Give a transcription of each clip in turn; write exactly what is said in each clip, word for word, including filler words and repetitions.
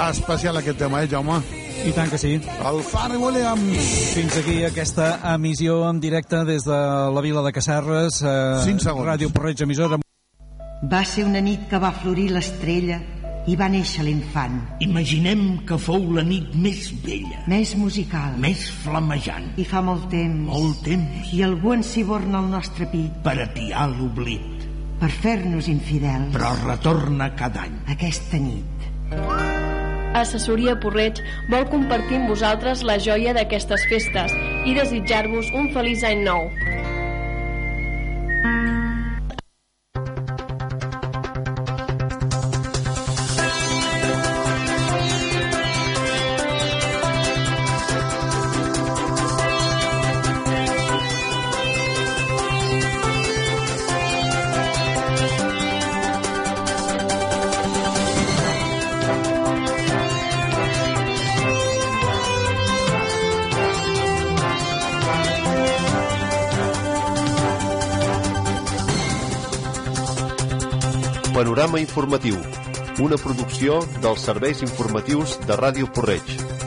fa especial aquest tema, eh, Jaume? I tant que sí. El Pharrell Williams. Fins aquí aquesta emissió en directe des de la vila de Casserres. Eh, Ràdio Porreig, emissora. Va ser una nit que va florir l'estrella i va néixer l'infant. Imaginem que fou la nit més bella, més musical, més flamejant. I fa molt temps. Molt temps. I algú ensiborna el nostre pit per atiar l'oblit, per fer-nos infidels. Però retorna cada any. Aquesta nit. Assessoria Porreig vol compartir amb vosaltres la joia d'aquestes festes i desitjar-vos un feliç any nou. Panorama informatiu, una producció dels serveis informatius de Ràdio Porreig.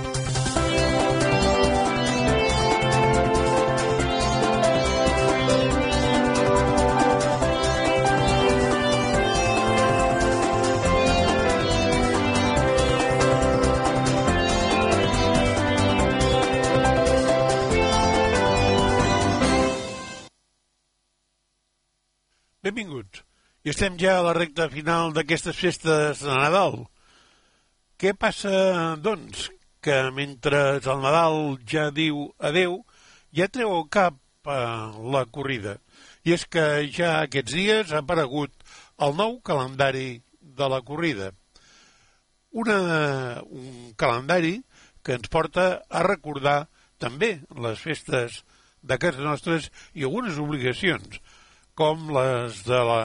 Benvinguts. I estem ja a la recta final d'aquestes festes de Nadal. Què passa, doncs, que mentre el Nadal ja diu adeu, ja treu el cap a la corrida. I és que ja aquests dies ha aparegut el nou calendari de la corrida. Una, un calendari que ens porta a recordar també les festes de casa nostres i algunes obligacions, com les de la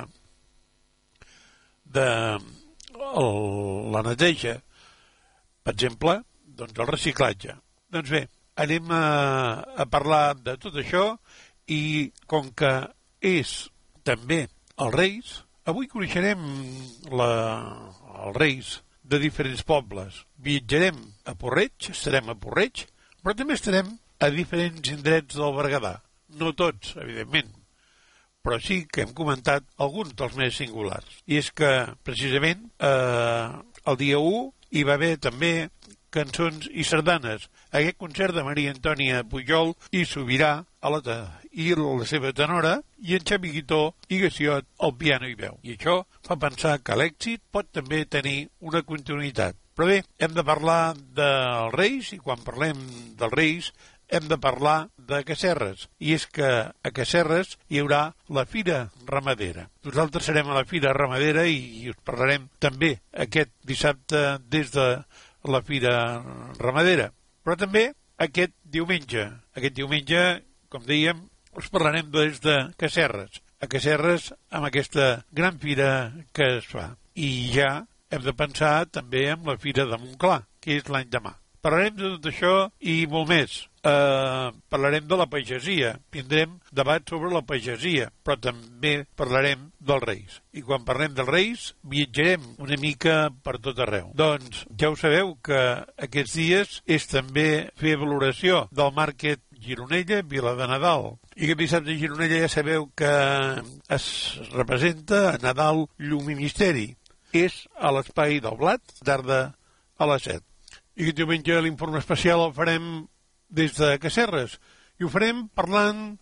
de el, la neteja, per exemple, doncs el reciclatge. Doncs bé, anem a, a parlar de tot això i com que és també els Reis, avui coneixerem la, els Reis de diferents pobles. Viatjarem a Porreig, estarem a Porreig, però també estarem a diferents indrets del Berguedà. No tots, evidentment, però sí que hem comentat alguns dels més singulars. I és que, precisament, eh, el dia u hi va haver també cançons i sardanes. Aquest concert de Maria Antònia Pujol i Sobirà a la ta i la seva tenora, i en Xavi Guitó i Gassiot al piano i veu. I això fa pensar que l'èxit pot també tenir una continuïtat. Però bé, hem de parlar dels Reis, i quan parlem dels Reis hem de parlar de Casserres, i és que a Casserres hi haurà la Fira Ramadera. Nosaltres serem a la Fira Ramadera i us parlarem també aquest dissabte des de la Fira Ramadera. Però també aquest diumenge. Aquest diumenge, com dèiem, us parlarem des de Casserres. A Casserres amb aquesta gran fira que es fa. I ja hem de pensar també en la Fira de Montclar, que és l'any demà. Parlarem de tot això i molt més. Uh, parlarem de la pagesia, tindrem debat sobre la pagesia, però també parlarem dels Reis. I quan parlem dels Reis, viatjarem una mica per tot arreu. Doncs ja ho sabeu que aquests dies és també fer valoració del Màrquet Gironella, Vila de Nadal. I aquest dissabte a Gironella ja sabeu que es representa a Nadal Llum i Misteri. És a l'Espai del Blat, tarda a les set. I aquest diumenge l'informe especial el farem des de Casserres, i ho farem parlant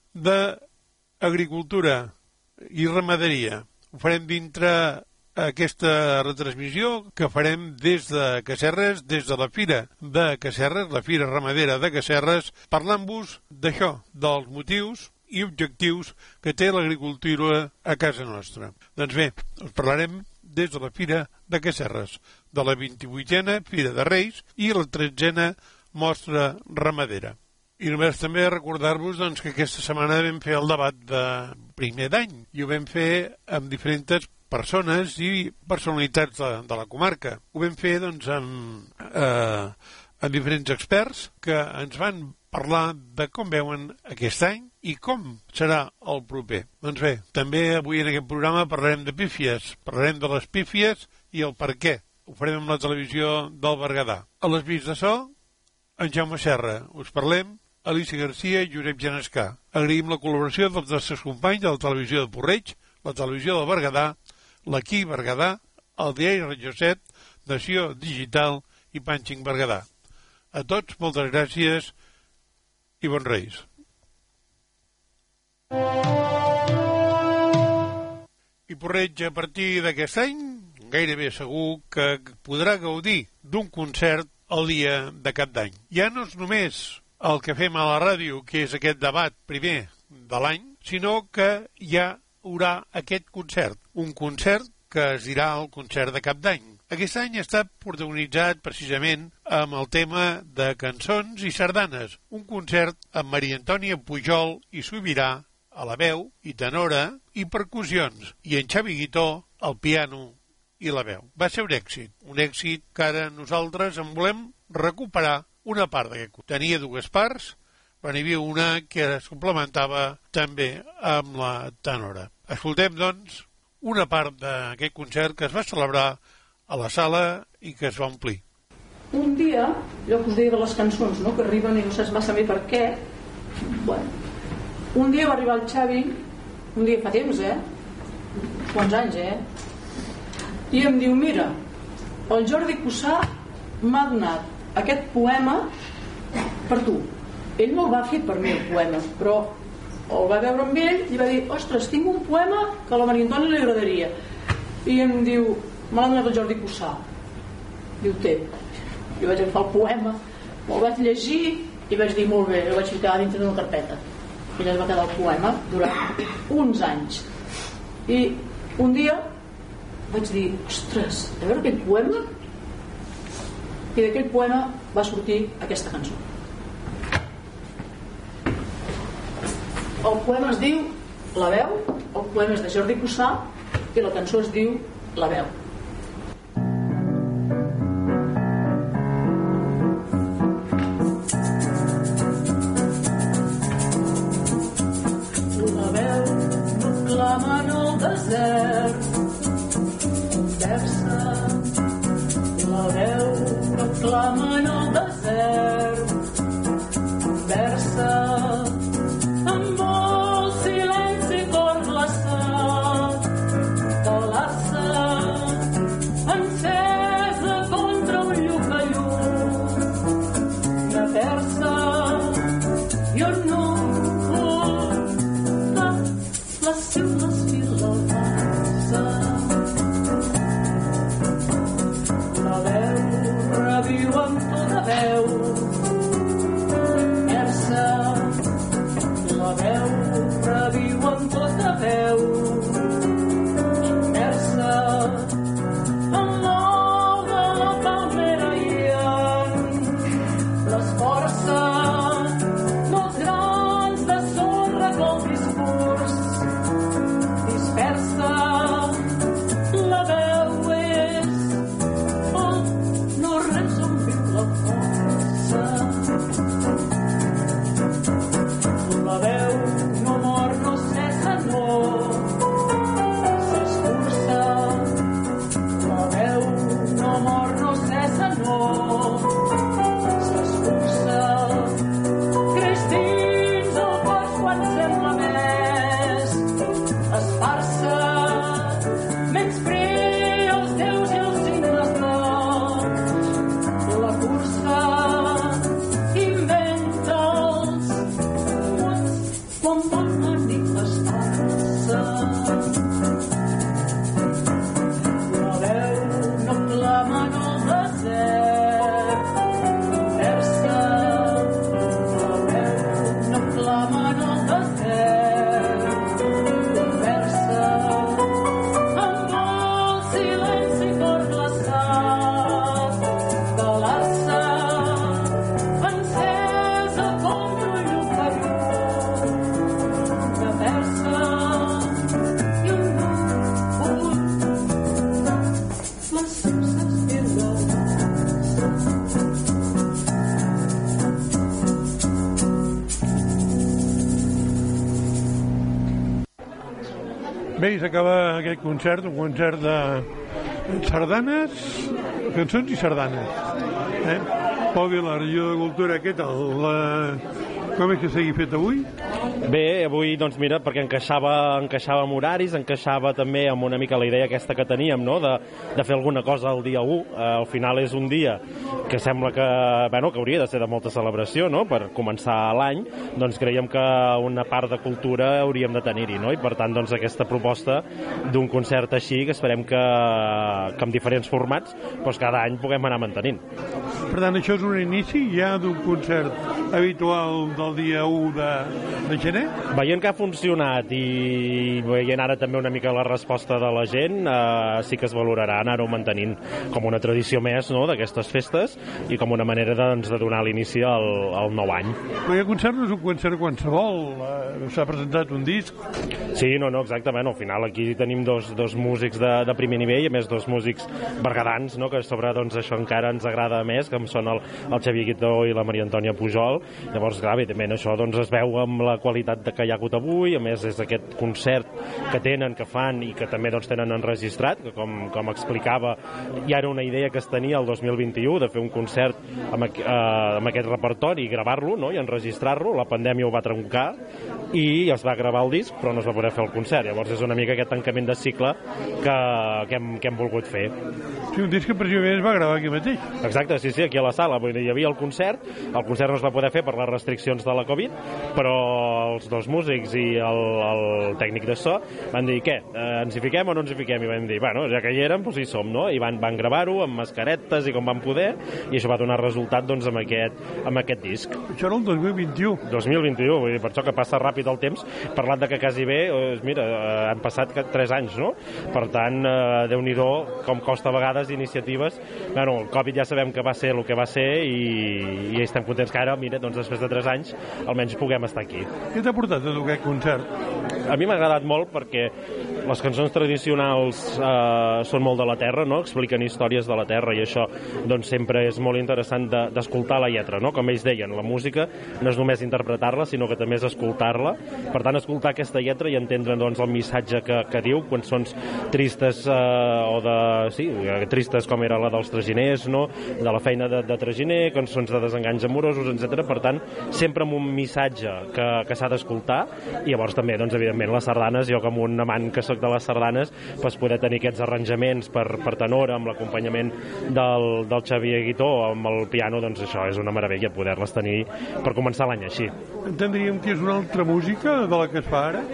d'agricultura i ramaderia. Ho farem dintre aquesta retransmissió que farem des de Casserres, des de la Fira de Casserres, la Fira Ramadera de Casserres, parlant-vos d'això, dels motius i objectius que té l'agricultura a casa nostra. Doncs bé, us parlarem des de la Fira de Casserres, de la vint-i-vuitena Fira de Reis i la tretzena Mostra Ramadera. I només també recordar-vos doncs, que aquesta setmana vam fer el debat de primer d'any i ho vam fer amb diferents persones i personalitats de, de la comarca. Ho vam fer doncs, amb, eh, amb diferents experts que ens van parlar de com veuen aquest any i com serà el proper. Doncs bé, també avui en aquest programa parlarem de pífies, parlarem de les pífies i el per què. ho farem amb la televisió del Berguedà. A les vies de so, en Jaume Serra. Us parlem, Alicia Garcia i Josep Genescà. Agraïm la col·laboració dels nostres companys de la televisió de Porreig, la televisió del Berguedà, l'Aquí Berguedà, el diari Regió set, Nació Digital i Punching Berguedà. A tots, moltes gràcies i bons Reis. I Porreig, a partir d'aquest any, gairebé segur que podrà gaudir d'un concert el dia de Cap d'Any. Ja no és només el que fem a la ràdio, que és aquest debat primer de l'any, sinó que ja haurà aquest concert, un concert que es dirà el concert de Cap d'Any. Aquest any està protagonitzat precisament amb el tema de cançons i sardanes, un concert amb Maria Antònia Pujol i Subirà a la veu i tenora i percussions, i en Xavi Guitó al piano i la veu. Va ser un èxit, un èxit que ara nosaltres en volem recuperar una part d'aquest concert. Tenia dues parts, però n'hi havia una que es complementava també amb la tenora. Escoltem, doncs, una part d'aquest concert que es va celebrar a la sala i que es va omplir. Un dia, allò que us deia de les cançons, no?, que arriben i no saps massa bé per què, bueno, un dia va arribar el Xavi, un dia fa temps, eh? Quants anys, eh? I em diu, mira, el Jordi Cussà m'ha donat aquest poema per tu. Ell no el va fer per mi, el poema, però el va veure amb ell i va dir, ostres, tinc un poema que a la Maria Antònia li agradaria. I em diu, me l'ha donat el Jordi Cussà. Diu, té. Jo vaig agafar el poema, me'l vaig llegir i vaig dir, molt bé, el vaig ficar dintre d'una carpeta. I allà es va quedar el poema durant uns anys. I un dia vaig dir, ostres, a veure aquell poema? I d'aquell poema va sortir aquesta cançó. El poema es diu La veu, el poema és de Jordi Cussà i la cançó es diu La veu. La veu no clama en el desert, versa. La veu no clama en el desert, versa. Amb molt silenci cor glaçat, talar-se, encesa contra un llucallú, de persa, jo no puc dar les seues filades. La veu reviu amb tota veu, persa. La veu reviu amb tota veu, immersa en l'ou de la palmera i en les forces dels grans de sorra com discurs dispersa. La veu és el no res on viu la força. La veu no mor, no cessa, no s'escurça. La veu no mor, no cessa, no s'escurça. Creix dins el cos quan sembla més esparsa, menysprea els déus i els signes de la cursa, inventa'ls quan vol manifestar-se. La veu no clama en el desert, versa. La veu no clama en el desert, versa. Amb molt silenci cor glaçat, calar-se, encesa contra un llucallú, de persa. Jo no puc dar les seues filades. Bé, i s'acaba aquest concert, un concert de sardanes, cançons i sardanes. Eh? Pol Vila, regidor de Cultura, què tal? La... Com és que s'hagi fet avui? Bé, avui, doncs mira, perquè encaixava, encaixava amb horaris, encaixava també amb una mica la idea aquesta que teníem, no?, de, de fer alguna cosa el dia u. Eh, al final és un dia que sembla que, bueno, que hauria de ser de molta celebració, no?, per començar l'any, doncs creiem que una part de cultura hauríem de tenir-hi, no?, i per tant, doncs aquesta proposta d'un concert així, que esperem que, que amb diferents formats, doncs cada any puguem anar mantenint. Per tant, això és un inici ja d'un concert habitual del dia u de, de gener? Veient que ha funcionat i veient ara també una mica la resposta de la gent, eh, sí que es valorarà anar-ho mantenint com una tradició més, no?, d'aquestes festes i com una manera doncs, de donar l'inici al, al nou any. Però aquest concert no és un concert qualsevol, eh, s'ha presentat un disc? Sí, no, no, exactament. Al final aquí tenim dos, dos músics de, de primer nivell, a més dos músics bergadans, no?, que sobre doncs, això encara ens agrada més, com són el, el Xavier Guitó i la Maria Antònia Pujol. Llavors, clar, evidentment, això doncs, es veu amb la qualitat que hi ha hagut avui, a més és aquest concert que tenen, que fan i que també doncs, tenen enregistrat, que com, com explicava, ja era una idea que es tenia el dos mil vint-i-u de fer un concert amb, eh, amb aquest repertori i gravar-lo, no?, i enregistrar-lo. La pandèmia ho va trencar i es va gravar el disc, però no es va poder fer el concert. Llavors és una mica aquest tancament de cicle que, que, hem, que hem volgut fer. Sí, un disc que precisament es va gravar aquí mateix. Exacte, sí, sí, aquí a la sala. Vull dir, hi havia el concert, el concert no es va poder fer per les restriccions de la Covid, però els dos músics i el, el tècnic de so van dir, què, eh, ens hi fiquem o no ens hi fiquem? I van dir, bueno, ja que hi érem, doncs hi som, no? I van, van gravar-ho amb mascaretes i com van poder, i això va donar resultat doncs, amb, aquest, amb aquest disc. Això era el dos mil vint-i-u. dos mil vint-i-u, vull dir, per això que passa ràpid el temps, parlant de que quasi bé, eh, mira, eh, han passat tres anys, no? Per tant, eh, Déu-n'hi-do, com costa a vegades iniciatives. Bueno, el Covid ja sabem que va ser el que va ser i, i estem contents que ara, mira, doncs després de tres anys, almenys puguem estar aquí. Què t'ha portat a tocar aquest concert? A mi m'ha agradat molt perquè les cançons tradicionals eh, són molt de la terra, no? Expliquen històries de la terra i això doncs, sempre és molt interessant d'escoltar de, la lletra, no? Com ells deien, la música no és només interpretar-la, sinó que també és escoltar-la. Per tant, escoltar aquesta lletra i entendre doncs, el missatge que, que diu, quan són tristes eh, o de... sí, tristes com era la dels traginers, no? De la feina de, de traginer, cançons de desenganys amorosos, etcètera. Per tant, sempre amb un missatge que, que s'ha d'escoltar i llavors també, doncs, evidentment, les sardanes, jo com un amant que soc de les sardanes, pues, poder tenir aquests arranjaments per, per tenor, amb l'acompanyament del, del Xavier Guitó, amb el piano, doncs això és una meravella poder-les tenir per començar l'any així. Entendríem que és una altra música de la que es fa ara?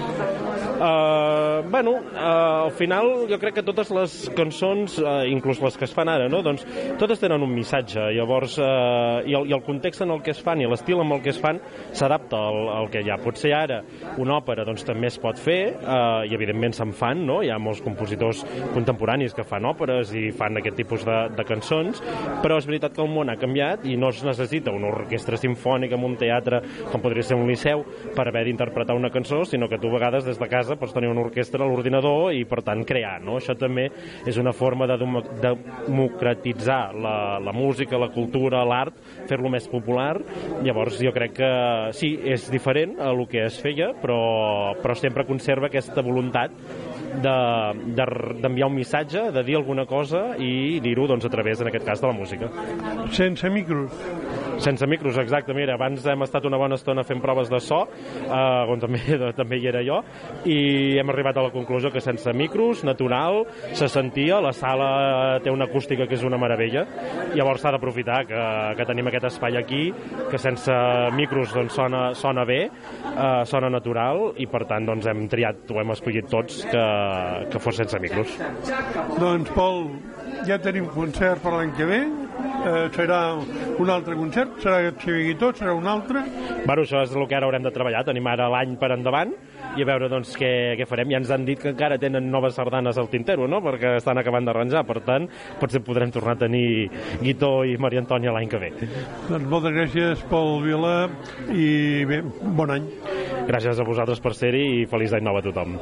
Uh, bueno, uh, al final jo crec que totes les cançons, uh, inclús les que es fan ara, no? Doncs totes tenen un missatge, llavors uh, i, el, i el context en el que es fan i l'estil amb el que es fan s'adapta al, al que hi ha. Potser ara una òpera doncs, també es pot fer uh, i evidentment se'n fan, no? Hi ha molts compositors contemporanis que fan òperes i fan aquest tipus de, de cançons, però és veritat que el món ha canviat i no es necessita una orquestra simfònica en un teatre com podria ser un liceu per haver d'interpretar una cançó, sinó que tu a vegades des de casa pots tenir una orquestra a l'ordinador i per tant crear, no? Això també és una forma de democratitzar la, la música, la cultura, l'art, fer-lo més popular. Llavors jo crec que sí, és diferent a el que es feia, però, però sempre conserva aquesta voluntat d'enviar de, de, un missatge, de dir alguna cosa i dir-ho doncs, a través, en aquest cas, de la música. Sense micros. Sense micros, exacte. Mira, abans hem estat una bona estona fent proves de so, eh, on també, també hi era jo, i hem arribat a la conclusió que sense micros, natural, se sentia, la sala té una acústica que és una meravella, llavors s'ha d'aprofitar que, que tenim aquest espai aquí, que sense micros doncs, sona, sona bé, eh, sona natural, i per tant doncs, hem triat, ho hem escollit tots, que, que fos sense micros. Doncs, Pol, ja tenim concert per l'any que ve, eh, serà un altre concert, serà Xavier Guitó, serà un altre? Bueno, això és el que ara haurem de treballar, tenim ara l'any per endavant, i a veure doncs, què, què farem. Ja ens han dit que encara tenen noves sardanes al tintero, no? Perquè estan acabant d'arranjar, per tant, potser podrem tornar a tenir Guitó i Maria Antònia l'any que ve. Doncs moltes gràcies, Pol Vila, i bé, bon any. Gràcies a vosaltres per ser-hi i feliç any nou a tothom.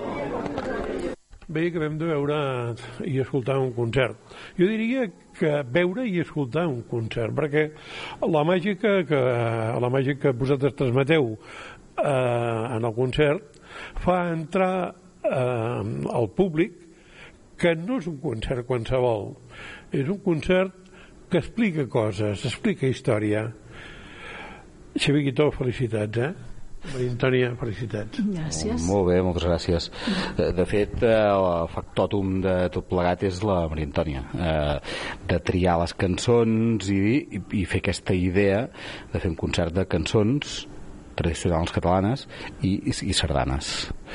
Bé, acabem de veure i escoltar un concert. Jo diria que veure i escoltar un concert, perquè la màgia que, que, la màgia que vosaltres transmeteu eh, en el concert fa entrar eh, al públic que no és un concert qualsevol, és un concert que explica coses, explica història. Xavier Guitó, felicitats, eh? Maria Antònia, felicitats. Gràcies. Molt bé, moltes gràcies. De fet, el factòtum de tot plegat és la Maria Antònia, de triar les cançons i, i, i fer aquesta idea de fer un concert de cançons tradicionals catalanes i, i, i sardanes.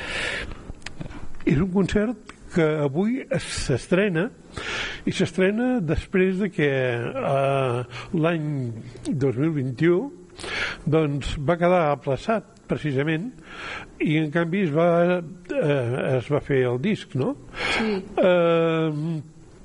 És un concert que avui s'estrena i s'estrena després de que eh, l'any dos mil vint-i-u doncs va quedar aplaçat precisament, i en canvi es va, eh, es va fer el disc, no? Sí. Eh,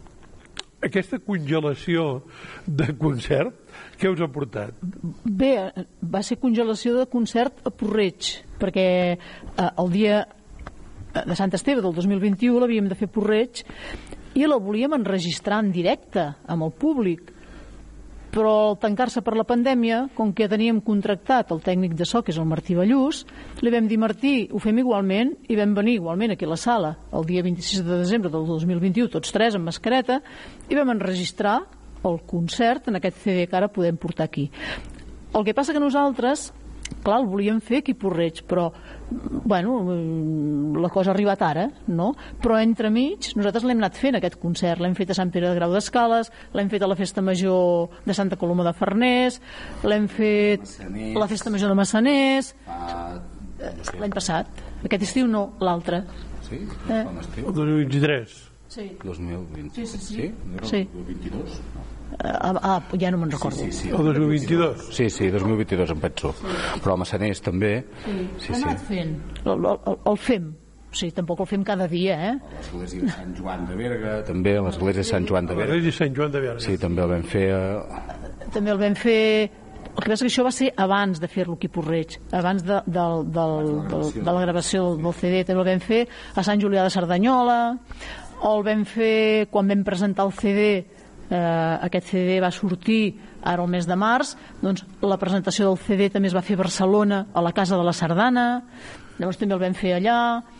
aquesta congelació de concert, què us ha portat? Bé, va ser congelació de concert a Porreig, perquè eh, el dia de Sant Esteve del dos mil vint-i-u l'havíem de fer a Porreig i la volíem enregistrar en directe amb el públic, però al tancar-se per la pandèmia, com que teníem contractat el tècnic de so, que és el Martí Ballús, li vam dir: Martí, ho fem igualment, i vam venir igualment aquí a la sala el dia vint-i-sis de desembre del dos mil vint-i-u, tots tres amb mascareta, i vam enregistrar el concert en aquest C D que ara podem portar aquí. El que passa que nosaltres, clar, el volíem fer aquí a Porreig, però bueno, la cosa ha arribat ara, no? Però entremig nosaltres l'hem anat fent, aquest concert, l'hem fet a Sant Pere de Grau d'Escales, l'hem fet a la Festa Major de Santa Coloma de Farners, l'hem fet a la Festa Major de Massaners, l'any passat, aquest estiu no, l'altre. Sí? Eh? El dos mil vint-i-tres. Sí. dos mil vint. Sí, sí, sí. Sí? No era el dos mil vint-i-dos? No. Ah, ah, ja no me'n recordo. Sí, sí, sí. El dos mil vint-i-dos? Sí, sí, dos mil vint-i-dos em penso. Sí. Però el Massaners també. Sí, sí, l'hem sí. anat fent. El, el, el fem. Sí, tampoc el fem cada dia, eh? L'església de Sant Joan de Berga, també, l'església de Sant Joan de Berga. L'església de Sant Joan de Berga. Sí, també el vam fer... A... També el vam fer... El que passa que això va ser abans de fer-lo aquí a Porreig, abans de, de, de, de, de la gravació del C D. També el vam fer a Sant Julià de Cerdanyola, o el vam fer quan vam presentar el C D. Eh, aquest C D va sortir ara el mes de març, doncs la presentació del C D també es va fer a Barcelona, a la Casa de la Sardana, llavors també el vam fer allà.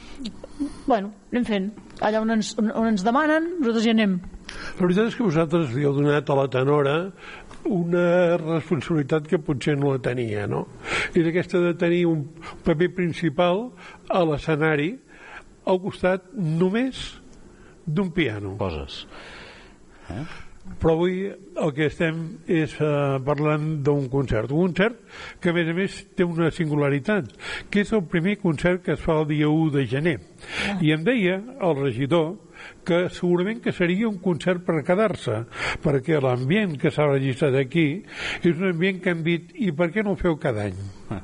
Bueno, anem fent allà on ens, on ens demanen, nosaltres hi anem. La veritat és que vosaltres li heu donat a la tenora una responsabilitat que potser no la tenia, no? És aquesta de tenir un paper principal a l'escenari al costat només d'un piano. Poses. Eh? Però avui el que estem és uh, parlant d'un concert, un concert que a més a més té una singularitat, que és el primer concert que es fa el dia u de gener. Ah. I em deia el regidor que segurament que seria un concert per quedar-se, perquè l'ambient que s'ha registrat aquí és un ambient que hem dit, i per què no ho feu cada any?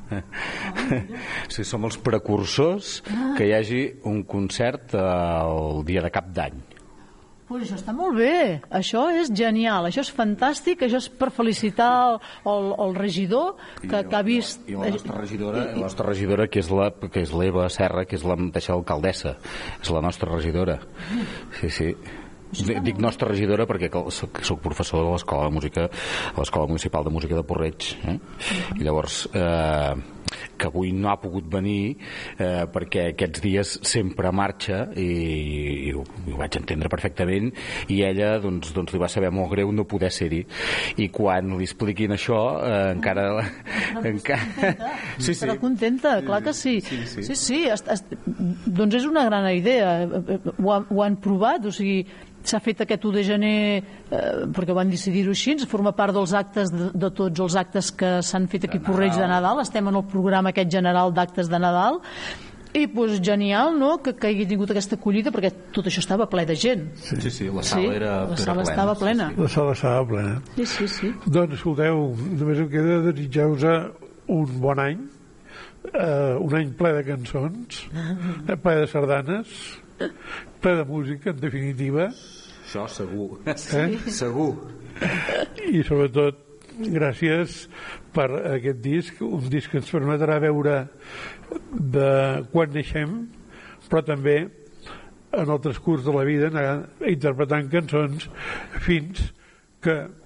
Sí, som els precursors que hi hagi un concert el dia de Cap d'Any. Pues això està molt bé, això és genial, això és fantàstic, això és per felicitar el, el, el regidor que, que ha vist... I la nostra regidora, la nostra regidora que és la que és l'Eva Serra, que és la mateixa alcaldessa, és la nostra regidora. Sí, sí. Dic nostra regidora perquè soc, soc professor de l'Escola de Música, a l'Escola Municipal de Música de Porreig, eh? I llavors eh, que avui no ha pogut venir eh, perquè aquests dies sempre marxa i, i, ho, i ho vaig entendre perfectament, i ella doncs, doncs li va saber molt greu no poder ser-hi, i quan li expliquin això eh, encara... encara... Sí, sí. Estarà contenta, clar que sí. Sí, sí. sí, sí est, est, doncs és una gran idea, ho, han, ho han provat, o sigui, s'ha fet aquest u de gener eh, perquè van decidir-ho així, forma part dels actes de, de tots els actes que s'han fet aquí a Porreig de Nadal, estem en el programa aquest general d'actes de Nadal, i doncs genial, no?, que, que hagi tingut aquesta acollida, perquè tot això estava ple de gent. Sí, sí, sí, la sala sí, era la sala plena. estava plena. La sala estava plena. Sí, sí, sí. Doncs escolteu, només em queda desitjar-vos un bon any, eh, un any ple de cançons, ple de sardanes, ple de música, en definitiva. Això segur. Eh? Segur. I sobretot gràcies per aquest disc, un disc que ens permetrà veure de quan neixem, però també en el transcurs de la vida anar interpretant cançons fins que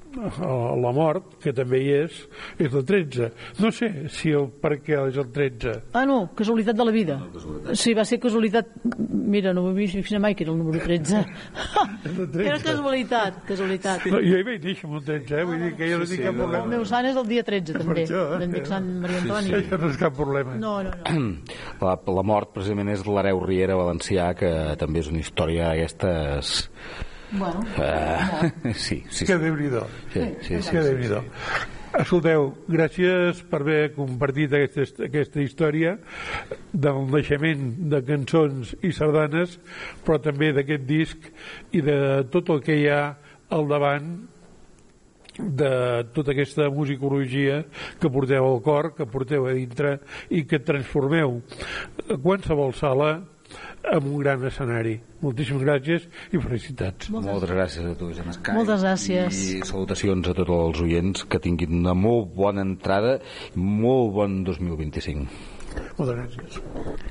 la mort, que també hi és, és el tretze. No sé si el per què és el tretze. Ah, no, casualitat de la vida. Sí, va ser casualitat. Mira, no m'ho he vist mai que era el número tretze. Era casualitat, casualitat. No, jo hi vaig néixer amb el tretze, eh? Vull dir que jo no tinc cap problema. El meu sant és el dia tretze, també. Bendic Sant Maria Antoni. Això no és cap problema. No, no, no. La, la mort, precisament, és l'hereu Riera valencià, que també és una història d'aquestes... Bueno, uh, sí, sí, que déu-n'hi-do. Sí, sí, sí, que déu-n'hi-do. Escolteu, gràcies per haver compartit aquesta, aquesta història del naixement de cançons i sardanes, però també d'aquest disc i de tot el que hi ha al davant de tota aquesta musicologia que porteu al cor, que porteu a dintre i que transformeu qualsevol sala amb un gran escenari. Moltíssimes gràcies i felicitats. Moltes, Moltes gràcies a tu, Gemma Escai. Moltes gràcies. I salutacions a tots els oients, que tinguin una molt bona entrada i molt bon dos mil vint-i-cinc. Moltes gràcies.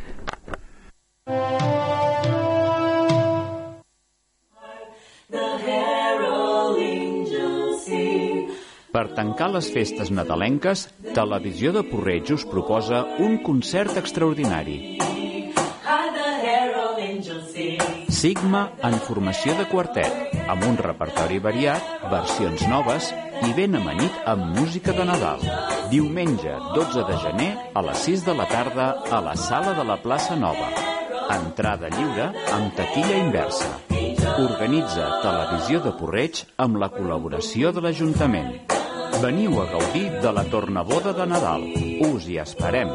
Per tancar les festes nadalenques, Televisió de Porreig us proposa un concert extraordinari. Sigma en formació de quartet, amb un repertori variat, versions noves i ben amanit amb música de Nadal. Diumenge dotze de gener a les sis de la tarda a la sala de la Plaça Nova. Entrada lliure amb taquilla inversa. Organitza Televisió de Porreig amb la col·laboració de l'Ajuntament. Veniu a gaudir de la tornaboda de Nadal. Us hi esperem.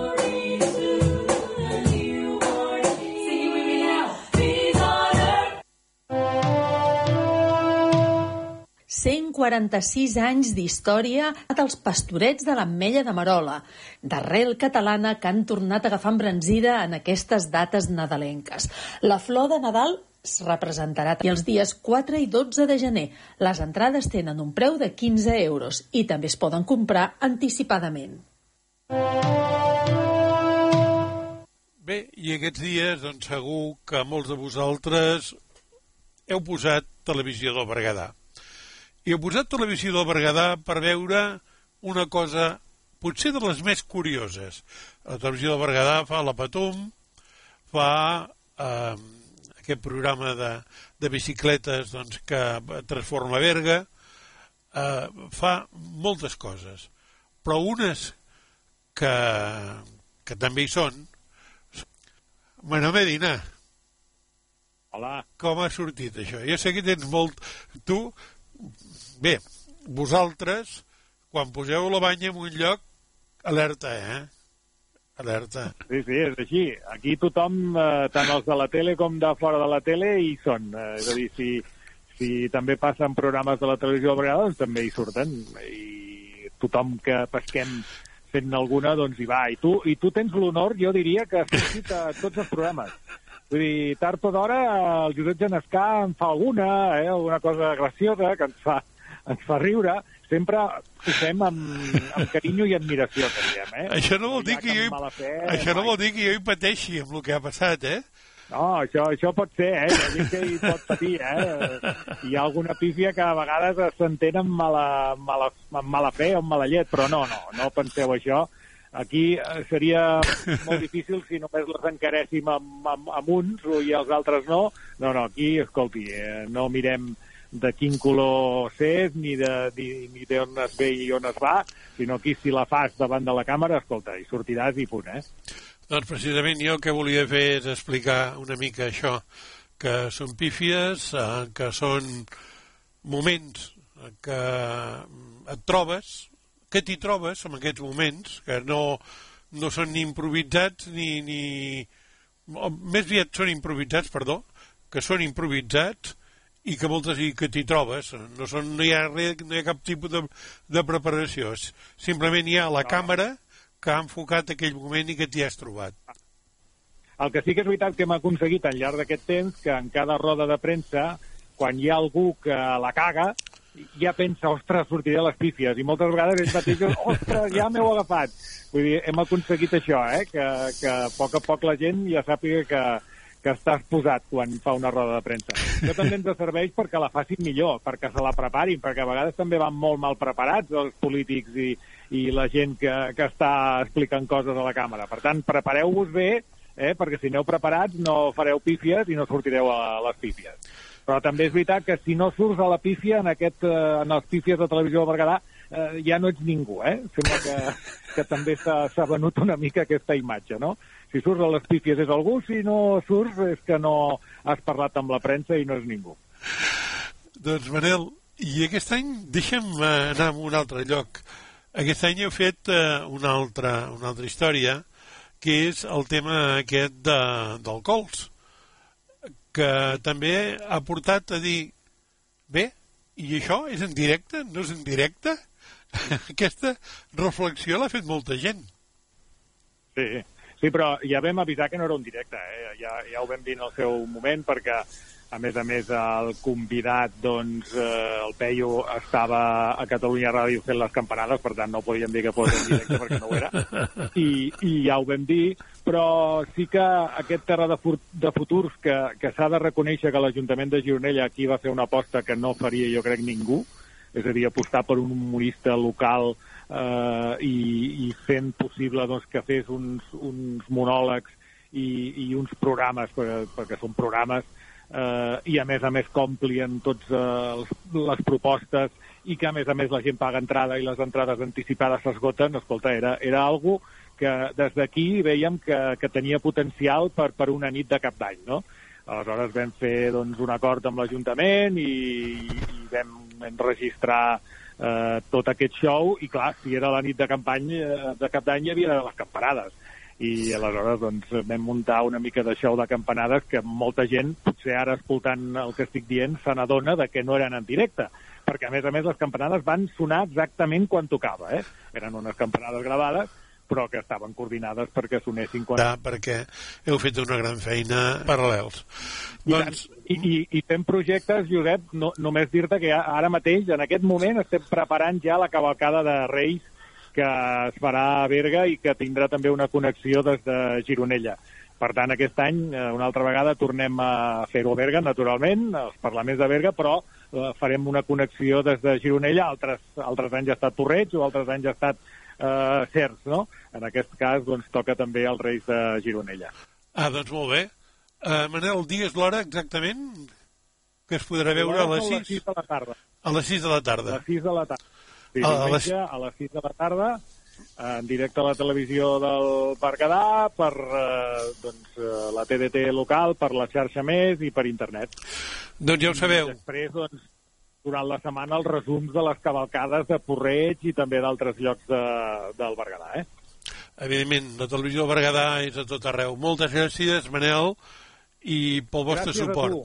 cent quaranta-sis anys d'història dels Pastorets de l'Ametlla de Merola, d'arrel catalana que han tornat a agafar embranzida en aquestes dates nadalenques. La flor de Nadal es representarà els dies quatre i dotze de gener. Les entrades tenen un preu de quinze euros i també es poden comprar anticipadament. Bé, i aquests dies, doncs segur que molts de vosaltres heu posat Televisió del Berguedà. I heu posat Televisió del Berguedà per veure una cosa potser de les més curioses. La Televisió del Berguedà fa la Patum, fa eh, aquest programa de, de bicicletes doncs, que transforma Berga, eh, fa moltes coses. Però unes que, que també hi són. Bueno, Medina. Hola. Com ha sortit això? Jo sé que tens molt... Tu... Bé, vosaltres, quan poseu la banya en un lloc, alerta, eh? Alerta. Sí, sí, és així. Aquí tothom, eh, tant els de la tele com de fora de la tele, hi són. Eh, és a dir, si, si també passen programes de la televisió de vegades, doncs també hi surten. I tothom que pesquem fent alguna, doncs hi va. I tu, i tu tens l'honor, jo diria, que has sentit a tots els programes. Vull dir, tard o d'hora, el Josep Genescà en fa alguna, eh, alguna cosa graciosa que ens fa, ens fa riure. Sempre ho fem amb, amb carinyo i admiració, que diem, eh? Això no vol dir que jo hi, fe, això no vol dir que jo hi pateixi amb el que ha passat, eh? No, això, això pot ser, eh? Hi ha gent que hi pot patir, eh? Hi ha alguna pífia que a vegades s'entén amb mala, mala, amb mala fe o amb mala llet, però no, no, no penseu això. Aquí seria molt difícil si només les encaréssim amb, amb, amb uns i els altres no. No, no, aquí, escolti, eh, no mirem de quin color és, ni d'on es ve i on es va, sinó aquí si la fas davant de la càmera, escolta, hi sortiràs i punt, eh? Doncs precisament jo el que volia fer és explicar una mica això, que són pífies, eh, que són moments que et trobes, que t'hi trobes en aquests moments, que no, no són ni improvisats, ni, ni... més aviat són improvisats, perdó, que són improvisats i que moltes i que t'hi trobes. No, són, no, hi ha res, no hi ha cap tipus de, de preparació. Simplement hi ha la càmera que ha enfocat aquell moment i que t'hi has trobat. El que sí que és veritat que hem aconseguit al llarg d'aquest temps, que en cada roda de premsa, quan hi ha algú que la caga, ja pensa, ostres, sortiré a les pífies, i moltes vegades ells mateixos, ostres, ja m'heu agafat. Vull dir, hem aconseguit això, eh? que, que a poc a poc la gent ja sàpiga que, que està exposat quan fa una roda de premsa. Això també ens serveix perquè la facin millor, perquè se la preparin, perquè a vegades també van molt mal preparats els polítics i, i la gent que, que està explicant coses a la càmera. Per tant, prepareu-vos bé, eh, perquè si aneu preparats no fareu pífies i no sortireu a les pífies. Però també és veritat que si no surts a la pífia en, aquest, eh, en els pífies de Televisió del Berguedà, eh, ja no ets ningú, eh? Sembla que, que també s'ha venut una mica aquesta imatge, no? Si surts a les pífies és algú, si no surts és que no has parlat amb la premsa i no és ningú. Doncs, Manel, i aquest any deixa'm anar a un altre lloc. Aquest any heu fet eh, una, altra, una altra història, que és el tema aquest de, del Cols, que també ha portat a dir, bé, i això és en directe? No és en directe? Aquesta reflexió l'ha fet molta gent. Sí, sí, però ja vam avisar que no era un directe, eh? ja, ja ho vam dir en el seu moment, perquè a més a més el convidat, doncs, eh, el Peyu estava a Catalunya Ràdio fent les campanades, per tant no podíem dir que fos en directe perquè no ho era, i, i ja ho vam dir, però sí que aquest terra de, fut de futurs que, que s'ha de reconèixer que l'Ajuntament de Gironella aquí va fer una aposta que no faria jo crec ningú, és a dir, apostar per un humorista local eh, i, i fent possible doncs, que fes uns, uns monòlegs i, i uns programes, perquè, perquè són programes, Uh, i a més a més complien tots uh, les propostes i que a més a més la gent paga entrada i les entrades anticipades s'esgoten, escolta, era, era algo que des d'aquí veiem que, que tenia potencial per, per una nit de cap d'any, no? Aleshores vam fer doncs, un acord amb l'Ajuntament i, i vam enregistrar uh, tot aquest show i clar, si era la nit de campanya de cap d'any hi havia les campanades. I aleshores doncs, vam muntar una mica de show de campanades que molta gent, potser ara escoltant el que estic dient, se n'adona de que no eren en directe, perquè a més a més les campanades van sonar exactament quan tocava, eh? Eren unes campanades gravades, però que estaven coordinades perquè sonessin quan... Ja, perquè heu fet una gran feina paral·lels. I, doncs... I, i, i fem projectes, Josep, no, només dir-te que ara mateix, en aquest moment, estem preparant ja la cavalcada de Reis que es farà a Berga i que tindrà també una connexió des de Gironella. Per tant, aquest any, una altra vegada, tornem a fer-ho a Berga, naturalment, als parlaments de Berga, però eh, farem una connexió des de Gironella. Altres, altres anys ha estat Torreig o altres anys ha estat eh, Cercs, no? En aquest cas, doncs, toca també als Reis de Gironella. Ah, doncs molt bé. Uh, Manel, digues l'hora exactament que es podrà veure a les sis? A les sis de la tarda. A les sis de la tarda. A les sis de la tarda. Sí, a, diumenge, les... a les sis de la tarda, en directe a la televisió del Berguedà, per eh, doncs, la T D T local, per la xarxa Més i per internet. Doncs ja ho sabeu. I després, doncs, durant la setmana, els resums de les cavalcades de Porreig i també d'altres llocs de, del Berguedà, eh? Evidentment, la televisió del Berguedà és a tot arreu. Moltes gràcies, Manel, i pel vostre gràcies suport.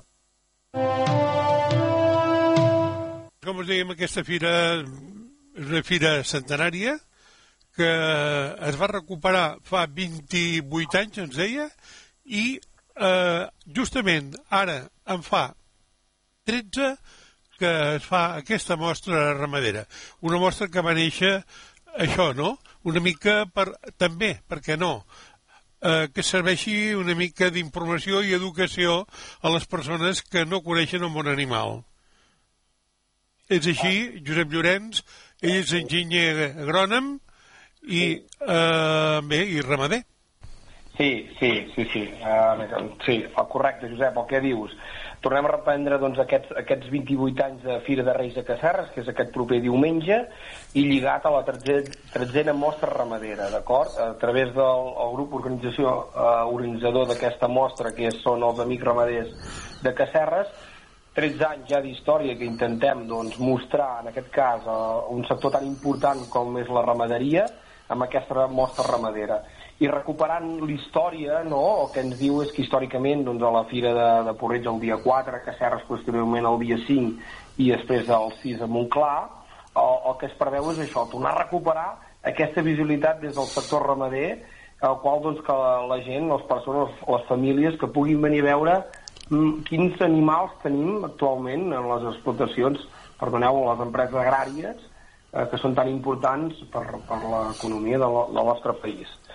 Com us dèiem, aquesta fira és una fira centenària que es va recuperar fa vint-i-vuit anys, ens deia, i eh, justament ara en fa tretze que es fa aquesta mostra ramadera. Una mostra que va néixer això, no? Una mica per, també, per què no? Eh, que serveixi una mica d'informació i educació a les persones que no coneixen el món animal. És així, Josep Llorenç, ell és enginyer agrònom i, eh, bé, i ramader. Sí, sí, sí, sí. Uh, sí, correcte, Josep, el que dius. Tornem a reprendre doncs, aquests, aquests vint-i-vuit anys de Fira de Reis de Casserres, que és aquest proper diumenge, i lligat a la tretzena mostra ramadera, d'acord? A través del el grup organització uh, organitzador d'aquesta mostra, que són els Amics Ramaders de Casserres, tretze anys ja d'història que intentem doncs, mostrar, en aquest cas, uh, un sector tan important com és la ramaderia, amb aquesta mostra ramadera. I recuperant l'història, no, el que ens diu és que històricament doncs, a la Fira de, de Porreig el dia quatre, a Casserres posteriorment el dia cinc i després el sis a Montclar, el, el que es preveu és això, tornar a recuperar aquesta visibilitat des del sector ramader, al qual doncs, que la, la gent, les persones, les famílies, que puguin venir a veure mm, quins animals tenim actualment en les explotacions, perdoneu, les empreses agràries, eh, que són tan importants per, per l'economia del, del nostre país.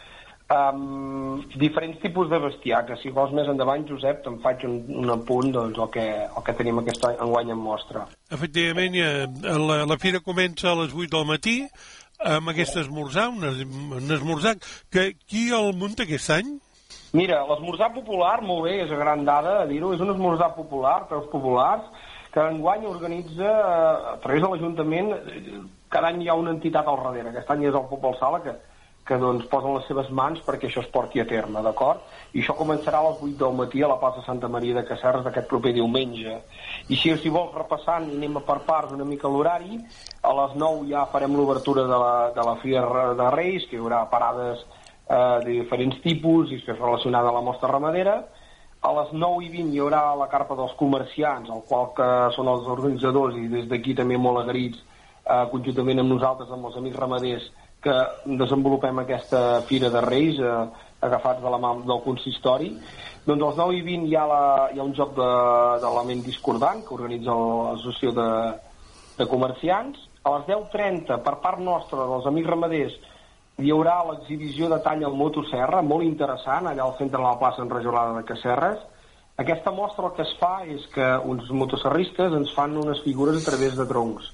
Um, diferents tipus de bestiar, que si vols més endavant, Josep, te'n faig un, un apunt, doncs, el que, el que tenim aquest any, enguany en mostra. Efectivament, la, la fira comença a les vuit del matí, amb aquest esmorzar, un, un esmorzar, que qui el munta aquest any? Mira, l'esmorzar popular, molt bé, és una gran dada a dir-ho, és un esmorzar popular, per als populars, que enguany organitza, a través de l'Ajuntament, cada any hi ha una entitat al darrere, aquest any és el Futbol Sala, que que doncs posen les seves mans perquè això es porti a terme, d'acord? I això començarà a les vuit del matí a la plaça Santa Maria de Casserres d'aquest proper diumenge. I si, si vols repassant i anem per parts una mica l'horari, a les nou ja farem l'obertura de la, de la Fira de Reis, que hi haurà parades eh, de diferents tipus i relacionada a la mostra ramadera. A les nou i vint hi haurà la carpa dels comerciants, el qual que són els organitzadors i des d'aquí també molt agraïts, eh, conjuntament amb nosaltres, amb els amics ramaders, que desenvolupem aquesta Fira de Reis eh, agafats de la mà del consistori. Doncs als nou i vint hi ha, la, hi ha un joc d'element de, discordant que organitza l'associació de, de comerciants. A les deu trenta, per part nostra, dels amics ramaders, hi haurà l'exhibició de tall al motosserra, molt interessant, allà al centre de la plaça enrajolada de Casserres. Aquesta mostra el que es fa és que uns motosserristes ens fan unes figures a través de troncs.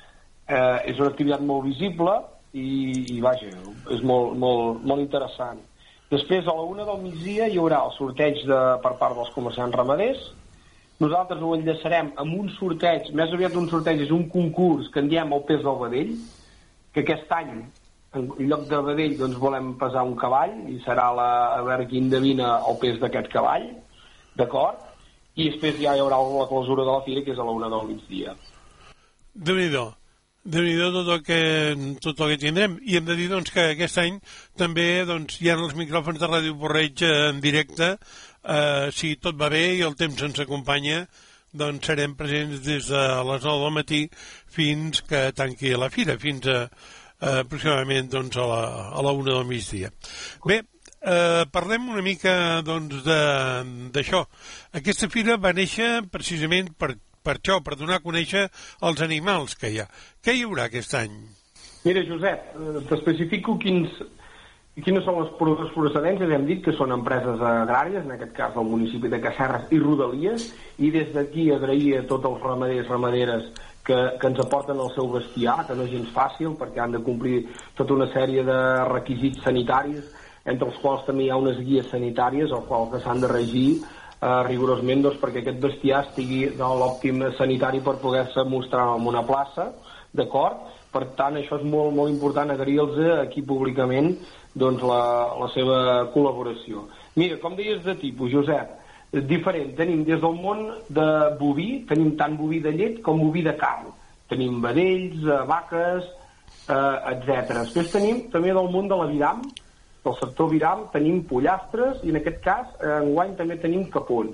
Eh, és una activitat molt visible, i, i vaja, és molt, molt, molt interessant. Després, a la una del migdia, hi haurà el sorteig de, per part dels comerciants ramaders. Nosaltres ho enllaçarem amb un sorteig, més aviat un sorteig, és un concurs que en diem el pes del vedell, que aquest any, en lloc de vedell, doncs volem pesar un cavall, i serà la, a veure qui endevina el pes d'aquest cavall, d'acord? I després ja hi haurà la clausura de la fira, que és a la una del migdia. Déu-n'hi-do. Déu-n'hi-do tot el que, tot el que tindrem. I hem de dir doncs, que aquest any també doncs, hi ha els micròfons de Ràdio Porreig en directe. Eh, si tot va bé i el temps ens acompanya, doncs serem presents des de les nou del matí fins que tanqui la fira, fins a, a aproximadament doncs, a, la, a la una del migdia. Bé, eh, parlem una mica doncs, d'això. Aquesta fira va néixer precisament per per això, per donar a conèixer els animals que hi ha. Què hi haurà aquest any? Mira, Josep, t'especifico quins, quines són les procedències. Hem dit que són empreses agràries, en aquest cas del municipi de Casserres i Rodalies, i des d'aquí agrair a tots els ramaders i ramaderes que, que ens aporten el seu bestiar, que no és gens fàcil, perquè han de complir tota una sèrie de requisits sanitaris, entre els quals també hi ha unes guies sanitàries, els quals que s'han de regir Uh, rigorosament doncs, perquè aquest bestiar estigui de l'òptim sanitari per poder-se mostrar en una plaça, d'acord? Per tant, això és molt, molt important agrair-los aquí públicament doncs, la, la seva col·laboració. Mira, com deies de tipus, Josep, diferent. Tenim des del món de boví, tenim tant boví de llet com boví de carn. Tenim vedells, uh, vaques, uh, etcètera. Després tenim també del món de l'aviram, del sector viram, tenim pollastres i en aquest cas, enguany també tenim capons.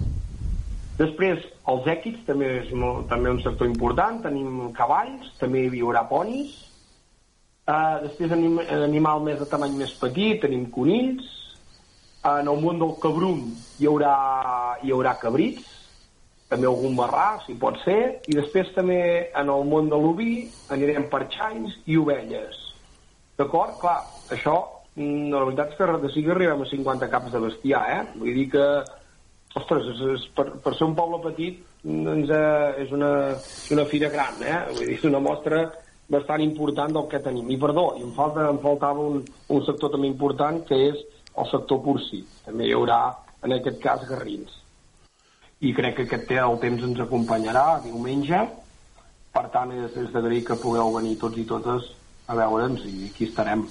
Després, els èquids també és molt, també un sector important, tenim cavalls, també hi haurà ponis. Uh, després, anim, animal més de tamany més petit, tenim conills. Uh, en el món del cabrum hi haurà, hi haurà cabrits, també algun marrà, si pot ser. I després també en el món de l'oví anirem per xais i ovelles. D'acord? Clar, això la veritat és que de sí que arribem a cinquanta caps de bestiar, eh? Vull dir que, ostres, és, és, per, per ser un poble petit doncs, eh, és una, una fira gran, eh? Vull dir, és una mostra bastant important del que tenim. I perdó, i em, falta, em faltava un, un sector també important, que és el sector porcí. També hi haurà, en aquest cas, garrins. I crec que aquest el temps ens acompanyarà diumenge, per tant és, és d'agrair que pugueu venir tots i totes a veure'ns i aquí estarem.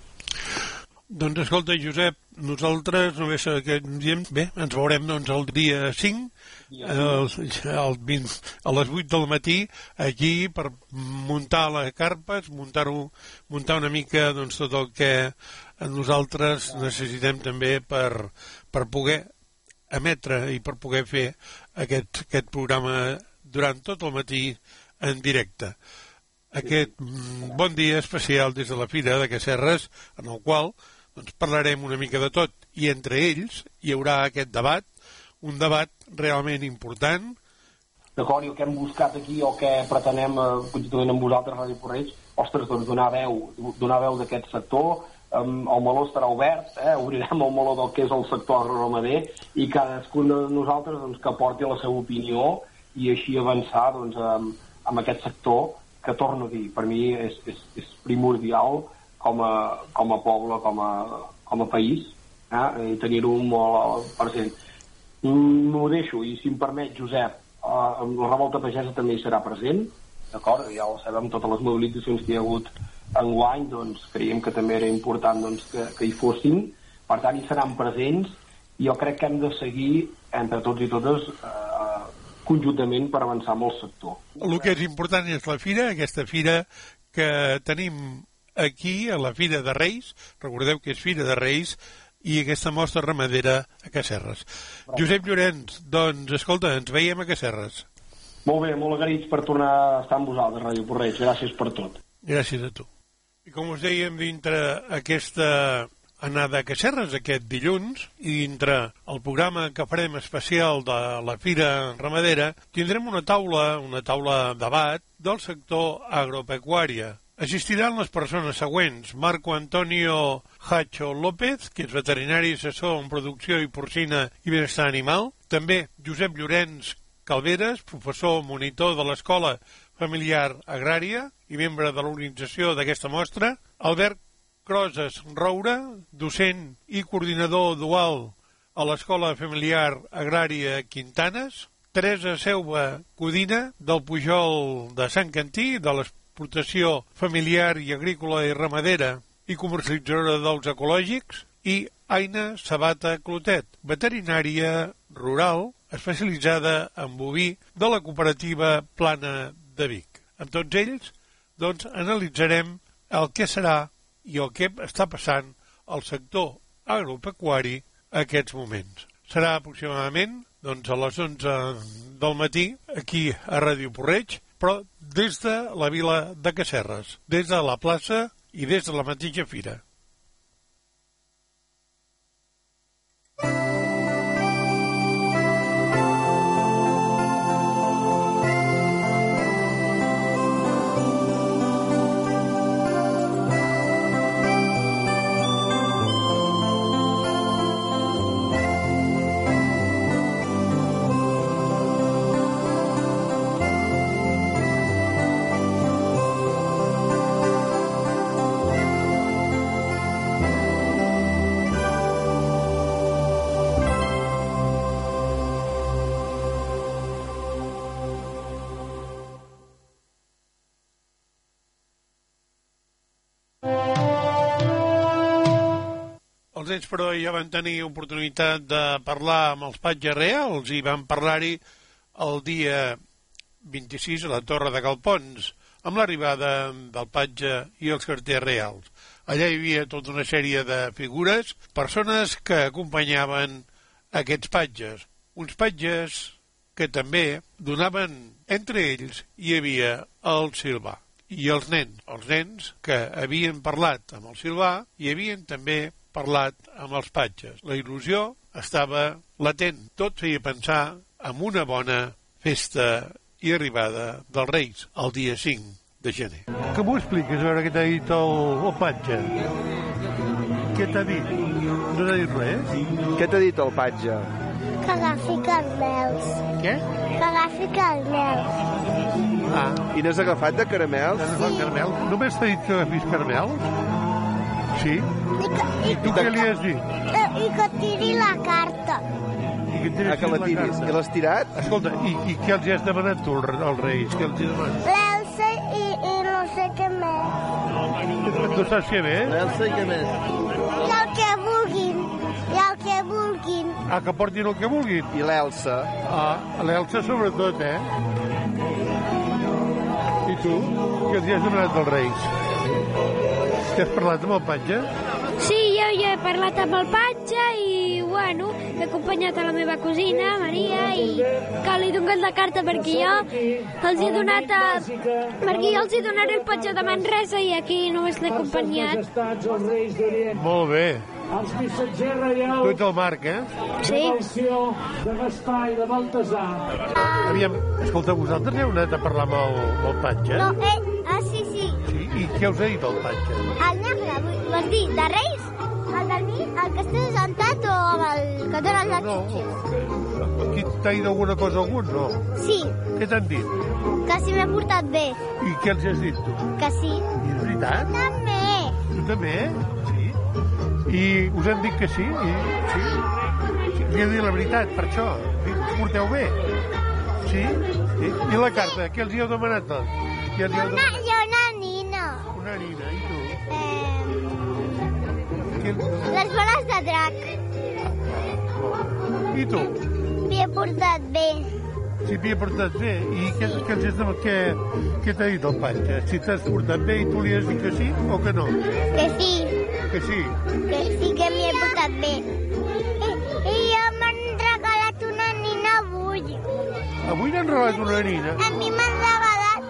Doncs escolta, Josep, nosaltres només que diem, bé, ens veurem doncs, el dia cinc, el, el vint, a les vuit del matí, aquí per muntar les carpes, muntar-ho, muntar una mica doncs, tot el que nosaltres necessitem també per, per poder emetre i per poder fer aquest, aquest programa durant tot el matí en directe. Aquest bon dia especial des de la Fira de Casserres, en el qual doncs, parlarem una mica de tot, i entre ells hi haurà aquest debat, un debat realment important. D'acord, i el que hem buscat aquí, o que pretenem, eh, conjuntament amb vosaltres, Ràdio Porreig, ostres, doncs donar veu, donar veu d'aquest sector, um, el meló estarà obert, eh? Obrirem el meló del que és el sector agroramader i cadascun de nosaltres doncs, que aporti la seva opinió i així avançar doncs, amb, amb aquest sector que, torno a dir, per mi és, és, és primordial com a, com a poble, com a, com a país, eh? I tenir-ho molt present. M'ho deixo, i si em permet, Josep, uh, la revolta pagesa també hi serà present, d'acord? Ja ho sabem, totes les mobilitzacions que hi ha hagut enguany, doncs creiem que també era important doncs, que, que hi fossin, per tant hi seran presents i jo crec que hem de seguir entre tots i totes eh, conjuntament per avançar amb el sector. El que és important és la fira, aquesta fira que tenim aquí a la Fira de Reis, recordeu que és Fira de Reis, i aquesta mostra ramadera a Casserres. Bravo. Josep Llorenç, doncs escolta, ens veiem a Casserres. Molt bé, molt agraïts per tornar a estar amb vosaltres, Ràdio Porreig. Gràcies per tot. Gràcies a tu. I com us dèiem, dintre aquesta anada a Casserres aquest dilluns i dintre el programa que farem especial de la Fira Ramadera, tindrem una taula, una taula debat del sector agropecuària. Assistiran les persones següents: Marco Antonio Hacho López, que és veterinari assessor en producció i porcina i benestar animal, també Josep Llorenç Calveres, professor monitor de l'Escola Familiar Agrària i membre de l'organització d'aquesta mostra, Albert Crosas Roura, docent i coordinador dual a l'Escola Familiar Agrària Quintanes, Teresa Seuva Codina, del Pujol de Sant Quintí, de l'explotació familiar i agrícola i ramadera i comercialitzadora d'ous ecològics, i Aina Sabata Clotet, veterinària rural especialitzada en boví de la cooperativa Plana de Vic. Amb tots ells, doncs, analitzarem el que serà i el que està passant al sector agropecuari a aquests moments. Serà aproximadament doncs, a les onze del matí aquí a Ràdio Porreig, però des de la vila de Casserres, des de la plaça i des de la mateixa fira. Els ells, però, ja van tenir oportunitat de parlar amb els patges reals i van parlar-hi el dia vint-i-sis a la Torre de Galpons, amb l'arribada del patge i els carters reals. Allà hi havia tota una sèrie de figures, persones que acompanyaven aquests patges. Uns patges que també donaven, entre ells hi havia el Silvà i els nens. Els nens que havien parlat amb el Silvà i havien també parlat amb els patges. La il·lusió estava latent. Tot feia pensar en una bona festa i arribada dels Reis el dia cinc de gener. Que m'ho expliques, a veure què t'ha dit el, el patge? Què t'ha dit? No t'ha dit res? Què t'ha dit el patge? Que agafi caramels. Què? Que agafi caramels. Ah, i n'has agafat de caramels? Sí. Caramels? Només t'ha dit que agafis caramels? Sí? I, que, i, I tu què li has dit? I, i que tiri la carta. I que ah, que la tiris. I l'has tirat? Escolta, i, i què els has demanat tu, als Reis? Què els has demanat? L'Elsa i, i no sé què més. Tu saps què més? L'Elsa i què més? I el que vulguin. I el que vulguin. Ah, que portin el que vulguin? I l'Elsa? Ah, l'Elsa sobretot, eh? I tu? Què els has demanat als Reis? Que has parlat amb el patge? Sí, jo ja he parlat amb el patge i, bueno, he acompanyat a la meva cosina, Maria, i que li he donat la carta perquè jo els he donat a... perquè jo els he donat el patge de Manresa i aquí només l'he acompanyat. Molt bé. Els missatgers reials... Tu ets el Marc, eh? Sí. De Gaspar i de Baltasar. Aviam, escolta, vosaltres heu anat a parlar amb el, amb el patge? No, eh, ah, sí, sí. Sí, i Què us ha dit el patge? El negre, vols dir, de Reis? El del mig, el que estàs assentat o amb el que dona les xutxes? Aquí t'ha dit alguna cosa algun, no? Sí. Què t'han dit? Que si m'he portat bé. I què els has dit, tu? Que sí. I és veritat? També. Tu també? Sí. I us han dit que sí? I, sí. Li he dit la veritat, per això. Us porteu bé? Sí? sí? I la carta, què els hi heu demanat? Què els hi heu Una, demanat? jo una nina. Una nina, i tu? Eh, Què... les boles de drac. I tu? M'hi he portat bé. Si t'hi he portat bé. I què, què, els has demanat? què, què t'ha dit el patge? Si t'has portat bé i tu li has dit que sí o que no? Que sí. Que sí? Que sí que m'hi he portat bé. I, i jo m'han regalat una nina avui. Avui n'han regalat una nina? A mi m'han regalat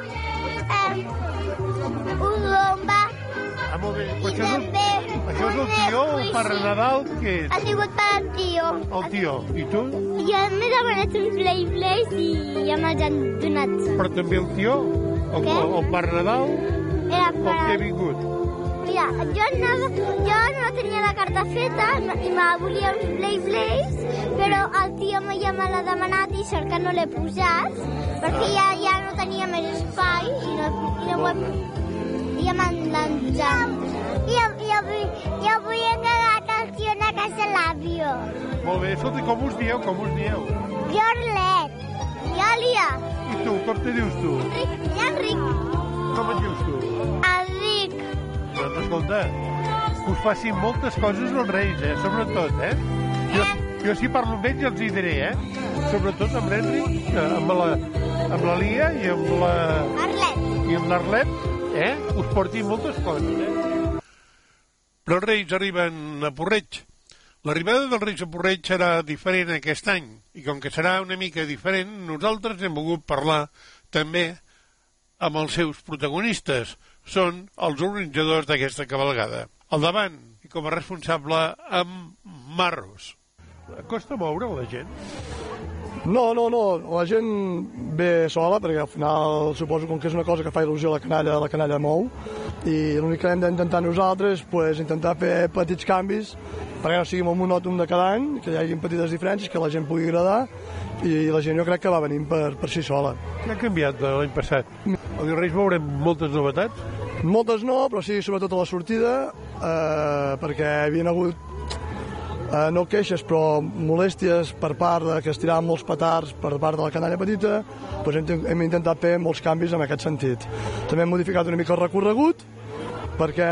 eh, un bomba. Ah, molt bé. Però això, és el, això és el tio, el Pare Nadal, què és? Ha sigut per al tio. El tio. I tu? Jo m'he demanat uns play plays i ja me'ls han donat. Però també el tio? El, Què? el, el Pare Nadal? Era O per... el que ha vingut? Mira, jo no, jo no tenia la carta feta i me volia uns play plays, però el tio me ja me l'ha demanat i sort que no l'he posat, perquè ja, ja no tenia més espai i no, i no ho he... I ja m'han l'han I avui, i avui he negat el tio a casa l'àvio. Molt bé. Escolta, com us dieu? Com us dieu? Jo Arlet. Jo Lia. I tu? Com te dius tu? Enric. Jo Enric. Com et dius tu? Enric. Doncs escolta, que us facin moltes coses els Reis, eh? Sobretot, eh? Jo, jo si parlo amb ells els hi diré, eh? Sobretot amb l'Enric, amb la, amb la Lia i amb la... Arlet. I amb l'Arlet, eh? Us portin moltes coses, eh? Però els Reis arriben a Porreig. L'arribada dels Reis a Porreig serà diferent aquest any, i com que serà una mica diferent, nosaltres hem volgut parlar també amb els seus protagonistes. Són els organitzadors d'aquesta cavalgada. Al davant, i com a responsable, amb Marros. Costa moure la gent? No, no, no, la gent ve sola, perquè al final suposo com que és una cosa que fa il·lusió a la canalla, la canalla mou, i l'únic que hem d'intentar nosaltres és pues, intentar fer petits canvis perquè no sigui molt monòton de cada any, que hi hagi petites diferències, que la gent pugui agradar, i la gent jo crec que va venint per, per si sola. Què ha canviat de l'any passat? El Reis veurem moltes novetats? Moltes no, però sí, sobretot a la sortida, eh, perquè havien hagut Eh, no queixes, però molèsties per part de que es tiraven molts petards per part de la canalla petita, doncs hem, hem intentat fer molts canvis en aquest sentit. També hem modificat una mica el recorregut perquè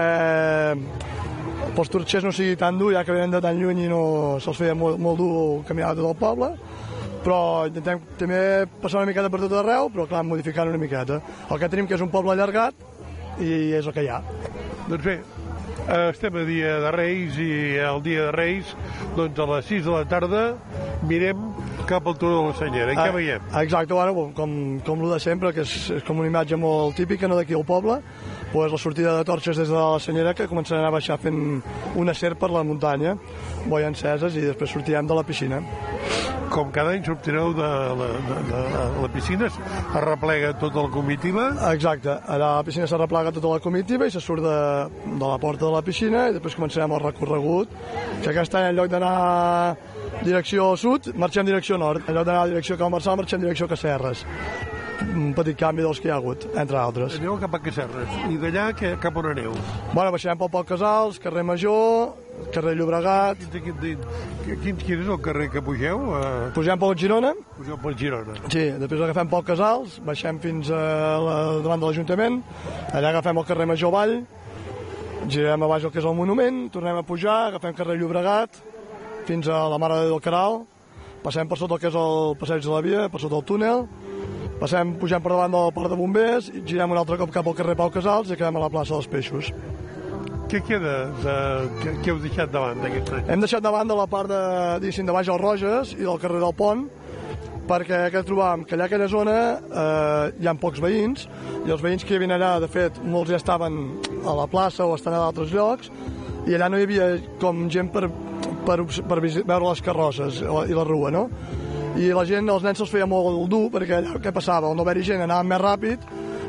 pels torxers no sigui tan dur, ja que venen de tan lluny i no se'ls feia molt, molt dur caminar tot el poble, però intentem també passar una miqueta per tot arreu, però clar, modificant una miqueta. El que tenim que és un poble allargat i és el que hi ha. Doncs bé, estem a dia de Reis i el dia de Reis, doncs a les sis de la tarda mirem cap al Turó de la Senyera. I què veiem? Exacte, bueno, com, com el de sempre, que és, és com una imatge molt típica, no d'aquí al poble, pues la sortida de torxes des de la Senyera, que començaran a baixar fent una serp per la muntanya, boi enceses, i després sortirem de la piscina. Com cada any sortireu de la, de, de, de la piscina, es replega tota la comitiva? Exacte, allà a la piscina se replega tota la comitiva i se surt de, de la porta de la piscina i després començarem el recorregut, que aquest any en lloc d'anar direcció sud, marxem direcció nord, en lloc d'anar a direcció Cal Marçal, marxem direcció Casserres. Un petit canvi dels que hi ha hagut, entre altres. Aneu cap a Casserres, i d'allà cap on aneu? Bueno, baixarem pel Pol Casals, carrer Major, carrer Llobregat... Quin, quin, quin, quin és el carrer que pugeu? Uh... Pugem pel Girona. Pugeu pel Girona. Sí, després agafem pel Casals, baixem fins a la, davant de l'Ajuntament, allà agafem el carrer Major Vall, girem a baix el que és el monument, tornem a pujar, agafem carrer Llobregat, fins a la Mare de Déu del Caral, passem per sota el que és el passeig de la Via, per sota el túnel, passem, pugem per davant del Parc de Bombers, girem un altre cop cap al carrer Pau Casals i acabem a la plaça dels Peixos. Què queda? De, què, què heu deixat davant d'aquest any? Hem deixat davant de la part de, diguéssim, de baix als Roges i del carrer del Pont, perquè què trobàvem? Que allà a aquella zona eh, hi ha pocs veïns, i els veïns que hi havia allà, de fet, molts ja estaven a la plaça o estan a d'altres llocs, i allà no hi havia com gent per, per, per veure les carrosses i la rua, no? I la gent, els nens se'ls feia molt dur, perquè allà què passava? Al no haver-hi gent anàvem més ràpid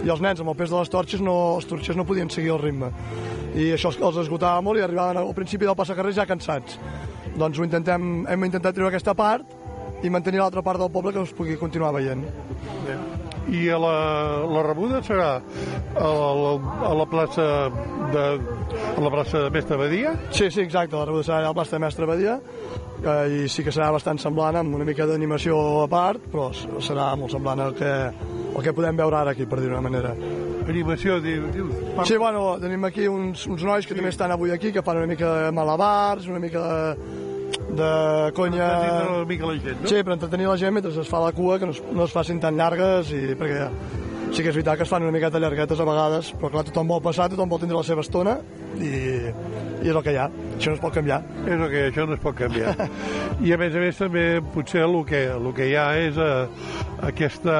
i els nens amb el pes de les torxes no, els torxers no podien seguir el ritme i això els esgotava molt i arribaven al principi del passacarrers ja cansats. Doncs ho intentem, hem intentat treure aquesta part i mantenir l'altra part del poble que us pugui continuar veient. Bé. I a la, la rebuda serà a la, a la plaça de a la plaça de Mestre Badia? Sí, sí, exacte, la rebuda serà a la plaça de Mestre Badia eh, i sí que serà bastant semblant amb una mica d'animació a part, però serà molt semblant al que, el que podem veure ara aquí, per dir-ho d'una manera. Animació, dius? Sí, bueno, tenim aquí uns, uns nois que sí. també estan avui aquí, que fan una mica de malabars, una mica de de conya... Per una mica la gent, no? Sí, per entretenir la gent mentre es fa la cua, que no es, no es facin tan llargues, i perquè sí que és veritat que es fan una miqueta llarguetes a vegades, però clar, tothom vol passar, tothom vol tindre la seva estona, i, i és el que hi ha. Això no es pot canviar. És el que això no es pot canviar. I a més a més també potser el que, el que hi ha és uh, aquesta...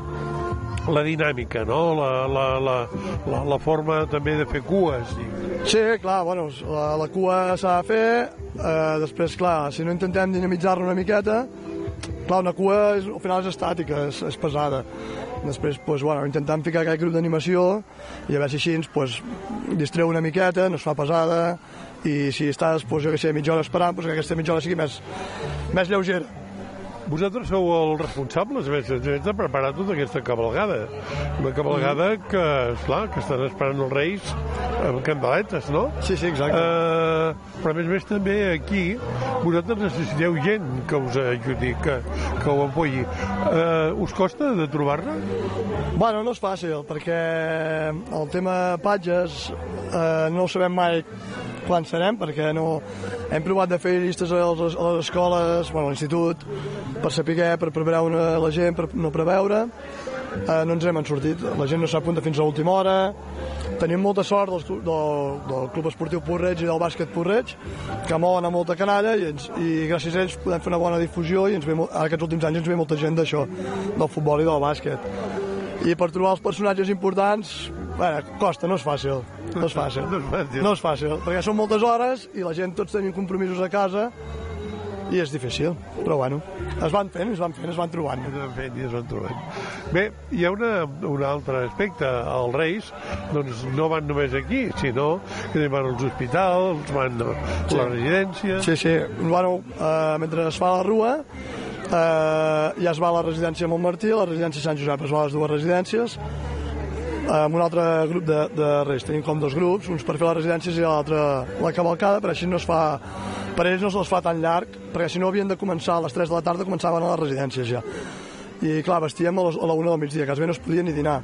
la dinàmica, no? La, la, la, la, la forma també de fer cues. Sí, clar, bueno, la, la cua s'ha de fer, eh, després, clar, si no intentem dinamitzar-la una miqueta, clar, una cua és, al final és estàtica, és, és pesada. Després, pues, bueno, intentem ficar aquest grup d'animació i a veure si així pues, distreu una miqueta, no es fa pesada, i si estàs, pues, jo què sé, mitja hora esperant, pues, que aquesta mitja hora sigui més, més lleugera. Vosaltres sou els responsables, a més, de preparar tota aquesta cabalgada. Una cabalgada que, esclar, que estan esperant els Reis amb candeletes, no? Sí, sí, exacte. Uh, però, a més a més, també aquí vosaltres necessiteu gent que us ajudi, que, que ho apoyi. Uh, us costa de trobar-ne? Bueno, no és fàcil, perquè el tema patges uh, no ho sabem mai quan serem, perquè no... hem provat de fer llistes a les, a les escoles, bueno, a l'institut, per saber, per preveure la gent, per no preveure. Eh, no ens hem sortit, la gent no s'apunta fins a l'última hora. Tenim molta sort del, del, del Club Esportiu Porreig i del bàsquet Porreig, que mouen a molta canalla i, ens, i gràcies a ells podem fer una bona difusió i ens ve, ara aquests últims anys ens ve molta gent d'això, del futbol i del bàsquet. I per trobar els personatges importants, bueno, costa, no és fàcil. No és fàcil. No és fàcil. No és fàcil, perquè són moltes hores i la gent tots tenim compromisos a casa i és difícil, però bueno, es van fent, es van fent, es van trobant. Es van fent i es van trobant. Bé, hi ha una, un altre aspecte. Els Reis doncs, no van només aquí, sinó que van als hospitals, van a sí. les residències... Sí, sí. Bueno, eh, mentre es fa la rua, eh, ja es va a la residència Montmartí, a la residència Sant Josep, es va a les dues residències, amb un altre grup de, de Reis. Tenim com dos grups, uns per fer les residències i l'altre la cavalcada, però així no es fa, per ells no se'ls fa tan llarg, perquè si no havien de començar a les tres de la tarda, començaven a les residències ja. I clar, vestíem a, les, a la una del migdia, quasi bé no es podia ni dinar.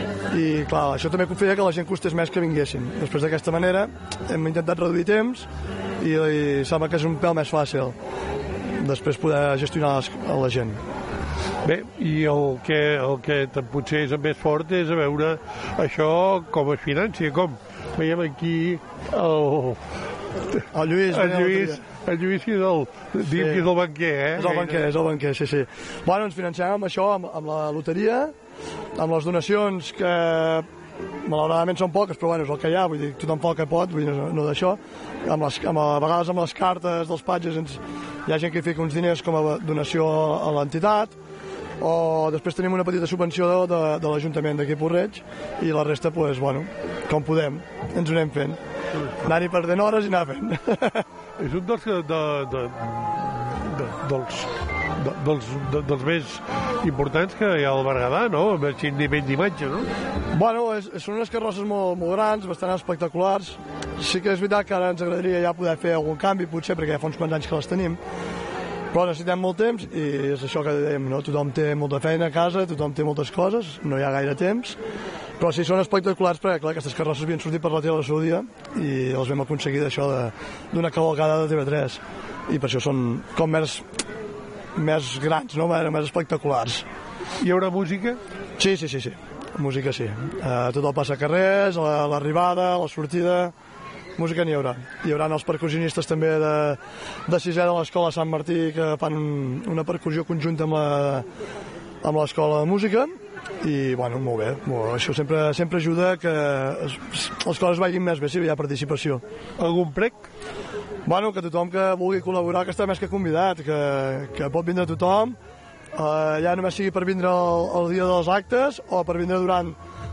I clar, això també feia que la gent costés més que vinguessin. Després d'aquesta manera hem intentat reduir temps i, i sembla que és un pèl més fàcil després poder gestionar les, a la gent. Bé, i el que, el que potser és el més fort és a veure això com es financia, com veiem aquí el... El Lluís. El Lluís, el Lluís que és el, sí. que és el banquer, eh? És el banquer, és el banquer, sí, sí. Bueno, ens financem amb això, amb, amb la loteria, amb les donacions que malauradament són poques, però bueno, és el que hi ha, vull dir, tothom fa el que pot, vull dir, no, no d'això. Amb les, amb, a vegades amb les cartes dels patges ens, hi ha gent que fica uns diners com a donació a l'entitat, o després tenim una petita subvenció de, de, de l'Ajuntament d'aquí Porreig i la resta, pues, bueno, com podem, ens ho anem fent. Anar-hi perdent hores i anar fent. És un dels, de, de, de, dels, de, dels, de, dels més importants que hi ha al Berguedà, no? Amb aquest nivell d'imatge, no? Bueno, és, són unes carrosses molt, molt grans, bastant espectaculars. Sí que és veritat que ara ens agradaria ja poder fer algun canvi, potser, perquè ja fa uns quants anys que les tenim, però necessitem molt temps i és això que dèiem, no? Tothom té molta feina a casa, tothom té moltes coses, no hi ha gaire temps, però sí són espectaculars perquè clar, aquestes carrosses havien sortit per la tele de Saúdia i els vam aconseguir d'això d'una cavalcada de T V tres i per això són com més, més grans, no? Més espectaculars. Hi haurà música? Sí, sí, sí, sí. Música sí. Uh, tot el passacarrers, l'arribada, la sortida... Música n'hi haurà. Hi haurà els percussionistes també de, de sisè de l'escola Sant Martí que fan un, una percussió conjunta amb la, amb l'escola de música i, bueno, molt bé. Molt bé. Això sempre, sempre ajuda que es, les coses vagin més bé si hi ha participació. Algun prec? Bueno, que tothom que vulgui col·laborar que està més que convidat, que, que pot vindre tothom, eh, ja només sigui per vindre el, el dia dels actes o per vindre durant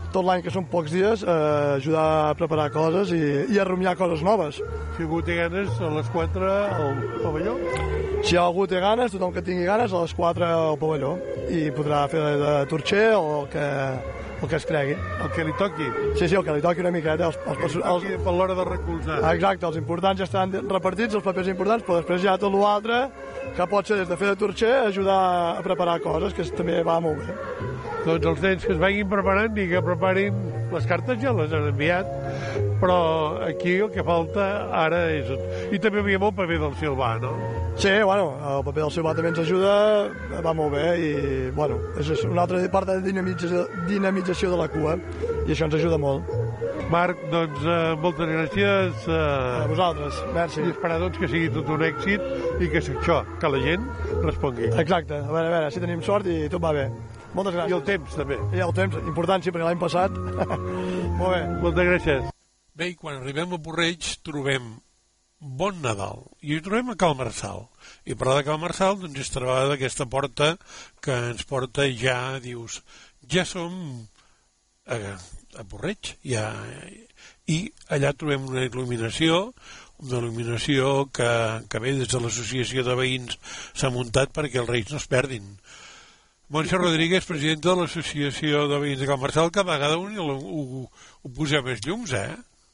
tot l'any, que són pocs dies, eh, ajudar a preparar coses i, i a rumiar coses noves. Si algú té ganes, a les quatre al pavelló? Si algú té ganes, tothom que tingui ganes, a les quatre al pavelló. I podrà fer de torxer o el que, el que es cregui. El que li toqui? Sí, sí, el que li toqui una miqueta. Els, els, els, els, per l'hora de recolzar. Exacte, els importants ja estan repartits, els papers importants, però després ja tot l'altre, que pot ser des de fer de torxer, ajudar a preparar coses, que també va molt bé. Doncs els nens que es vagin preparant i que preparin les cartes ja les han enviat, però aquí el que falta ara és... I també hi havia molt paper del Silvà, no? Sí, bueno, el paper del Silvà també ens ajuda, va molt bé i, bueno, és una altra part de dinamització, dinamització de la cua i això ens ajuda molt. Marc, doncs eh, moltes gràcies. Eh, a vosaltres, merci. I esperar doncs, que sigui tot un èxit i que això, que la gent respongui. Exacte, a veure, a veure, si tenim sort i tot va bé. Moltes gràcies. I el temps, també. I el temps, important, sí, perquè l'any passat... Molt bé. Moltes gràcies. Bé, i quan arribem a Porreig trobem Bon Nadal. I hi trobem a Cal Marçal. I parlar de Cal Marçal, doncs és trobar d'aquesta porta que ens porta ja, dius, ja som a, a Porreig. Ja, i allà trobem una il·luminació, una il·luminació que, que ve des de l'associació de veïns s'ha muntat perquè els Reis no es perdin. Montse Rodríguez, presidenta de l'Associació de Veïns de Cal Marçal, que a vegades ho, ho, ho posem més llums, eh?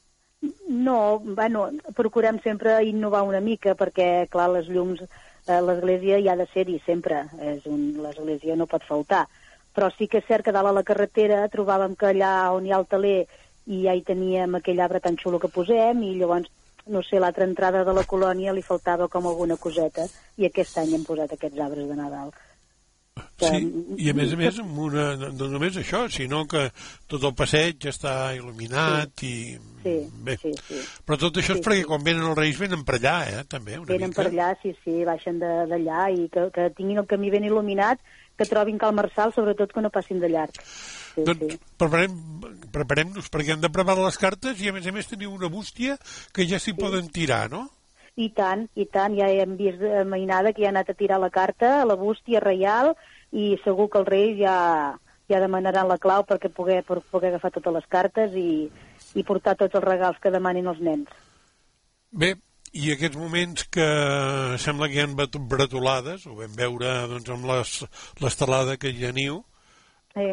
No, bueno, procurem sempre innovar una mica, perquè, clar, les llums, eh, l'església hi ha de ser-hi sempre, és un, l'església no pot faltar, però sí que és cert que dalt a la carretera trobàvem que allà on hi ha el taler i ja hi teníem aquell arbre tan xulo que posem, i llavors, no sé, l'altra entrada de la colònia li faltava com alguna coseta, i aquest any hem posat aquests arbres de Nadal. Sí, i a més a més una, no només això, sinó que tot el passeig està il·luminat sí, i sí, bé, sí, sí. Però tot això sí, és perquè sí. quan venen els Reis venen per allà, eh, també una venen mica. per allà, sí, sí, baixen d'allà i que, que tinguin el camí ben il·luminat, que trobin Cal Marçal, sobretot que no passin de llarg. Sí, doncs sí. preparem, preparem-nos perquè hem de preparar les cartes i a més a més teniu una bústia que ja s'hi sí. poden tirar, no? I tant, i tant, ja hem vist a Mainada que ja ha anat a tirar la carta a la bústia reial i segur que els Reis ja, ja demanaran la clau perquè poder, per poder agafar totes les cartes i, i portar tots els regals que demanin els nens. Bé, i aquests moments que sembla que hi ha bretolades, ho vam veure doncs, amb l'estelada que hi teniu, eh,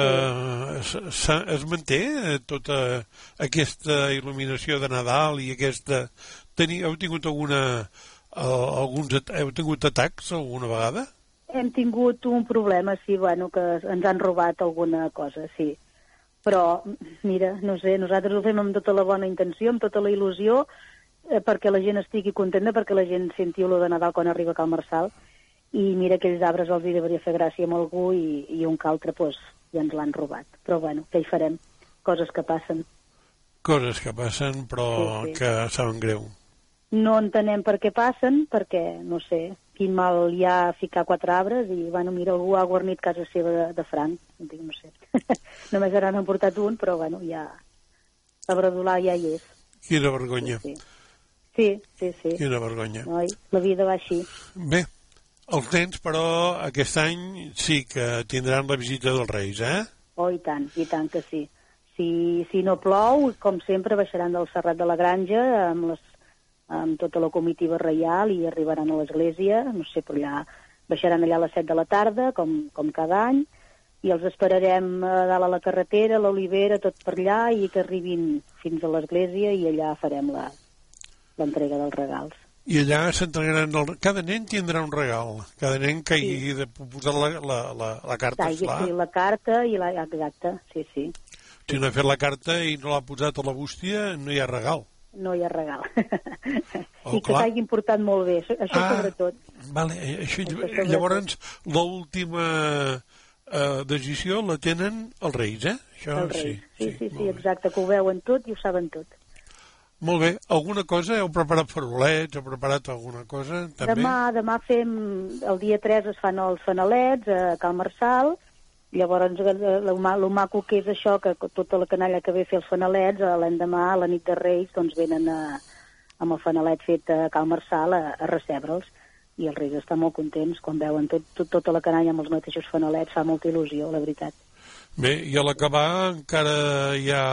eh, sí. es, es manté tota aquesta il·luminació de Nadal i aquesta... Teni, heu tingut alguna... alguns, heu tingut atacs alguna vegada? Hem tingut un problema, sí, bueno, que ens han robat alguna cosa, sí. Però, mira, no sé, nosaltres ho fem amb tota la bona intenció, amb tota la il·lusió, eh, perquè la gent estigui contenta, perquè la gent senti olor de Nadal quan arriba a Cal Marçal, i mira, aquells arbres els hi deveria fer gràcia amb algú i, i un que altre, doncs, ja ens l'han robat. Però, bueno, què hi farem? Coses que passen. Coses que passen, però sí, sí. que saben greu. No entenem per què passen, perquè, no sé, quin mal hi ha ficar quatre arbres i, bueno, mira, algú ha guarnit casa seva de, de franc, no sé. Només ara n'han portat un, però, bueno, ja... La bredolà ja hi és. Quina vergonya. Sí, sí, sí. sí. Quina vergonya. Oi, la vida va així. Bé, els nens, però, aquest any sí que tindran la visita dels Reis, eh? Oh, i tant, i tant que sí. Si, si no plou, com sempre, baixaran del Serrat de la Granja amb les amb tota la comitiva reial i arribaran a l'església, no sé, per allà, baixaran allà a les set de la tarda, com, com cada any, i els esperarem a dalt a la carretera, a l'Olivera, tot per allà, i que arribin fins a l'església i allà farem la, l'entrega dels regals. I allà s'entregaran... El... Cada nen tindrà un regal, cada nen que sí. hi de posar la, la, la, la carta, sí, esclar. Sí, la carta i la... Exacte, sí, sí. Si no ha fet la carta i no l'ha posat a la bústia, no hi ha regal. No hi ha regal. Oh, I que s'hagin portat molt bé, això, això ah, sobretot. Vale, això, això llavors, l'última eh, decisió la tenen els Reis, eh? Això, els Reis, sí, sí, sí, sí, sí bé. exacte, que ho veuen tot i ho saben tot. Molt bé, alguna cosa? Heu preparat farolets? Heu preparat alguna cosa? També? Demà, demà fem, el dia tres es fan els fanalets a Cal Marçal. Llavors, el maco que és això, que tota la canalla que ve a fer els fanalets, l'endemà, a la nit de Reis, doncs venen a, amb el fanalet fet a Cal Marçal a, a recebre'ls. I els Reis estan molt contents quan veuen tot, tot, tota la canalla amb els mateixos fanalets, fa molta il·lusió, la veritat. Bé, i a l'acabar encara hi ha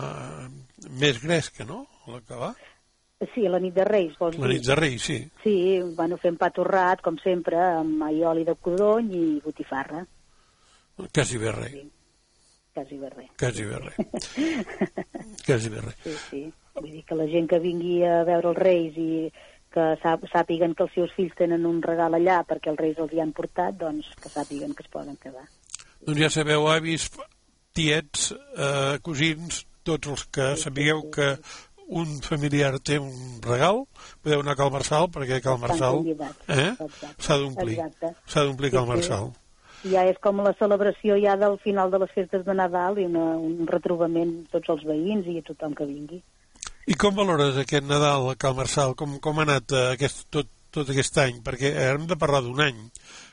més gresca, no? A l'acabar? Sí, a la nit de Reis, vols dir? La nit de Reis, sí. Sí, bueno, fem pa torrat, com sempre, amb aioli de codony i botifarra. Quasi bé res. Sí. Quasi bé res. Quasi bé res. Quasi bé res. Sí, sí. Vull dir que la gent que vingui a veure els Reis i que sàpiguen que els seus fills tenen un regal allà perquè els Reis els hi han portat, doncs que sàpiguen que es poden quedar. Doncs ja sabeu, avis, tiets, eh, cosins, tots els que sapigueu que un familiar té un regal, podeu anar a Cal Marçal, perquè Cal Marçal eh, s'ha d'omplir. S'ha d'omplir Cal Marçal. Ja és com la celebració ja del final de les festes de Nadal i una, un retrobament tots els veïns i tothom que vingui. I com valores aquest Nadal a Cal Marçal? Com, com ha anat uh, aquest, tot, tot aquest any? Perquè hem de parlar d'un any.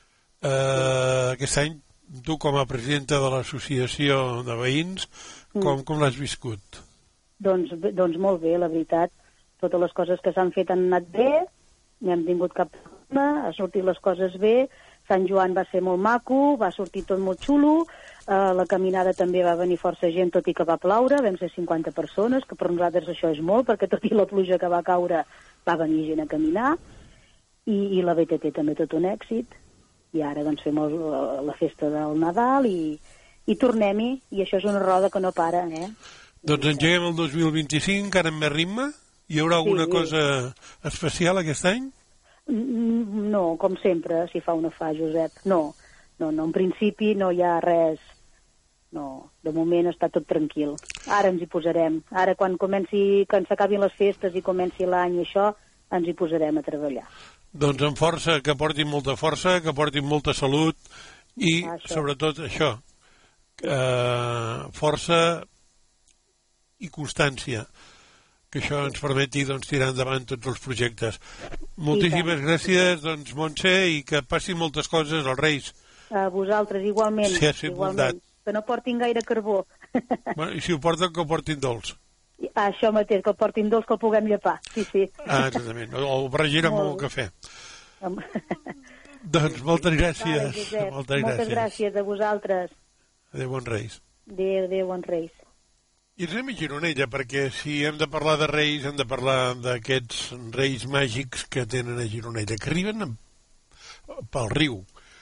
Uh, aquest any, tu com a presidenta de l'associació de veïns, com, com l'has viscut? Doncs, doncs molt bé, la veritat. Totes les coses que s'han fet han anat bé, no hem tingut cap problema, ha sortit les coses bé, Sant Joan va ser molt maco, va sortir tot molt xulo, uh, la caminada també va venir força gent, tot i que va ploure, vam ser cinquanta persones, que per nosaltres això és molt, perquè tot i la pluja que va caure va venir gent a caminar, i, i la B T T també tot un èxit, i ara doncs fem el, la festa del Nadal i, i tornem-hi, i això és una roda que no para, eh? Doncs engeguem el dos mil vint-i-cinc, encara amb més ritme? Hi haurà alguna sí, cosa especial aquest any? No, com sempre, si fa o no fa, Josep. No, no, no, en principi no hi ha res. No, de moment està tot tranquil. Ara ens hi posarem. Ara, quan comenci, quan s'acabin les festes i comenci l'any i això, ens hi posarem a treballar. Doncs amb força, que portin molta força, que portin molta salut i, ah, això. sobretot, això, eh, força i constància, que això ens permeti doncs, tirar endavant tots els projectes. Moltíssimes gràcies, doncs, Montse, i que passin moltes coses als Reis. A vosaltres, igualment. Si has fet bondat. Que no portin gaire carbó. Bueno, i si ho porten, que ho portin dolç. Ah, això mateix, que el portin dolç, que el puguem llepar. Sí, sí. Ah, exactament. O el barregir amb el cafè. Doncs moltes gràcies. Vale, moltes gràcies. Moltes gràcies a vosaltres. Adéu, bons Reis. Adéu, adéu, bons Reis. I ens anem a Gironella, perquè si hem de parlar de reis, hem de parlar d'aquests reis màgics que tenen a Gironella, que arriben pel riu.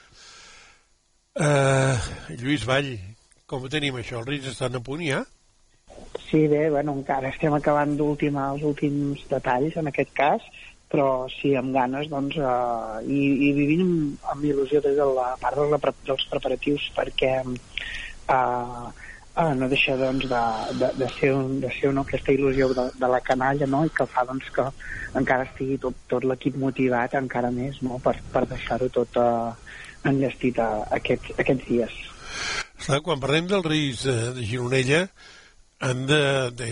Uh, Lluís Vall, com ho tenim això? Els reis estan a punt ja? Sí, bé, bueno, encara estem acabant d'ultimar els últims detalls en aquest cas, però sí, amb ganes, doncs, uh, i, i vivint amb, amb il·lusió des de la part dels, dels preparatius, perquè uh, Ah, no deixa doncs, de, de, de ser, un, de ser no, aquesta il·lusió de, de la canalla, no? I que fa doncs, que encara estigui tot, tot l'equip motivat encara més, no? per, per deixar-ho tot uh, enllestit a, a aquests, aquests dies. Clar, quan parlem dels reis de, de Gironella han de, de,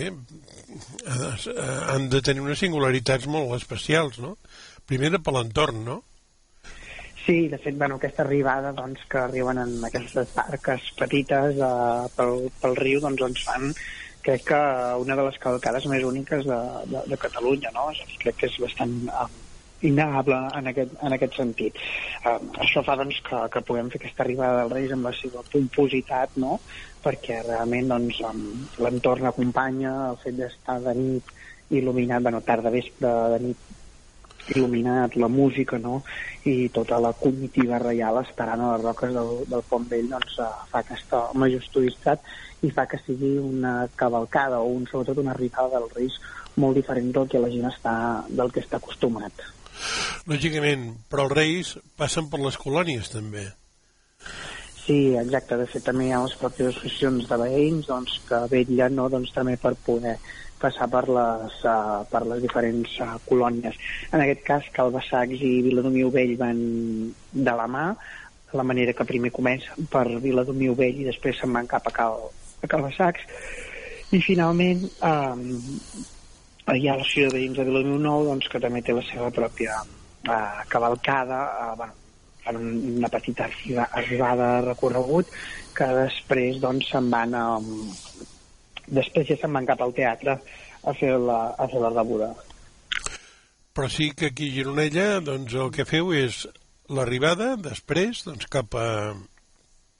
han de tenir unes singularitats molt especials, no? Primera per l'entorn, no? Sí, de fet, bueno, aquesta arribada doncs, que arriben en aquestes barques petites uh, pel, pel riu, doncs ens fan, crec que una de les cavalcades més úniques de, de, de Catalunya, no? Crec que és bastant uh, innegable en aquest, en aquest sentit. Uh, això fa doncs, que, que puguem fer aquesta arribada dels Reis amb la seva pompositat, no? Perquè realment doncs, um, l'entorn acompanya, el fet d'estar de nit il·luminat, bueno, tarda vespre de nit il·luminat, la música, no? I tota la comitiva reial esperant a les roques del, del Pont Vell, doncs uh, fa aquesta majestuositat i fa que sigui una cavalcada o un, sobretot una arribada dels Reis molt diferent del que la gent està, del que està acostumat. Lògicament, però els Reis passen per les colònies també. Sí, exacte, de fet també hi ha les pròpies associacions de veïns doncs, que vetllen, no? Doncs, també per poder passar per les, uh, per les diferents uh, colònies. En aquest cas, Calbassacs i Viladomiu Vell van de la mà, de la manera que primer comença per Viladomiu Vell i després se'n van cap a, Cal, a Calbassacs. I finalment um, hi ha l'associació de veïns de Viladomiu Nou, doncs, que també té la seva pròpia uh, cavalcada, uh, bueno, fan una petita arribada de recorregut, que després doncs, se'n van a... Um, després ja se'n van cap al teatre a fer la, a fer la rebuda. Però sí que aquí a Gironella doncs, el que feu és l'arribada, després doncs, cap a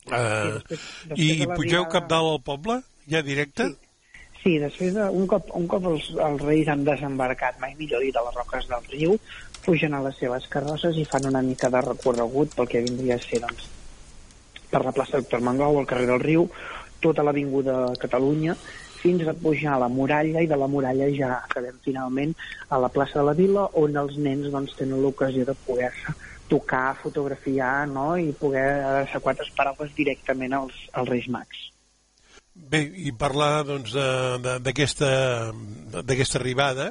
Uh, després, després I de pugeu l'arribada- cap dalt al poble, ja directe? Sí, sí després de, un cop, un cop els, els reis han desembarcat, mai millor dit, a les roques del riu, pugen a les seves carrosses i fan una mica de recorregut pel que vindria a ser, doncs, per la plaça Doctor Mangou, al carrer del Riu, tota l'avinguda Catalunya, fins a pujar a la muralla, i de la muralla ja acabem finalment a la plaça de la Vila, on els nens doncs, tenen l'ocasió de poder-se tocar, fotografiar, no?, i poder adreçar quatre paraules directament als, als Reis Mags. Bé, i parlar doncs, d'aquesta d'aquesta arribada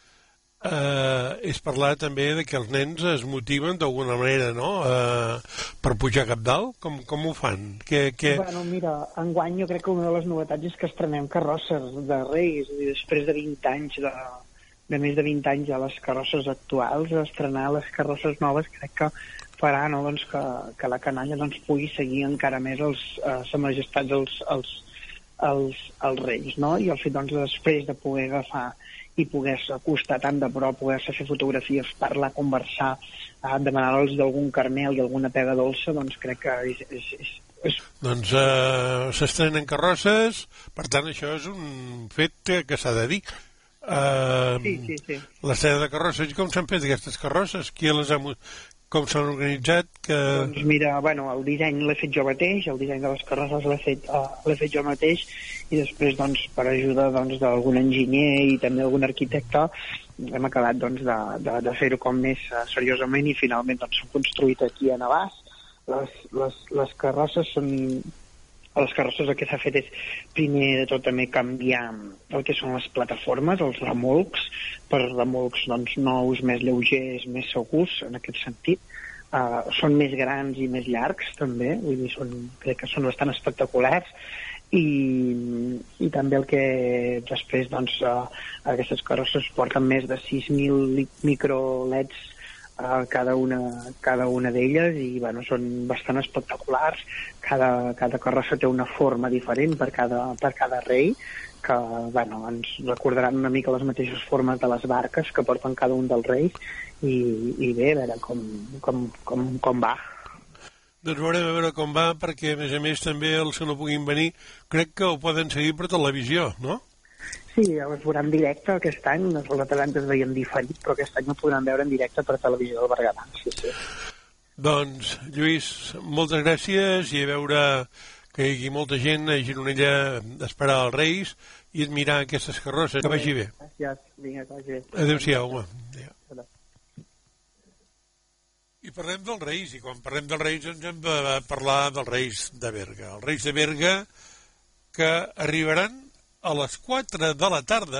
eh, és parlar també de que els nens es motiven d'alguna manera, no?, eh, per pujar cap dalt. Com, com ho fan? Que, que... Bueno, mira, enguany jo crec que una de les novetats és que estrenem carrosses de Reis, i després de vint anys de, de més de vint anys a les carrosses actuals, estrenar les carrosses noves crec que farà, no?, doncs que, que la canalla doncs, pugui seguir encara més els, eh, sa majestat dels els, els, els reis, no? I el fet, doncs, després de poder agafar i poder-se acostar tan de prop, poder-se fer fotografies, parlar, conversar, eh, demanar-los d'algun carmel i alguna pega dolça, doncs crec que és... és, és, és... Doncs eh, s'estrenen carrosses, per tant això és un fet que, que s'ha de dir. Uh, sí, sí, sí. L'estrena de carrosses, i com s'han fet aquestes carrosses? Qui les ha, com s'han organitzat? Que... Doncs mira, bueno, el disseny l'he fet jo mateix, el disseny de les carrosses l'he fet, uh, l'he fet jo mateix, i després, doncs, per ajuda doncs, d'algun enginyer i també algun arquitecte, hem acabat doncs, de, de, de fer-ho com més uh, seriosament, i finalment doncs, s'han construït aquí a Navàs. Les, les, les carrosses són... A les carrosses el que s'ha fet és, primer de tot, també canviar el que són les plataformes, els remolcs, per remolcs doncs, nous, més lleugers, més segurs, en aquest sentit. Uh, són més grans i més llargs, també, vull dir, són, crec que són bastant espectaculars, i, i també el que després, doncs, uh, aquestes carrosses porten més de sis mil micro-leds Uh, cada una, cada una d'elles, i bueno, són bastant espectaculars. Cada, cada carrossa té una forma diferent per cada, per cada rei, que bueno, ens recordaran una mica les mateixes formes de les barques que porten cada un dels reis, i, i bé, a veure com, com, com, com va. Doncs veurem a veure com va, perquè a més a més també els que no puguin venir crec que ho poden seguir per televisió, no? Sí, els veuran en directe aquest any. Els altres es veien diferit, però aquest any ho podran veure en directe per televisió del Berguedà. Sí, sí. Doncs, Lluís, moltes gràcies, i a veure que hi hagi molta gent a Gironella a esperar els Reis i admirar aquestes carrosses. Que vagi bé. Gràcies. Vinga, que vagi bé. Adéu-siau, home. Adéu. I parlem dels Reis, i quan parlem dels Reis ens hem de parlar dels Reis de Berga. Els Reis de Berga que arribaran a les quatre de la tarda,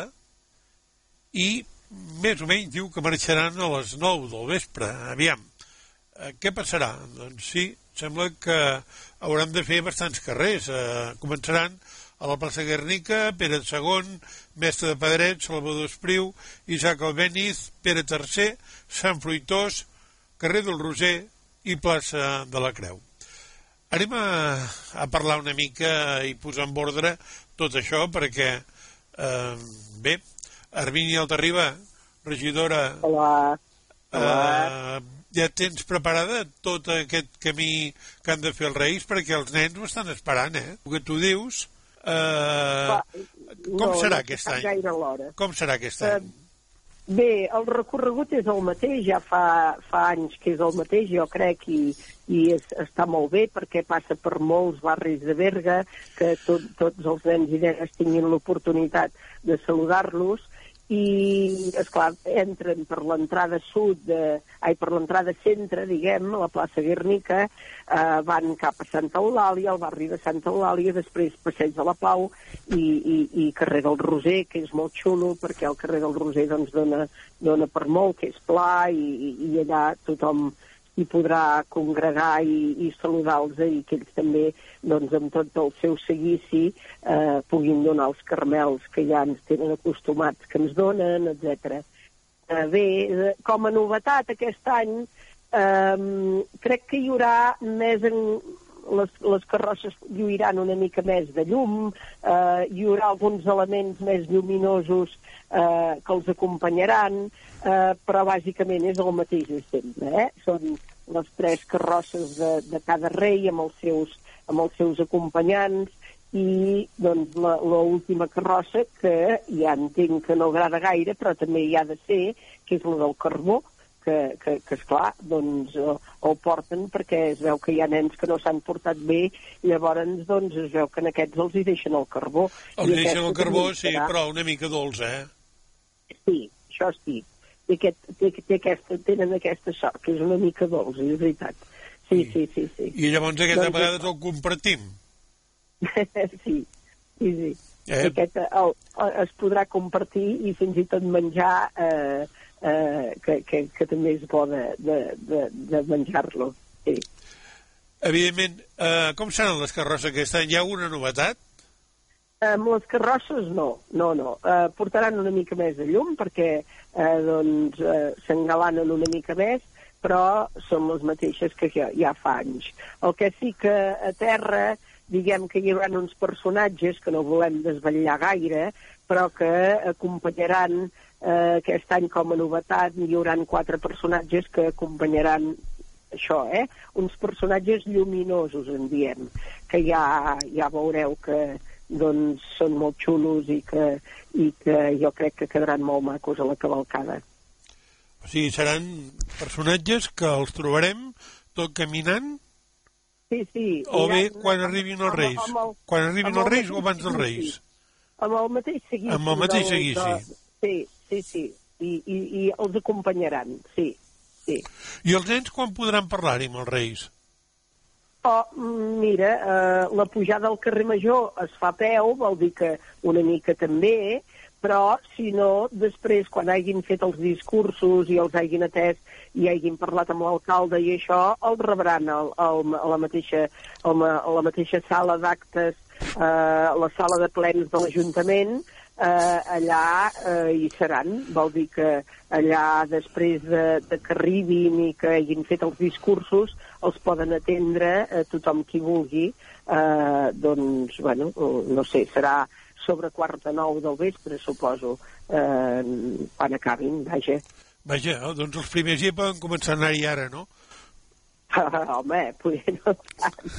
i més o menys diu que marxaran a les nou del vespre. Aviam, eh, què passarà? Doncs sí, sembla que hauran de fer bastants carrers. Eh, començaran a la plaça Guernica, Pere segon, Mestre de Pedret, Salvador Espriu, Isaac Albéniz, Pere tercer, Sant Fruitós, carrer del Roser i plaça de la Creu. Anem a, a parlar una mica i posar en ordre tot això, perquè, eh, bé, Hermínia Altarriba, regidora... Hola. Hola. Eh, ja tens preparada tot aquest camí que han de fer els Reis, perquè els nens ho estan esperant, eh? El que tu dius... Eh, Va, com no, serà no aquest any? any? Gaire l'hora. Com serà aquest uh, any? Bé, el recorregut és el mateix, ja fa, fa anys que és el mateix, jo crec, i, i és, està molt bé, perquè passa per molts barris de Berga, que tot, tots els nens i nenes tinguin l'oportunitat de saludar-los, i, esclar, entren per l'entrada sud, de, ai, per l'entrada centre, diguem, a la plaça Guernica, eh, van cap a Santa Eulàlia, al barri de Santa Eulàlia, després Passeig de la Pau i, i, i carrer del Roser, que és molt xulo, perquè el carrer del Roser doncs, dona, dona per molt, que és pla, i, i allà tothom hi podrà congregar i, i saludar-los, i que ells també, doncs, amb tot el seu seguici, eh, puguin donar els carmels que ja ens tenen acostumats, que ens donen, etcètera. Eh, bé, com a novetat aquest any, eh, crec que hi haurà més en... Les, les carrosses lluiran una mica més de llum, eh, hi haurà alguns elements més lluminosos eh, que els acompanyaran, eh, però bàsicament és el mateix de sempre, eh? Són les tres carrosses de, de cada rei amb els seus, amb els seus acompanyants, i doncs l'última carrossa, que ja entenc que no agrada gaire, però també hi ha de ser, que és la del carbó, que, que, que esclar, doncs el, el porten perquè es veu que hi ha nens que no s'han portat bé, llavors doncs es veu que en aquests els hi deixen el carbó. Els hi deixen el carbó, sí, serà... però una mica dolç, eh? Sí, això sí. Té aquest, té, té aquesta, tenen aquesta sort, que és una mica dolç, és veritat. Sí, sí, sí. sí, sí. I llavors aquesta doncs, vegada el compartim. sí, sí, sí. Eh? Aquest, el, el, es podrà compartir i fins i tot menjar, eh, eh, que, que, que també és bo de, de, de, de menjar-lo. Sí. Evidentment, eh, com seran les carrosses aquest any? Hi ha alguna novetat? Amb les carrosses no, no, no. Eh, portaran una mica més de llum perquè eh, doncs, eh, s'engalanen una mica més, però són les mateixes que ja, ja fa anys. El que sí que a terra diguem que hi haurà uns personatges que no volem desvetllar gaire, però que acompanyaran eh, aquest any com a novetat, hi haurà quatre personatges que acompanyaran això, eh? Uns personatges lluminosos, en diem, que ja, ja veureu que doncs, són molt xulos i que, i que jo crec que quedaran molt macos a la cavalcada. O sigui, seran personatges que els trobarem tot caminant? Sí, sí. O bé quan arribin els Reis? Amb, amb el, quan arribin els Reis o abans dels Reis? Amb el mateix seguici. Amb el mateix seguici. Sí, sí, sí. I, i, i els acompanyaran, sí, sí. I els nens quan podran parlar-hi amb els Reis? Oh, mira, eh, la pujada al carrer Major es fa a peu, vol dir que una mica també, però si no, després, quan hagin fet els discursos i els hagin atès i hagin parlat amb l'alcalde i això, els rebran al, al, a, la mateixa, al, a la mateixa sala d'actes, eh, la sala de plens de l'Ajuntament, eh, allà eh, hi seran. Vol dir que allà, després de, de que arribin i que hagin fet els discursos, els poden atendre eh, tothom qui vulgui. Eh, doncs, bueno, no sé, serà sobre quart de nou del vespre, suposo, eh, quan acabin, vaja. Vaja, doncs els primers ja poden començar a anar-hi ara, no? Ah, home, potser no tant.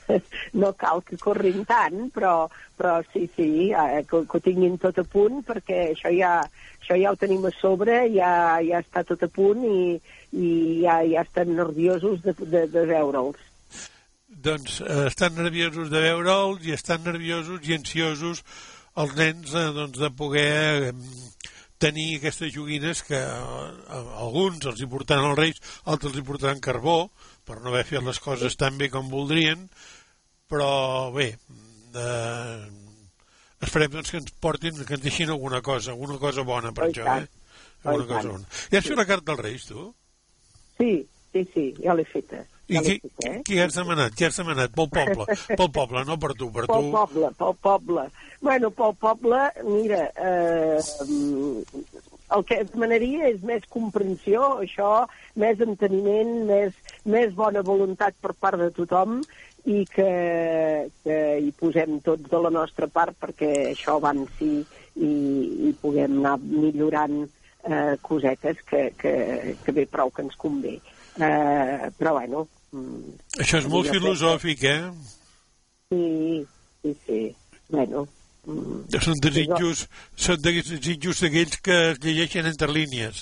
No cal que corrin tant, però, però sí, sí, eh, que, que ho tinguin tot a punt, perquè això ja, això ja ho tenim a sobre, ja, ja està tot a punt i, i ja, ja estan nerviosos de, de, de veure'ls. Doncs eh, estan nerviosos de veure'ls i estan nerviosos i ansiosos els nens eh, doncs, de poder eh, tenir aquestes joguines que eh, alguns els hi portaran els Reis, altres els hi portaran carbó per no haver fet les coses tan bé com voldrien, però bé, eh, esperem doncs, que ens portin, que ens deixin alguna cosa, alguna cosa bona per això, eh? Alguna cosa bona. I has fet la carta als Reis, tu? Sí, sí, sí, ja l'he feta. I qui, eh? qui has demanat? Qui has demanat? Pel poble. Pel poble, no per tu. Per pel tu. poble, pel poble. Bueno, pel poble, mira, eh, el que demanaria és més comprensió, això, més enteniment, més, més bona voluntat per part de tothom i que, que hi posem tots de la nostra part perquè això avanci i, i puguem anar millorant eh, cosetes que, que, que bé prou que ens convé. Eh, però bueno... Això és molt filosòfic, eh? Sí, sí, sí. Bueno... Són desitjos, són desitjos d'aquells que es llegeixen entre línies.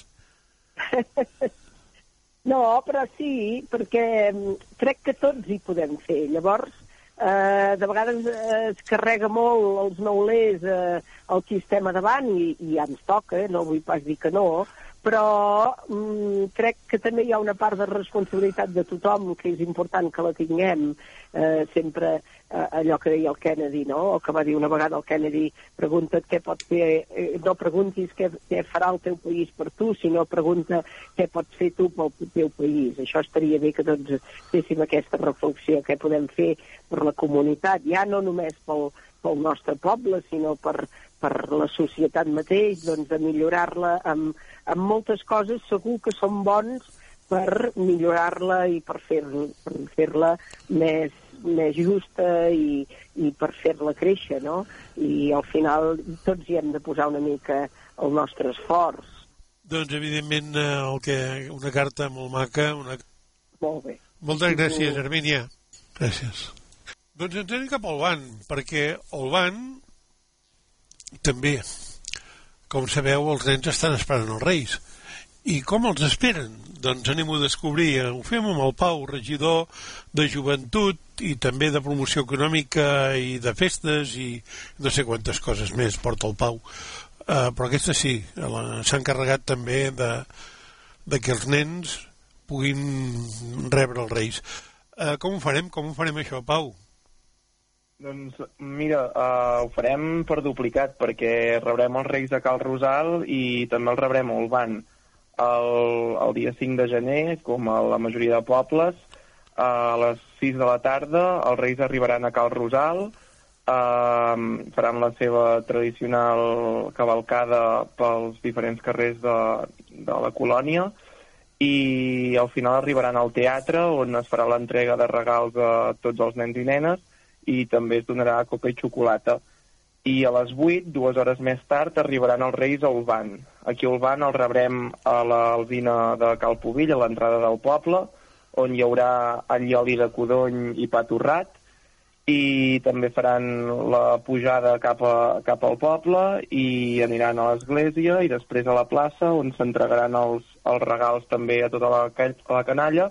No, però sí, perquè crec que tots hi podem fer. Llavors, eh, de vegades es carrega molt els neulers eh, el qui estem a davant i, i ja ens toca, no vull pas dir que no, però mm, crec que també hi ha una part de responsabilitat de tothom que és important que la tinguem, eh, sempre eh, allò que deia el Kennedy, no? O que va dir una vegada el Kennedy, pregunta't què pot fer, eh, no preguntis què, què farà el teu país per tu, sinó pregunta què pots fer tu pel teu país. Això estaria bé que tots féssim aquesta reflexió, què podem fer per la comunitat, ja no només pel, pel nostre poble, sinó per, per la societat mateix, doncs de millorar-la amb amb moltes coses segur que són bons per millorar-la i per fer-la per fer-la més, més justa i, i per fer-la créixer, no? I al final tots hi hem de posar una mica el nostre esforç. Doncs evidentment el que, una carta molt maca, una, Molt bé. Moltes gràcies, Hermínia. Gràcies. Doncs ens anem cap al Olvan, perquè Olvan també, com sabeu, els nens estan esperant els Reis. I com els esperen? Doncs anem a descobrir. Ho fem amb el Pau, regidor de Joventut i també de Promoció Econòmica i de Festes i no sé quantes coses més porta el Pau. Uh, però aquesta sí, s'ha encarregat també de, de que els nens puguin rebre els Reis. Uh, com ho farem? Com ho farem això, Pau? Doncs mira, uh, ho farem per duplicat, perquè rebrem els Reis a Cal Rosal i també els rebrem a Olvan. El, el dia cinc de gener, com a la majoria de pobles, a les sis de la tarda els Reis arribaran a Cal Rosal, eh, faran la seva tradicional cavalcada pels diferents carrers de, de la colònia i al final arribaran al teatre on es farà l'entrega de regals a tots els nens i nenes i també es donarà coca i xocolata. I a les vuit, dues hores més tard, arribaran els Reis a Olvan. Aquí a Olvan els rebrem a l'Alzina de Cal Pubill, a l'entrada del poble, on hi haurà allioli de codony i pa torrat, i també faran la pujada cap, a, cap al poble i aniran a l'església i després a la plaça, on s'entregaran els, els regals també a tota la, a la canalla,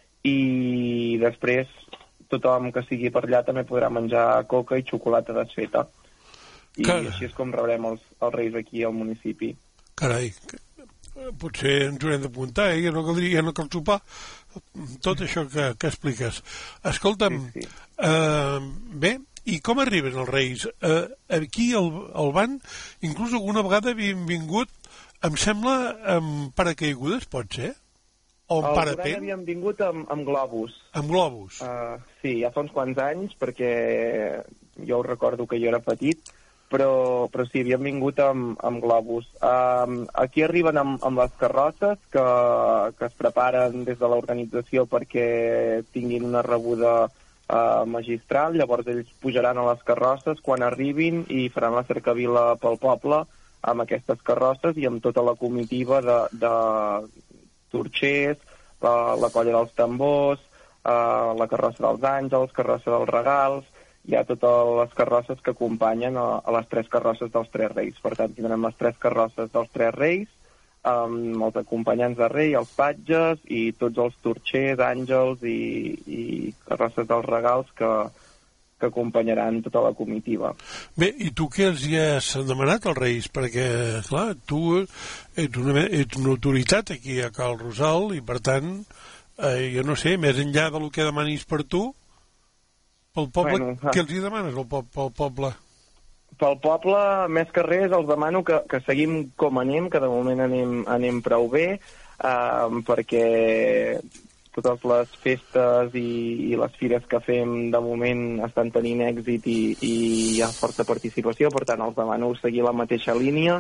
i després tothom que sigui per allà també podrà menjar coca i xocolata desfeta. I que... així és com rebrem els, els Reis aquí al municipi. Carai, potser ens haurem d'apuntar, eh? Ja no caldria, ja no cal sopar tot això que, que expliques. Escolta'm, sí, sí. Uh, bé, i com arriben els Reis? Uh, aquí al, al Van, inclús alguna vegada havien vingut, em sembla, amb paracaigudes, pot ser? O amb parapent? Havíem vingut amb, amb globus. Amb globus? Uh, sí, ja fa uns quants anys, perquè jo ho recordo que jo era petit, però, però sí, havíem vingut amb, amb globus. Um, aquí arriben amb, amb les carrosses que, que es preparen des de l'organització perquè tinguin una rebuda uh, magistral, llavors ells pujaran a les carrosses quan arribin i faran la cercavila pel poble amb aquestes carrosses i amb tota la comitiva de, de torxers, la, la colla dels tambors, uh, la carrossa dels àngels, carrossa dels regals. Hi ha totes les carrosses que acompanyen a, a les tres carrosses dels tres reis. Per tant, tindrem les tres carrosses dels tres reis, amb els acompanyants de rei, els patges i tots els torxers, àngels i, i carrosses dels regals que, que acompanyaran tota la comitiva. Bé, i tu què els hi has demanat als Reis? Perquè, clar, tu ets una, ets una autoritat aquí a Cal Rosal i, per tant, eh, jo no sé, més enllà del que demanis per tu, pel poble, bueno, què els hi demanes pel, pel poble? Pel poble, més que res, els demano que, que seguim com anem, que de moment anem, anem prou bé, eh, perquè totes les festes i, i les fires que fem de moment estan tenint èxit i, i hi ha força participació, per tant els demano seguir la mateixa línia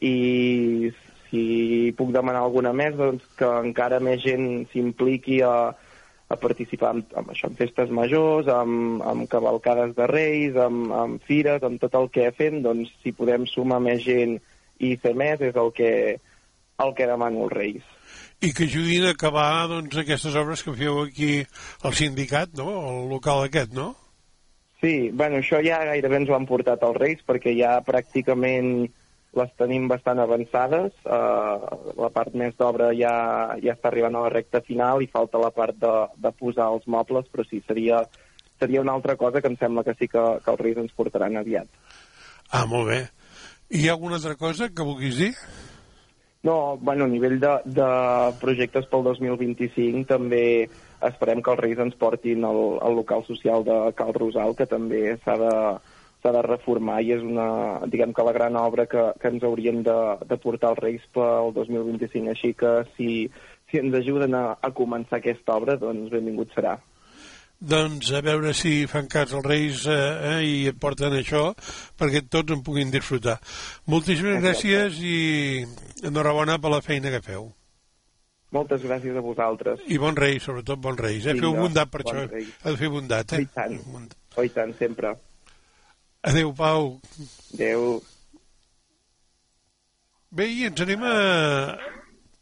i si puc demanar alguna més, doncs que encara més gent s'impliqui a a participar en, en, això, en festes majors, amb, amb cavalcades de reis, amb, amb fires, amb tot el que fem, doncs si podem sumar més gent i fer més és el que, el que demano als Reis. I que ajudin a acabar doncs, aquestes obres que feu aquí al sindicat, no? El local aquest, no? Sí, bueno, això ja gairebé ens ho han portat als Reis perquè ja pràcticament les tenim bastant avançades, uh, la part més d'obra ja, ja està arribant a la recta final i falta la part de, de posar els mobles, però sí, seria, seria una altra cosa que em sembla que sí que, que els Reis ens portaran aviat. Ah, molt bé. I hi ha alguna altra cosa que vulguis dir? No, bueno, a nivell de, de projectes pel dos mil vint-i-cinc també esperem que els Reis ens portin el, el local social de Cal Rosal, que també s'ha de s'ha de reformar i és una, diguem que la gran obra que, que ens haurien de, de portar els Reis pel dos mil vint-i-cinc, així que si, si ens ajuden a, a començar aquesta obra, doncs benvingut serà. Doncs a veure si fan cas els Reis eh, eh, i et porten això perquè tots en puguin disfrutar. Moltíssimes gràcies i enhorabona per la feina que feu. Moltes gràcies a vosaltres. I bon Reis, sobretot bon Reis. Eh? Feu bondat per bon això. Reis. Ha de fer bondat, eh? I tant, oh, i tant, sempre. Adéu, Pau. Adéu. Bé, i ens anem a,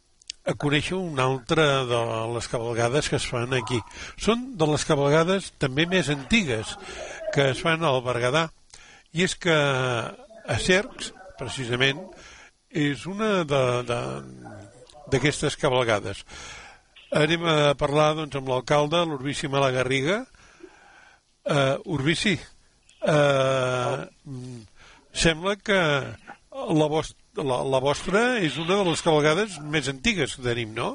a conèixer una altra de les cabalgades que es fan aquí. Són de les cabalgades també més antigues que es fan al Berguedà, i és que a Cercs, precisament, és una d'aquestes cabalgades. Anem a parlar doncs, amb l'alcalde, l'Urbici Malagarriga. Uh, Urbici, uh, sembla que la vostra La, la vostra és una de les cabalgades més antigues que tenim, no?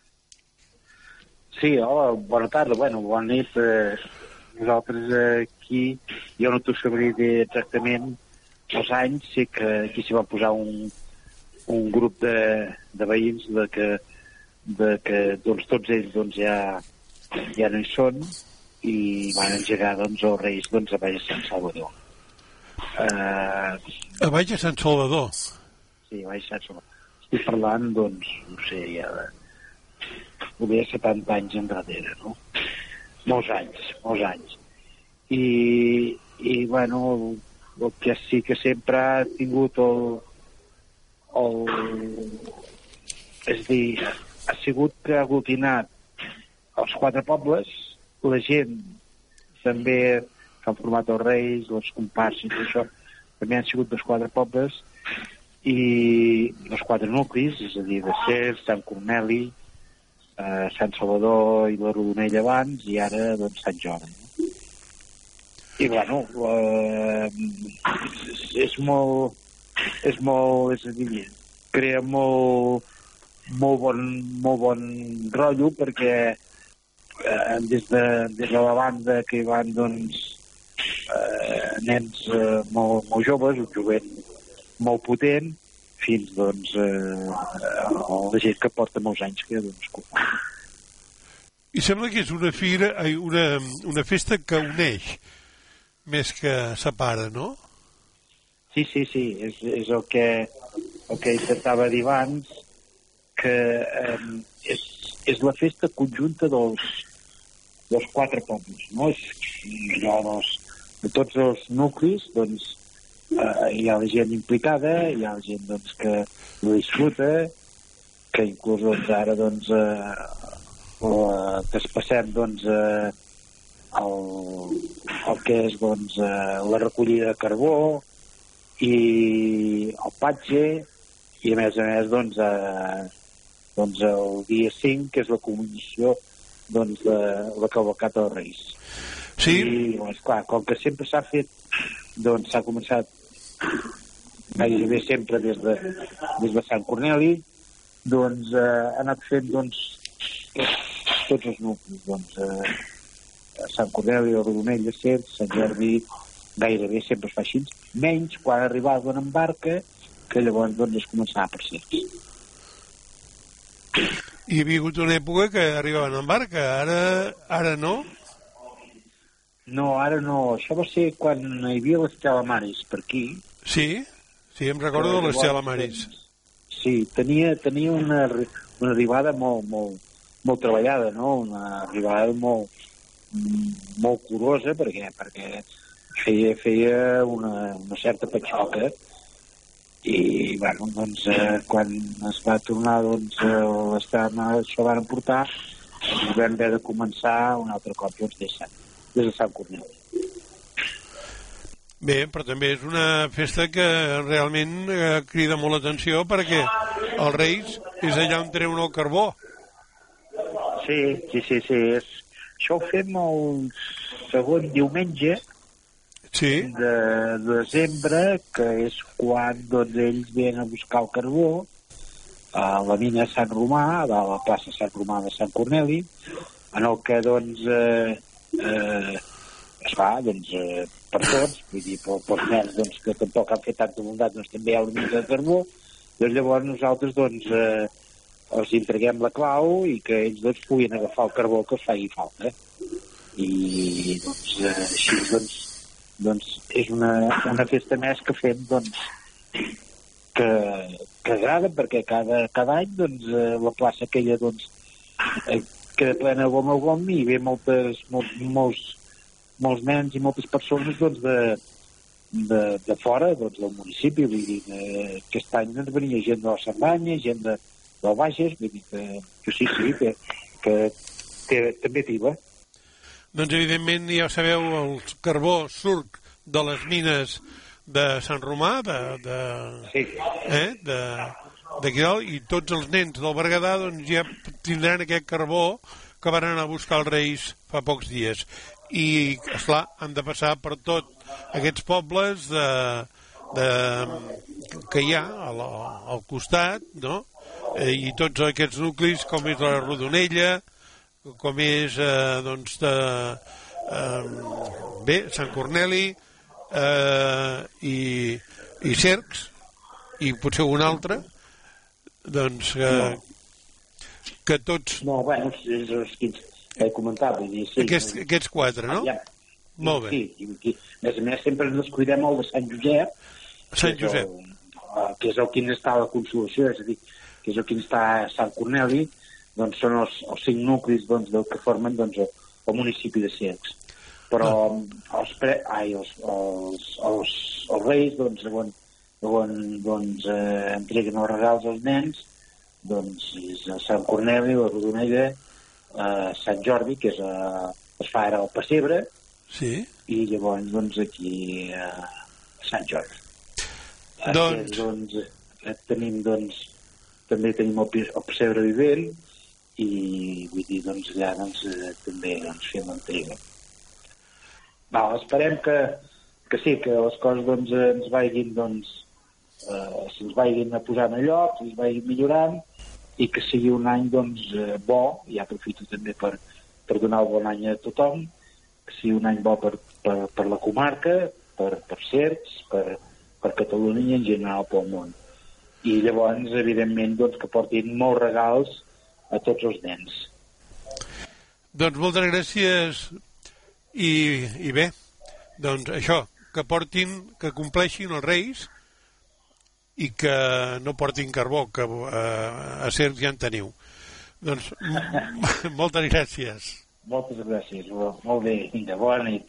Sí, hola, bona tarda, bueno, bona nit. Eh, nosaltres aquí, jo no t'ho sabria dir exactament els anys, sé que aquí s'hi va posar un, un grup de, de veïns de que, de que doncs, tots ells doncs, ja, ja no hi són i van engegar doncs, els Reis doncs, a Baix de Sant Salvador. Eh, a Baix de Sant Salvador? Sí, vaig ser estic parlant, doncs, no sé, ja de... Podria setanta anys enrere, no? Molts anys, molts anys. I, i bueno, el que sí que sempre ha tingut el... el és a dir, ha sigut que ha aglutinat els quatre pobles, la gent també s'han format els Reis, els comparses i això, també han sigut dels quatre pobles, i els quatre nuclis, és a dir, de Cercs, Sant Corneli, eh, Sant Salvador i la Rodonella abans, i ara, doncs, Sant Jordi. I, bueno, eh, és, és molt, és molt, és a dir, crea molt, molt bon, molt bon rotllo, perquè eh, des, de, des de la banda que hi van, doncs, eh, nens eh, molt, molt joves, un jovent molt potent, fins doncs eh, a la gent que porta molts anys que doncs I sembla que és una fira, una, una festa que uneix més que separa, no? Sí, sí, sí, és, és el que el que intentava dir abans, que eh, és, és la festa conjunta dels, dels quatre pobles, no? És allò dels, de tots els nuclis, doncs Uh, hi ha la gent implicada, hi ha la gent doncs, que ho disfruta, que inclús doncs, ara doncs, uh, uh, que es passem doncs, uh, el, el que és doncs, uh, la recollida de carbó i el patge, i a més a més doncs, uh, doncs el dia cinc, que és la comunicació doncs, de la cavalcata dels Reis. Sí. I, doncs, clar, com que sempre s'ha fet, doncs s'ha començat gairebé sempre des de, des de Sant Corneli, doncs eh, ha anat fent doncs, tots els nuclis, doncs, eh, Sant Corneli, Rodonella, Cercs, Sant Jordi, gairebé sempre es fa així, menys quan arribaven en barca, que llavors doncs, es començava per Cercs. Hi havia hagut una època que arribaven en barca, ara, ara no? No, ara no. Això va ser quan hi havia l'Estela Maris per aquí. Sí, sí, em recordo de l'Estela Maris. Sí, tenia, tenia una, una arribada molt, molt, molt treballada, no? Una arribada molt, molt curosa, perquè, perquè feia, feia una, una certa patxoca. I, bueno, doncs, eh, quan es va tornar, doncs, l'Estela Maris s'ho van portar, i vam haver de començar un altre cop, doncs, des de, des de Sant Corneli. Bé, però també és una festa que realment eh, crida molt l'atenció perquè els Reis és allà on treuen el carbó. Sí, sí, sí, sí. És... Això ho fem el segon diumenge sí. de desembre, que és quan doncs, ells venen a buscar el carbó a la mina de Sant Romà, a la plaça Sant Romà de Sant Corneli, en el que doncs eh, eh, es fa doncs, eh, per tots, vull dir, pels nens doncs, que tampoc han fet tanta bondat, doncs també hi ha una mica de carbó, doncs llavors nosaltres doncs, eh, els entreguem la clau i que ells doncs, puguin agafar el carbó que els faci falta. I doncs, eh, així doncs, doncs és una, una festa més que fem doncs, que, que agrada perquè cada, cada any doncs, eh, la plaça aquella doncs, eh, queda plena gom a gom i ve moltes, molts, molts molts nens i moltes persones doncs, de, de, de fora doncs, del municipi. Vull dir, eh, aquest any doncs, venia gent de la Cerdanya, gent de, del Bages, vull dir que, que sí, sí, que, que, que també tiba. Doncs, evidentment, ja ho sabeu, el carbó surt de les mines de Sant Romà, de, de, sí. eh, de, d'aquí dalt, i tots els nens del Berguedà doncs, ja tindran aquest carbó que van anar a buscar els Reis fa pocs dies. I, esclar, han de passar per tot aquests pobles de, de, que hi ha al, al costat, no? Eh, i tots aquests nuclis, com és la Rodonella, com és, eh, doncs, de, eh, bé, Sant Corneli, eh, i, i Cercs, i potser un altre, doncs, eh, no. que tots... No, bueno, és els que he comentat, vull dir, sí. Aquests, aquests quatre, no? Ja. Molt bé. Sí, i, i, a més a més, sempre ens descuidem el de Sant Josep, Sant Josep. Que és el, que és el quin està a la Consolació, és a dir, que és el quin està a Sant Corneli, doncs són els, els cinc nuclis doncs, del que formen doncs, el, el municipi de Cercs. Però ah. els, pre, ai, els, els, els, els reis, doncs, on, on doncs, eh, entreguen els regals als nens, doncs és a Sant Corneli, la Rodonella, eh, Sant Jordi, que és a, es fa ara al Pessebre, sí. I llavors doncs, aquí a Sant Jordi. Doncs... Aquí, doncs eh, tenim, doncs, també tenim el, el Pessebre vivent, i vull dir, doncs, allà doncs, eh, també doncs, fem l'entrega. Val, esperem que, que sí, que les coses doncs, ens vagin, doncs, eh, se'ns vagin a posar a lloc, se'ns vagin millorant, i que sigui un any doncs, eh, bo, i aprofito també per, per donar el bon any a tothom, que sigui un any bo per, per, per la comarca, per, per Cercs, per, per Catalunya i en general pel món. I llavors, evidentment, doncs, que portin molts regals a tots els nens. Doncs moltes gràcies i, i bé, doncs això, que portin, que compleixin els Reis i que no portin carbó, que eh, a Cercs ja en teniu. Doncs moltes gràcies. Moltes gràcies, molt bé, vinga, bona nit.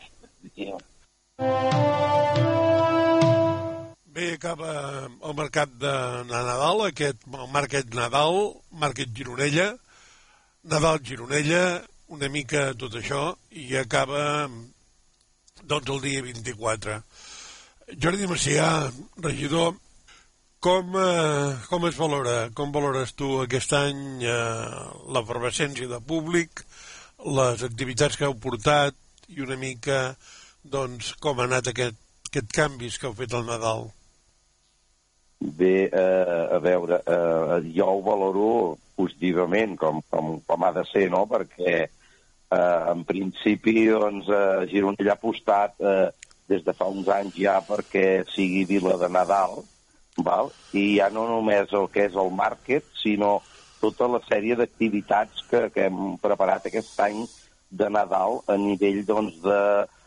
Bé, acaba el mercat de Nadal, aquest el Market Nadal, Market Gironella, Nadal Gironella, una mica tot això, i acaba doncs el dia vint-i-quatre. Jordi Macià, regidor, com, eh, com es valora, com valores tu aquest any eh, l'efervescència de públic, les activitats que heu portat i una mica doncs com ha anat aquest, aquest canvis que heu fet al Nadal? Bé, eh, a veure, eh, jo ho valoro positivament, com, com, com ha de ser, no? Perquè eh, en principi doncs, eh, Gironella ha apostat eh, des de fa uns anys ja perquè sigui vila de Nadal, val? I ja no només el que és el market, sinó tota la sèrie d'activitats que, que hem preparat aquest any de Nadal a nivell doncs, de,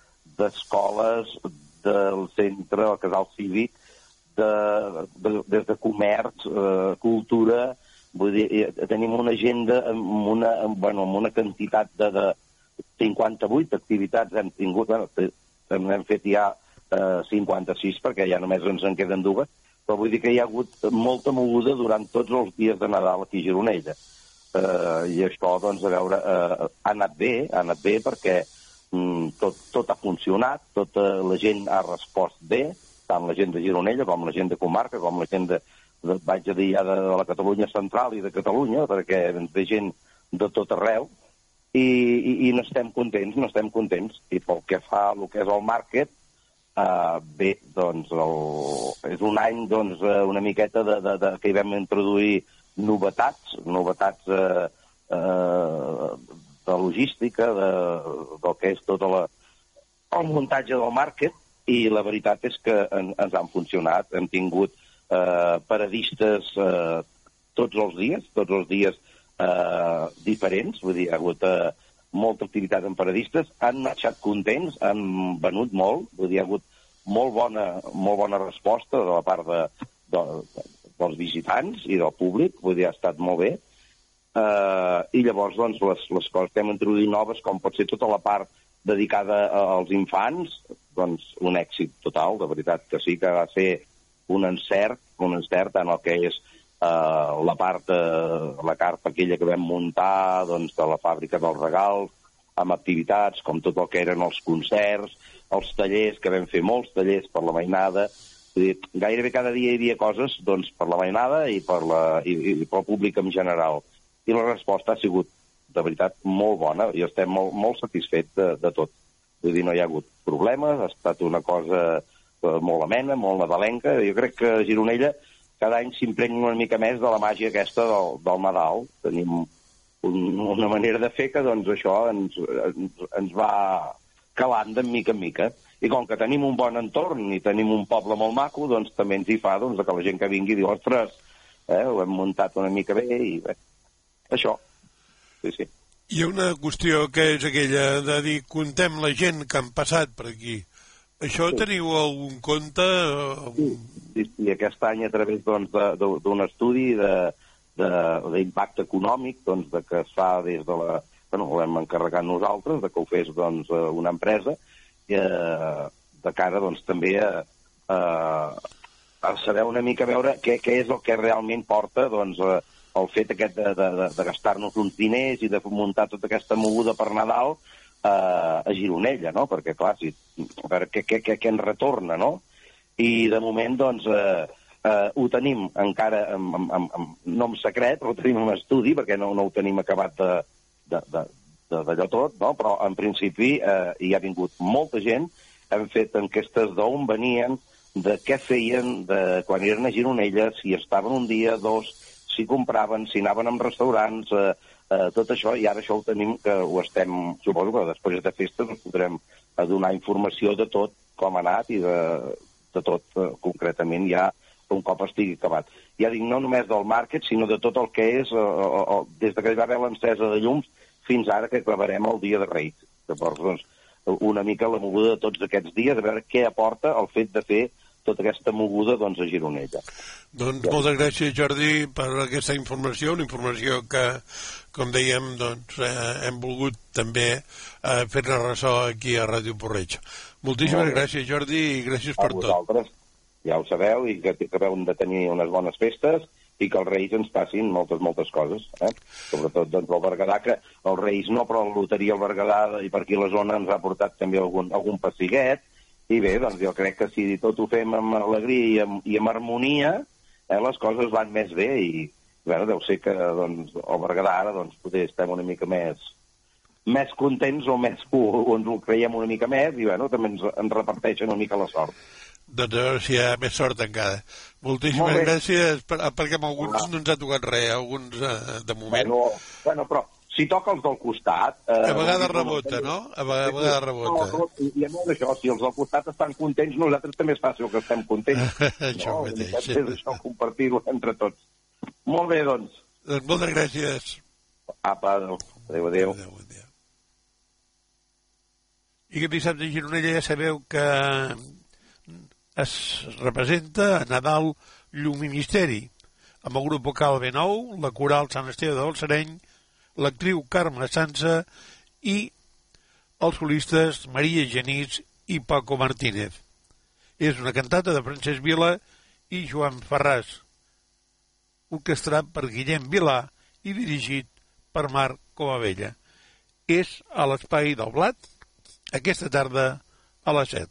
d'escoles, del centre, el casal cívic, de, de, des de comerç, eh, cultura, vull dir, tenim una agenda amb una, amb, bueno, amb una quantitat de, de cinquanta-vuit activitats hem tingut, bueno, hem fet ja eh, cinquanta-sis perquè ja només ens en queden dues, però vull dir que hi ha hagut molta moguda durant tots els dies de Nadal aquí a Gironella. Eh, I això, doncs, a veure, eh, ha anat bé, ha anat bé perquè mm, tot, tot ha funcionat, tota la gent ha respost bé, tant la gent de Gironella com la gent de comarca, com la gent de, de vaig a dir ja de, de la Catalunya central i de Catalunya, perquè ve gent de tot arreu, i, i, i n'estem contents, n'estem contents. I pel que fa al que és el market, Uh, bé, doncs el, és un any doncs, una miqueta de, de, de, que hi vam introduir novetats, novetats uh, uh, de logística, de, del que és tot la, el muntatge del market, i la veritat és que en, ens han funcionat. Hem tingut uh, paradistes uh, tots els dies, tots els dies uh, diferents, vull dir, ha hagut... Uh, molta activitat en paradistes, han marxat contents, han venut molt, vull dir, ha hagut molt bona, molt bona resposta de la part de, de, dels visitants i del públic, vull dir, ha estat molt bé. Uh, I llavors, doncs, les, les coses que hem introduït noves, com pot ser tota la part dedicada als infants, doncs, un èxit total, de veritat que sí, que va ser un encert, un encert en el que és uh, la part, uh, la carpa aquella que vam muntar, doncs, de la fàbrica dels regals, amb activitats com tot el que eren els concerts, els tallers, que vam fer molts tallers per la mainada. Vull dir, gairebé cada dia hi havia coses, doncs, per la mainada i per la, i, i pel públic en general. I la resposta ha sigut, de veritat, molt bona i estem molt, molt satisfets de, de tot. Vull dir, no hi ha hagut problemes, ha estat una cosa molt amena, molt nadalenca. Jo crec que a Gironella cada any s'impregna una mica més de la màgia aquesta del, del Nadal. Tenim un, una manera de fer que, doncs, això ens, ens, ens va calant de mica en mica. I com que tenim un bon entorn i tenim un poble molt maco, doncs també ens hi fa doncs, que la gent que vingui diu, ostres, eh, ho hem muntat una mica bé i bé, això. Sí, sí. Hi ha una qüestió que és aquella de dir, contem la gent que han passat per aquí. Això sí. Teniu algun compte? Sí, sí, sí, aquest any a través doncs, d'un doncs, estudi d'impacte econòmic doncs, de que es fa des de la... Bueno, ho hem encarregat nosaltres, de que ho fes doncs, una empresa, i, eh, de cara doncs, també a, a, a saber una mica veure què, què és el que realment porta doncs, el fet aquest de, de, de gastar-nos uns diners i de muntar tota aquesta moguda per Nadal eh, a Gironella, no? Perquè, clar, si, per què, què, què, què ens retorna, no? I, de moment, doncs, eh, eh, ho tenim encara, en, en, en, no en secret, però ho tenim en estudi, perquè no, no ho tenim acabat de d'allò tot, no? Però en principi eh, hi ha vingut molta gent, hem fet enquestes d'on venien, de què feien, de quan eren a Gironella, si estaven un dia, dos, si compraven, si anaven en restaurants, eh, eh, tot això, i ara això ho tenim, que ho estem, suposo que després de festes ens podrem donar informació de tot com ha anat i de, de tot eh, concretament ja un cop estigui acabat. Ja dic, no només del màrquet, sinó de tot el que és, eh, eh, des que hi va haver l'encesa de llums fins ara que acabarem el dia de Reis. Llavors, doncs, una mica la moguda de tots aquests dies, a veure què aporta el fet de fer tota aquesta moguda doncs, a Gironella. Doncs ja. Moltes gràcies, Jordi, per aquesta informació, una informació que, com dèiem, doncs, eh, hem volgut també eh, fer-ne ressò aquí a Ràdio Porreig. Moltíssimes gràcies, Jordi, i gràcies per tot. Ja ho sabeu, i que acabeu de tenir unes bones festes, i que els Reis ens passin moltes, moltes coses. Eh? Sobretot, doncs, el Berguedà, que els Reis no, però la loteria al Berguedà i per aquí la zona ens ha portat també algun, algun pessiguet, i bé, doncs jo crec que si tot ho fem amb alegria i amb, i amb harmonia, eh, les coses van més bé, i bé, deu ser que doncs, el Berguedà ara doncs, potser estem una mica més més contents o més o, o ens ho creiem una mica més, i bueno, també ens, ens reparteixen una mica la sort. Doncs a veure si hi ha més sort encara. Moltíssimes gràcies, per, perquè amb alguns no ens ha tocat res, alguns eh, de moment. Bueno, bueno, però si toca els del costat... Eh, a vegades rebota, no? A vegades rebota. No, no, i a més d'això, si els del costat estan contents, nosaltres també és fàcil que estem contents. Això no, mateix. És això, compartir-ho entre tots. Molt bé, doncs. Doncs moltes gràcies. Apa, adéu, adéu. adéu. adéu. I aquest dissabte a Gironella ja sabeu que es representa a Nadal Llum i Misteri, amb el grup vocal B nou, la coral Sant Esteve de Balsareny, l'actriu Carme Sansa i els solistes Maria Genís i Paco Martínez. És una cantata de Francesc Vila i Joan Ferràs, orquestrat per Guillem Vilà i dirigit per Marc Comabella. És a l'Espai del Blat, aquesta tarda a les set.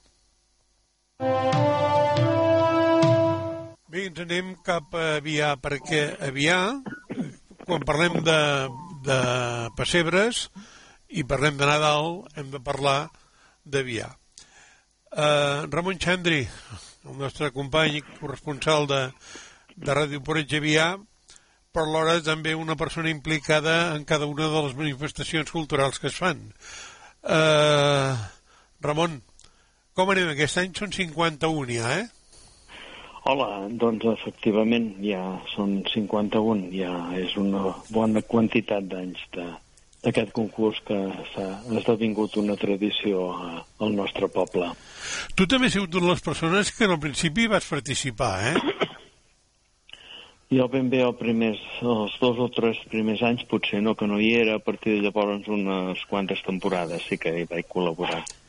Bé, ens anem cap a Avià, perquè Avià, quan parlem de, de pessebres i parlem de Nadal, hem de parlar d'Avià. Uh, Ramon Xandri, el nostre company corresponsal de, de Ràdio Porreig Avià, però alhora també una persona implicada en cada una de les manifestacions culturals que es fan. Uh, Ramon, com anem aquest any? Són cinquanta-un ja, eh? Hola, doncs efectivament ja són cinquanta-un, ja és una bona quantitat d'anys d'aquest concurs que s'ha esdevingut una tradició al nostre poble. Tu també has sigut una de les persones que al principi vas participar, eh? Jo ben bé els primers, els dos o tres primers anys potser no, que no hi era, a partir de llavors unes quantes temporades sí que hi vaig col·laborar.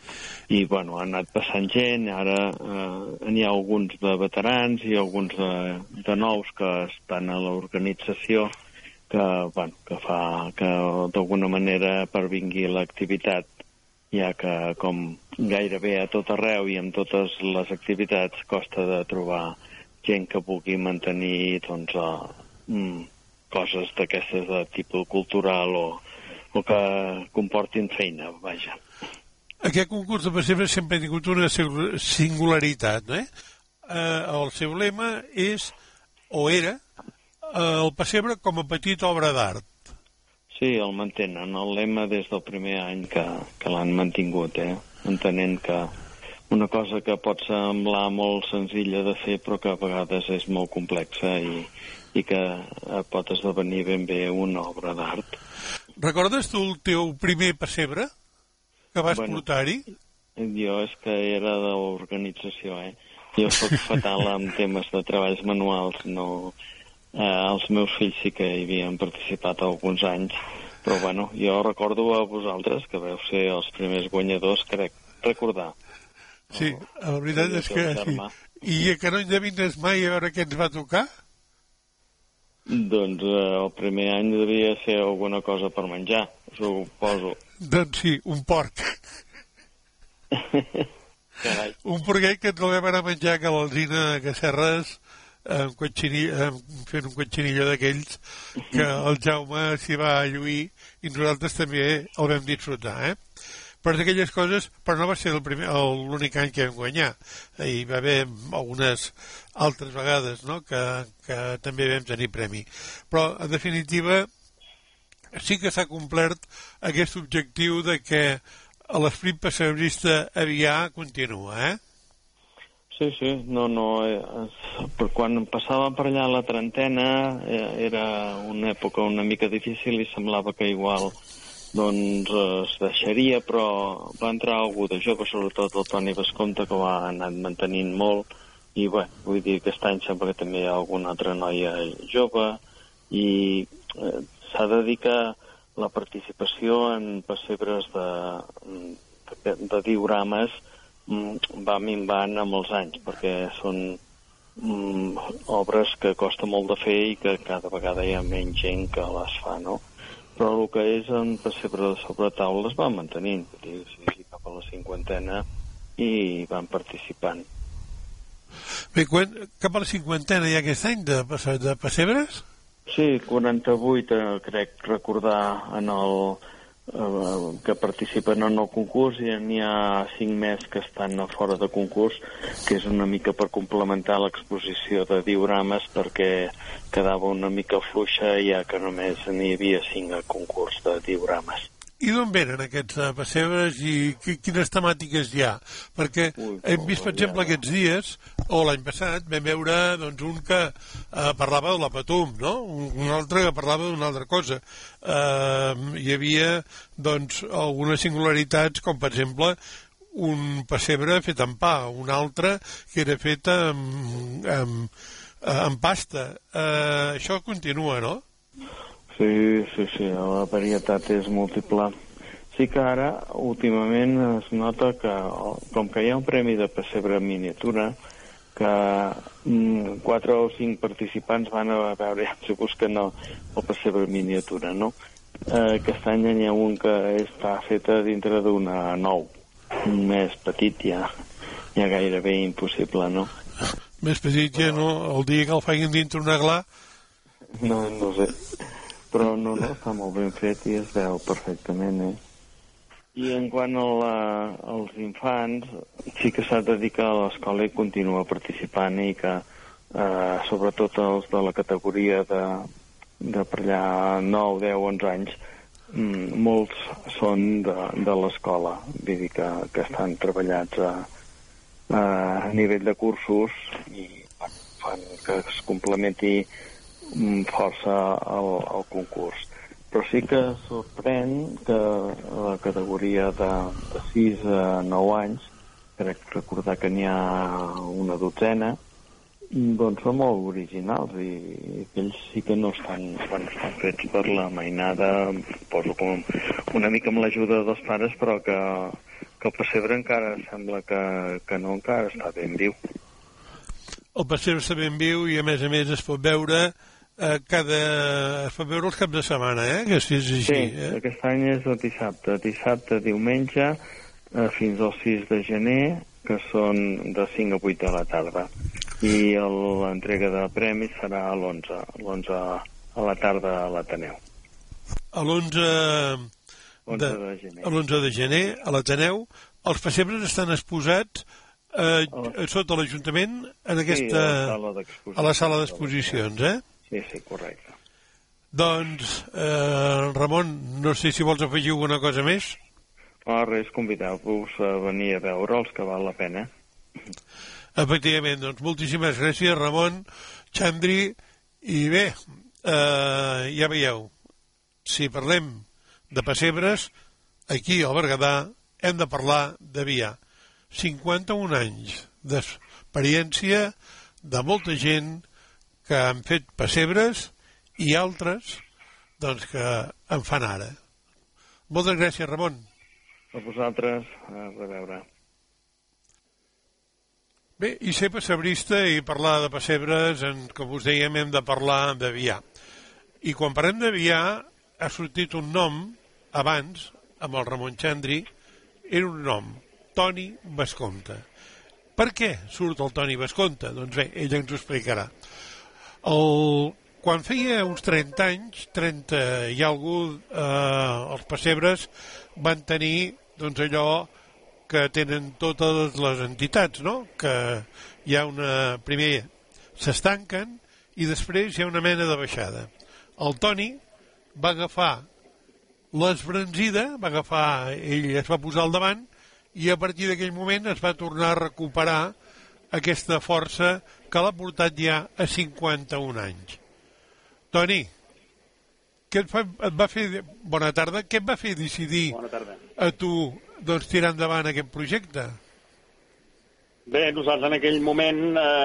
I, bueno, ha anat passant gent, ara eh, n'hi ha alguns de veterans i alguns de, de nous que estan a l'organització que, bueno, que fa que d'alguna manera pervingui l'activitat, ja que com gairebé a tot arreu i amb totes les activitats costa de trobar gent que pugui mantenir doncs, eh, mm, coses d'aquestes de tipus cultural o, o que comportin feina, vaja. Aquest concurs de pessebre sempre ha tingut una singularitat, eh? Eh, el seu lema és, o era, eh, el pessebre com a petita obra d'art. Sí, el mantenen, el lema des del primer any que, que l'han mantingut, eh? Entenent que una cosa que pot semblar molt senzilla de fer però que a vegades és molt complexa i, i que pot esdevenir ben bé una obra d'art. Recordes tu el teu primer pessebre que vas Bueno, portar-hi? Jo és que era de l'organització, eh? Jo soc fatal en temes de treballs manuals, no... Eh, els meus fills sí que hi havien participat alguns anys, però bueno, jo recordo a vosaltres, que veu ser els primers guanyadors, crec recordar. Sí, la veritat és que sí. I que no endevines mai a veure què ens va tocar? Doncs eh, el primer any devia ser alguna cosa per menjar, suposo. Doncs sí, un porc. Carai. Un porquet que ens el vam anar a menjar a l'Alzina a Casserres, amb fent un cotxinillo d'aquells que el Jaume s'hi va lluir i nosaltres també el vam disfrutar, eh? Però d'aquelles coses, però no va ser el primer, l'únic any que vam guanyar. Hi va haver algunes altres vegades, no?, que, que també vam tenir premi. Però, en definitiva, sí que s'ha complert aquest objectiu de que l'esperit pessebrista aviat continua, eh? Sí, sí, no, no, eh, quan passava per allà la trentena eh, era una època una mica difícil i semblava que igual doncs es deixaria, però va entrar algú de jove, sobretot el Toni Vescompte, que ho ha anat mantenint molt, i bé, vull dir que aquest any sembla que també hi ha alguna altra noia jove, i eh, s'ha de dir que la participació en pessebres de, de, de diorames va minvant amb els anys, perquè són mm, obres que costa molt de fer i que cada vegada hi ha menys gent que les fa, no? Però el que és en pessebre de sobretaula es va mantenint, sí, sí, cap a la cinquantena, i van participant. Bé, quan, cap a la cinquantena hi ha aquest any de, de pessebres? Sí, quaranta-vuit, eh, crec recordar en el que participen en el concurs, i n'hi ha cinc més que estan a fora de concurs, que és una mica per complementar l'exposició de diorames, perquè quedava una mica fluixa, ja que només n'hi havia cinc a concurs de diorames. I d'on venen aquests uh, pessebres i quines temàtiques hi ha? Perquè Ui, hem vist, per exemple, aquests dies, o l'any passat, vam veure doncs, un que uh, parlava de la Patum, no? Un, un altre que parlava d'una altra cosa. Uh, hi havia doncs, algunes singularitats, com per exemple un pessebre fet amb pa, un altre que era fet amb, amb, amb pasta. Uh, això continua, no? Sí, sí, sí, la varietat és múltiple. Sí que ara, últimament, es nota que, com que hi ha un premi de pessebre miniatura, que mm, quatre o cinc participants van a veure si busquen el, el pessebre miniatura, no? Eh, aquest any hi ha un que està feta dintre d'una nou, més petit ja, ja gairebé impossible, no? Més petit ja, no? El dia que el facin dintre una gla... No, no sé. Però no, no, està molt ben fet i es veu perfectament, eh? I en quant a la, als infants, sí que s'ha de dir que l'escola hi continua participant i que, eh, sobretot els de la categoria de, de per allà nou, deu, onze anys, mm, molts són de, de l'escola, vull dir que, que estan treballats a, a nivell de cursos i bueno, fan que es complementi força al, al concurs. Però sí que sorprèn que la categoria de, de sis a nou anys, crec recordar que n'hi ha una dotzena, doncs són molt originals i aquells sí que no estan, bueno, estan fets per la mainada, poso com una mica amb l'ajuda dels pares, però que que el pessebre encara sembla que, que no, encara està ben viu. El pessebre està ben viu i a més a més es pot veure eh, cada... es pot veure els caps de setmana, eh? Que si és així, sí, eh? Aquest any és el dissabte, dissabte, diumenge, eh, fins al sis de gener, que són de cinc a vuit de la tarda. I l'entrega de premis serà a l'onze, l'onze a la tarda a l'Ateneu. A l'onze de, de gener. A l'onze de gener, a l'Ateneu, els pessebres estan exposats eh, sota l'Ajuntament en aquesta... Sí, a la sala d'exposicions, eh? Sí, sí, correcte. Doncs, eh, Ramon, no sé si vols afegir alguna cosa més. No, res, convideu-vos a venir a veure'ls, que val la pena. Efectivament, doncs moltíssimes gràcies, Ramon, Xandri, i bé, eh, ja veieu, si parlem de pessebres, aquí al Berguedà hem de parlar de Vià. cinquanta-un anys d'experiència de molta gent que han fet pessebres i altres doncs, que en fan ara. Moltes gràcies, Ramon. A vosaltres, a reveure. Bé, i ser pessebrista i parlar de pessebres, en, com us dèiem, hem de parlar de Vià. I quan parlem de Vià, ha sortit un nom, abans, amb el Ramon Xandri, era un nom, Toni Bescompte. Per què surt el Toni Bescompte? Doncs bé, ell ens ho explicarà. El... Quan feia uns trenta anys, trenta i algú, eh, els pessebres van tenir doncs, allò que tenen totes les entitats, no? Que hi ha una... Primer s'estanquen i després hi ha una mena de baixada. El Toni va agafar l'esbranzida, va agafar... Ell es va posar al davant i a partir d'aquell moment es va tornar a recuperar aquesta força que l'ha portat ja a cinquanta-un anys. Toni, què et, fa, et va fer... Bona tarda. Què et va fer decidir a tu doncs, tirar endavant aquest projecte? Bé, nosaltres en aquell moment,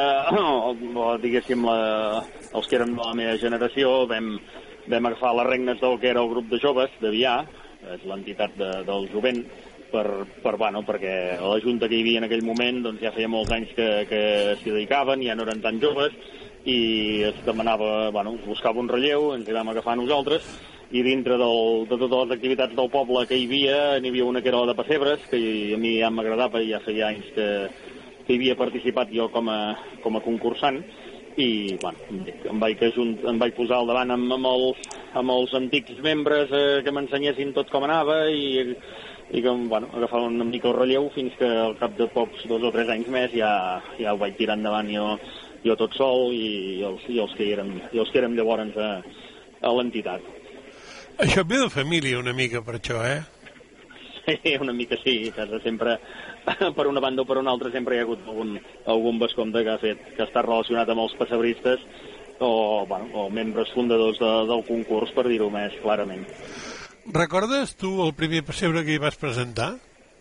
eh, diguéssim, la, els que érem de la meva generació, vam, vam agafar les regnes del que era el grup de joves de Vià, és l'entitat de, del jovent, per, per, bueno, perquè a la junta que hi havia en aquell moment doncs, ja feia molts anys que, que s'hi dedicaven, ja no eren tan joves, i es demanava, bueno, es buscava un relleu, ens hi vam agafar nosaltres, i dintre del, de totes les activitats del poble que hi havia, n'hi havia una que era la de pessebres, que a mi ja m'agradava, ja feia anys que, que hi havia participat jo com a, com a concursant, i bueno, em vaig, ajunt, em vaig posar al davant amb, amb, els, amb els antics membres eh, que m'ensenyessin tot com anava, i, i que bueno, agafava una mica el relleu, fins que al cap de pocs, dos o tres anys més, ja, ja ho vaig tirar endavant jo, jo tot sol i els, i els, que, érem, i els que érem llavors a, a l'entitat. Això ve de família una mica per això, eh? Sí, una mica sí, casa sempre, per una banda o per una altra, sempre hi ha hagut algun, algun bescompte que ha fet, que està relacionat amb els pessebristes o, bueno, o membres fundadors de, del concurs, per dir-ho més clarament. Recordes tu el primer pessebre que hi vas presentar?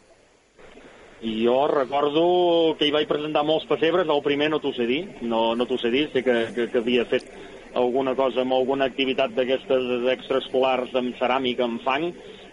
Jo recordo que hi vaig presentar molts pessebres, el primer no t'ho sé dir, no, no t'ho sé dir, sé que, que, que havia fet alguna cosa amb alguna activitat d'aquestes extraescolars amb ceràmica, amb fang,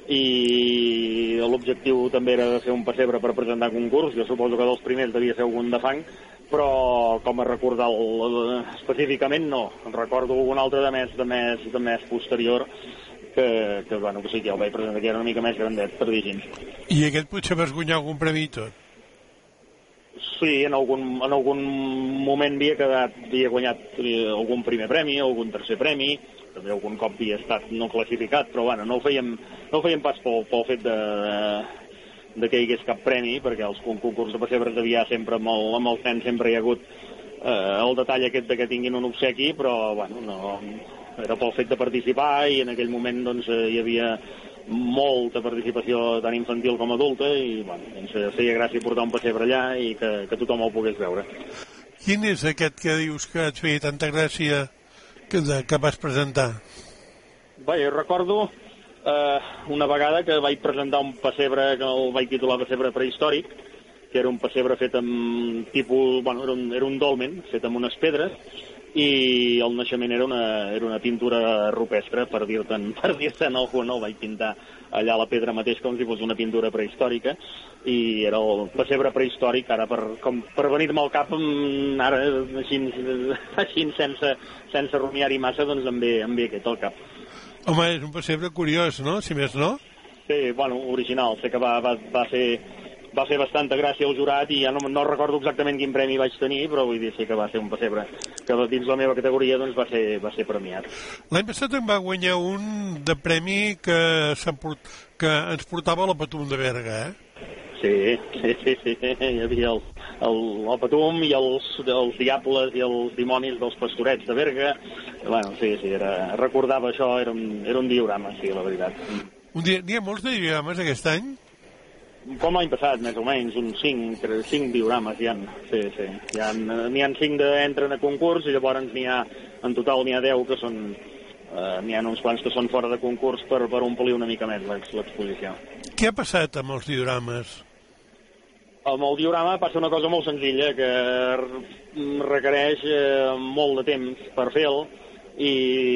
i l'objectiu també era de fer un pessebre per presentar concurs, jo suposo que dels primers devia ser algun de fang, però com a recordar específicament no, recordo algun altre de més, de més, de més posterior, que, que, bueno, que sí que ja el vaig presentar, que era una mica més grandet, per dir gens. I aquest potser vas guanyar algun premi i tot? Sí, en algun, en algun moment havia quedat, havia guanyat algun primer premi, algun tercer premi, també algun cop havia estat no classificat, però bueno, no ho fèiem, no ho fèiem pas pel, pel fet de, de, de que hi hagués cap premi, perquè els concursos de pessebres de Vià sempre, amb, el, amb els nens sempre hi ha hagut eh, el detall aquest de que tinguin un obsequi, però bueno, no, era pel fet de participar i en aquell moment doncs, hi havia molta participació tant infantil com adulta i bueno, ens feia gràcia portar un pessebre allà i que, que tothom el pogués veure. Quin és aquest que dius que et feia tanta gràcia que, de, que vas presentar? Bé, jo recordo eh, una vegada que vaig presentar un pessebre que el vaig titular pessebre prehistòric, que era un pessebre fet amb tipus, bueno, era un, era un dolmen fet amb unes pedres i el naixement era una, era una pintura rupestre, per dir-te'n per dir-te'n algú, no? El vaig pintar allà a la pedra mateix com si fos una pintura prehistòrica, i era el pessebre prehistòric. Ara, per, com, per venir-me al cap, ara, així, així sense, sense rumiar-hi massa, doncs em ve, em ve aquest al cap. Home, és un pessebre curiós, no?, si més no? Sí, bueno, original. Sé que va, va, va fer... va fer bastanta gràcia al jurat i ja no, no recordo exactament quin premi vaig tenir, però vull dir, sí que va ser un pessebre que dins la meva categoria doncs, va, ser, va ser premiat. L'any passat em va guanyar un de premi que, que ens portava la Patum de Berga, eh? Sí, sí, sí, sí. Hi havia el, el, el Patum i els, els diables i els dimonis dels pastorets de Berga. Bueno, sí, sí, era, recordava això, era un, era un diorama, sí, la veritat. Un dia, n'hi ha molts de diorames aquest any? Com l'any passat, més o menys, uns cinc, cinc diorames hi ha. Sí, sí. N'hi ha, n'hi ha cinc que entren a concurs i llavors n'hi ha, en total n'hi ha deu que són, eh, n'hi ha uns quants que són fora de concurs per, per omplir una mica més l'exposició. Què ha passat amb els diorames? Amb el diorama passa una cosa molt senzilla, que requereix eh, molt de temps per fer-lo i,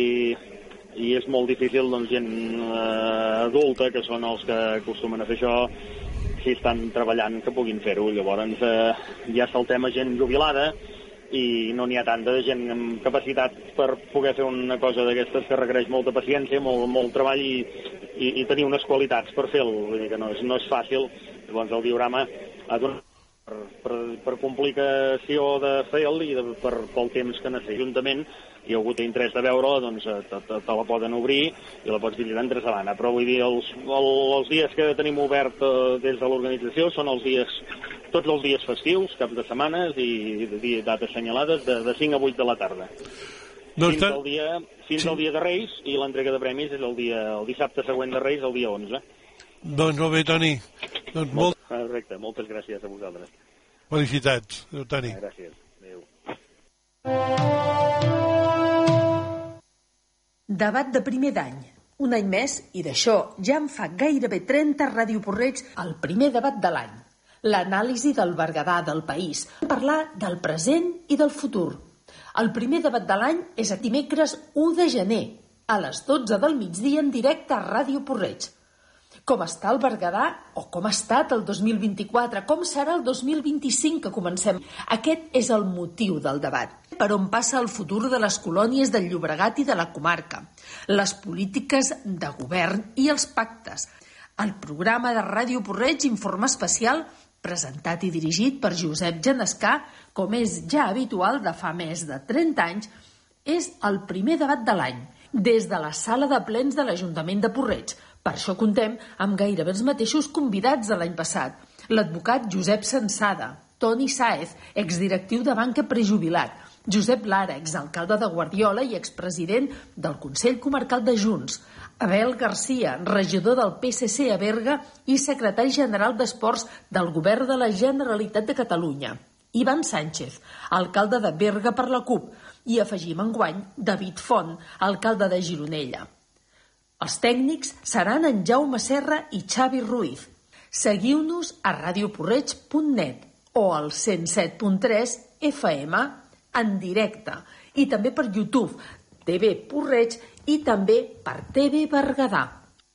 i és molt difícil, doncs, gent eh, adulta, que són els que acostumen a fer això, si estan treballant, que puguin fer-ho. Llavors eh, ja saltem a gent jubilada i no n'hi ha tanta de gent amb capacitat per poder fer una cosa d'aquestes que requereix molta paciència, molt, molt treball i, i, i tenir unes qualitats per fer-lo. Vull dir que no és, no és fàcil. Llavors el diorama ha donat per, per, per complicació de fer-lo i de, per, pel temps que necessita. Juntament hi ha hagut interès de veure-la, doncs te, te, te la poden obrir i la pots visitar entre setmana. Però vull dir, els, el, els dies que tenim obert eh, des de l'organització són els dies, tots els dies festius, caps de setmanes i de, de dates assenyalades de, de cinc a vuit de la tarda. No fins al dia, fins sí. al dia de Reis, i l'entrega de premis és el, dia, el dissabte següent de Reis, el dia onze. Doncs molt bé, Toni. Doncs molt... Correcte, moltes gràcies a vosaltres. Felicitats, adéu, Toni. Gràcies, adéu. Debat de primer d'any. Un any més, i d'això ja en fa gairebé trenta radioporreig, el primer debat de l'any. L'anàlisi del Berguedà del país. Parlar del present i del futur. El primer debat de l'any és a dimecres u de gener, a les dotze del migdia en directe a Ràdio Porreig. Com està el Berguedà, o com ha estat el dos mil vint-i-quatre, com serà el dos mil vint-i-cinc que comencem. Aquest és el motiu del debat. Per on passa el futur de les colònies del Llobregat i de la comarca, les polítiques de govern i els pactes. El programa de Ràdio Porreig, Informe Especial, presentat i dirigit per Josep Genescà, com és ja habitual de fa més de trenta anys, és el primer debat de l'any, des de la sala de plens de l'Ajuntament de Porreig. Per això contem amb gairebé els mateixos convidats de l'any passat. L'advocat Josep Sensada, Toni Sáez, exdirectiu de Banca prejubilat, Josep Lara, exalcalde de Guardiola i expresident del Consell Comarcal de Junts, Abel Garcia, regidor del P S C a Berga i secretari general d'Esports del Govern de la Generalitat de Catalunya, Ivan Sánchez, alcalde de Berga per la CUP, i afegim enguany David Font, alcalde de Gironella. Els tècnics seran en Jaume Serra i Xavi Ruiz. Seguiu-nos a radioporreig punt net o al cent set punt tres F M en directe i també per YouTube, T V Porreig i també per T V Berguedà.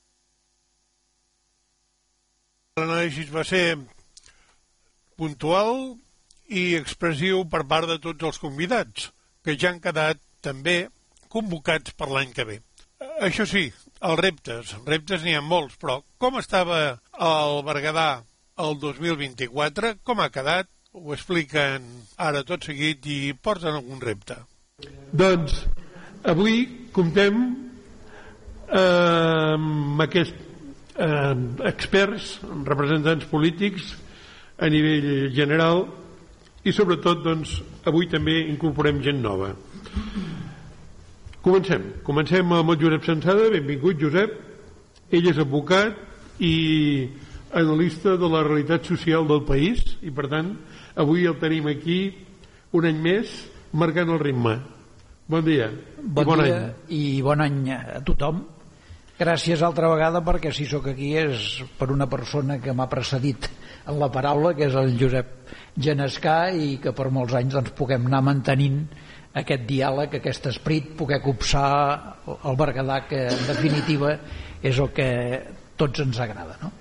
L'anàlisi va ser puntual i expressiu per part de tots els convidats, que ja han quedat també convocats per l'any que ve. Això sí, els reptes, reptes n'hi ha molts, però com estava el Berguedà el dos mil vint-i-quatre, com ha quedat, ho expliquen ara tot seguit i porten algun repte. Doncs avui comptem eh, amb aquests eh, experts, representants polítics a nivell general i sobretot doncs, avui també incorporem gent nova. Comencem. Comencem amb el Josep Sensada. Benvingut, Josep. Ell és advocat i analista de la realitat social del país i, per tant, avui el tenim aquí un any més marcant el ritme. Bon dia. Bon, bon dia any. I bon any a tothom. Gràcies altra vegada perquè si sóc aquí és per una persona que m'ha precedit en la paraula, que és el Josep Genescà, i que per molts anys doncs, puguem anar mantenint aquest diàleg, aquest esperit, poder copsar el Berguedà, que en definitiva és el que tots ens agrada, no?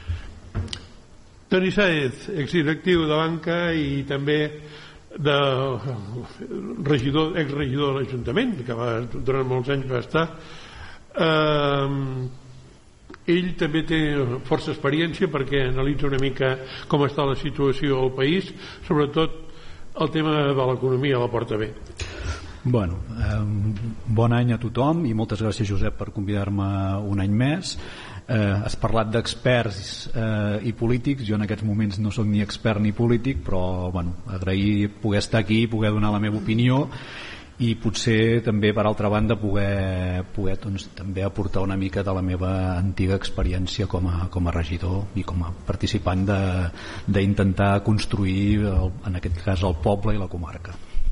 Toni Sáez, exdirectiu de banca i també de regidor, exregidor de l'Ajuntament, que va, durant molts anys va estar. Eh, ell també té força experiència perquè analitza una mica com està la situació al país, sobretot el tema de l'economia la porta bé. Bueno, eh, bon any a tothom i moltes gràcies, Josep, per convidar-me un any més. Eh, has parlat d'experts eh, i polítics. Jo en aquests moments no sóc ni expert ni polític, però bueno, agrair poder estar aquí, poder donar la meva opinió i potser també, per altra banda, poder, poder doncs, també aportar una mica de la meva antiga experiència com a, com a regidor i com a participant d'intentar construir el, en aquest cas el poble i la comarca.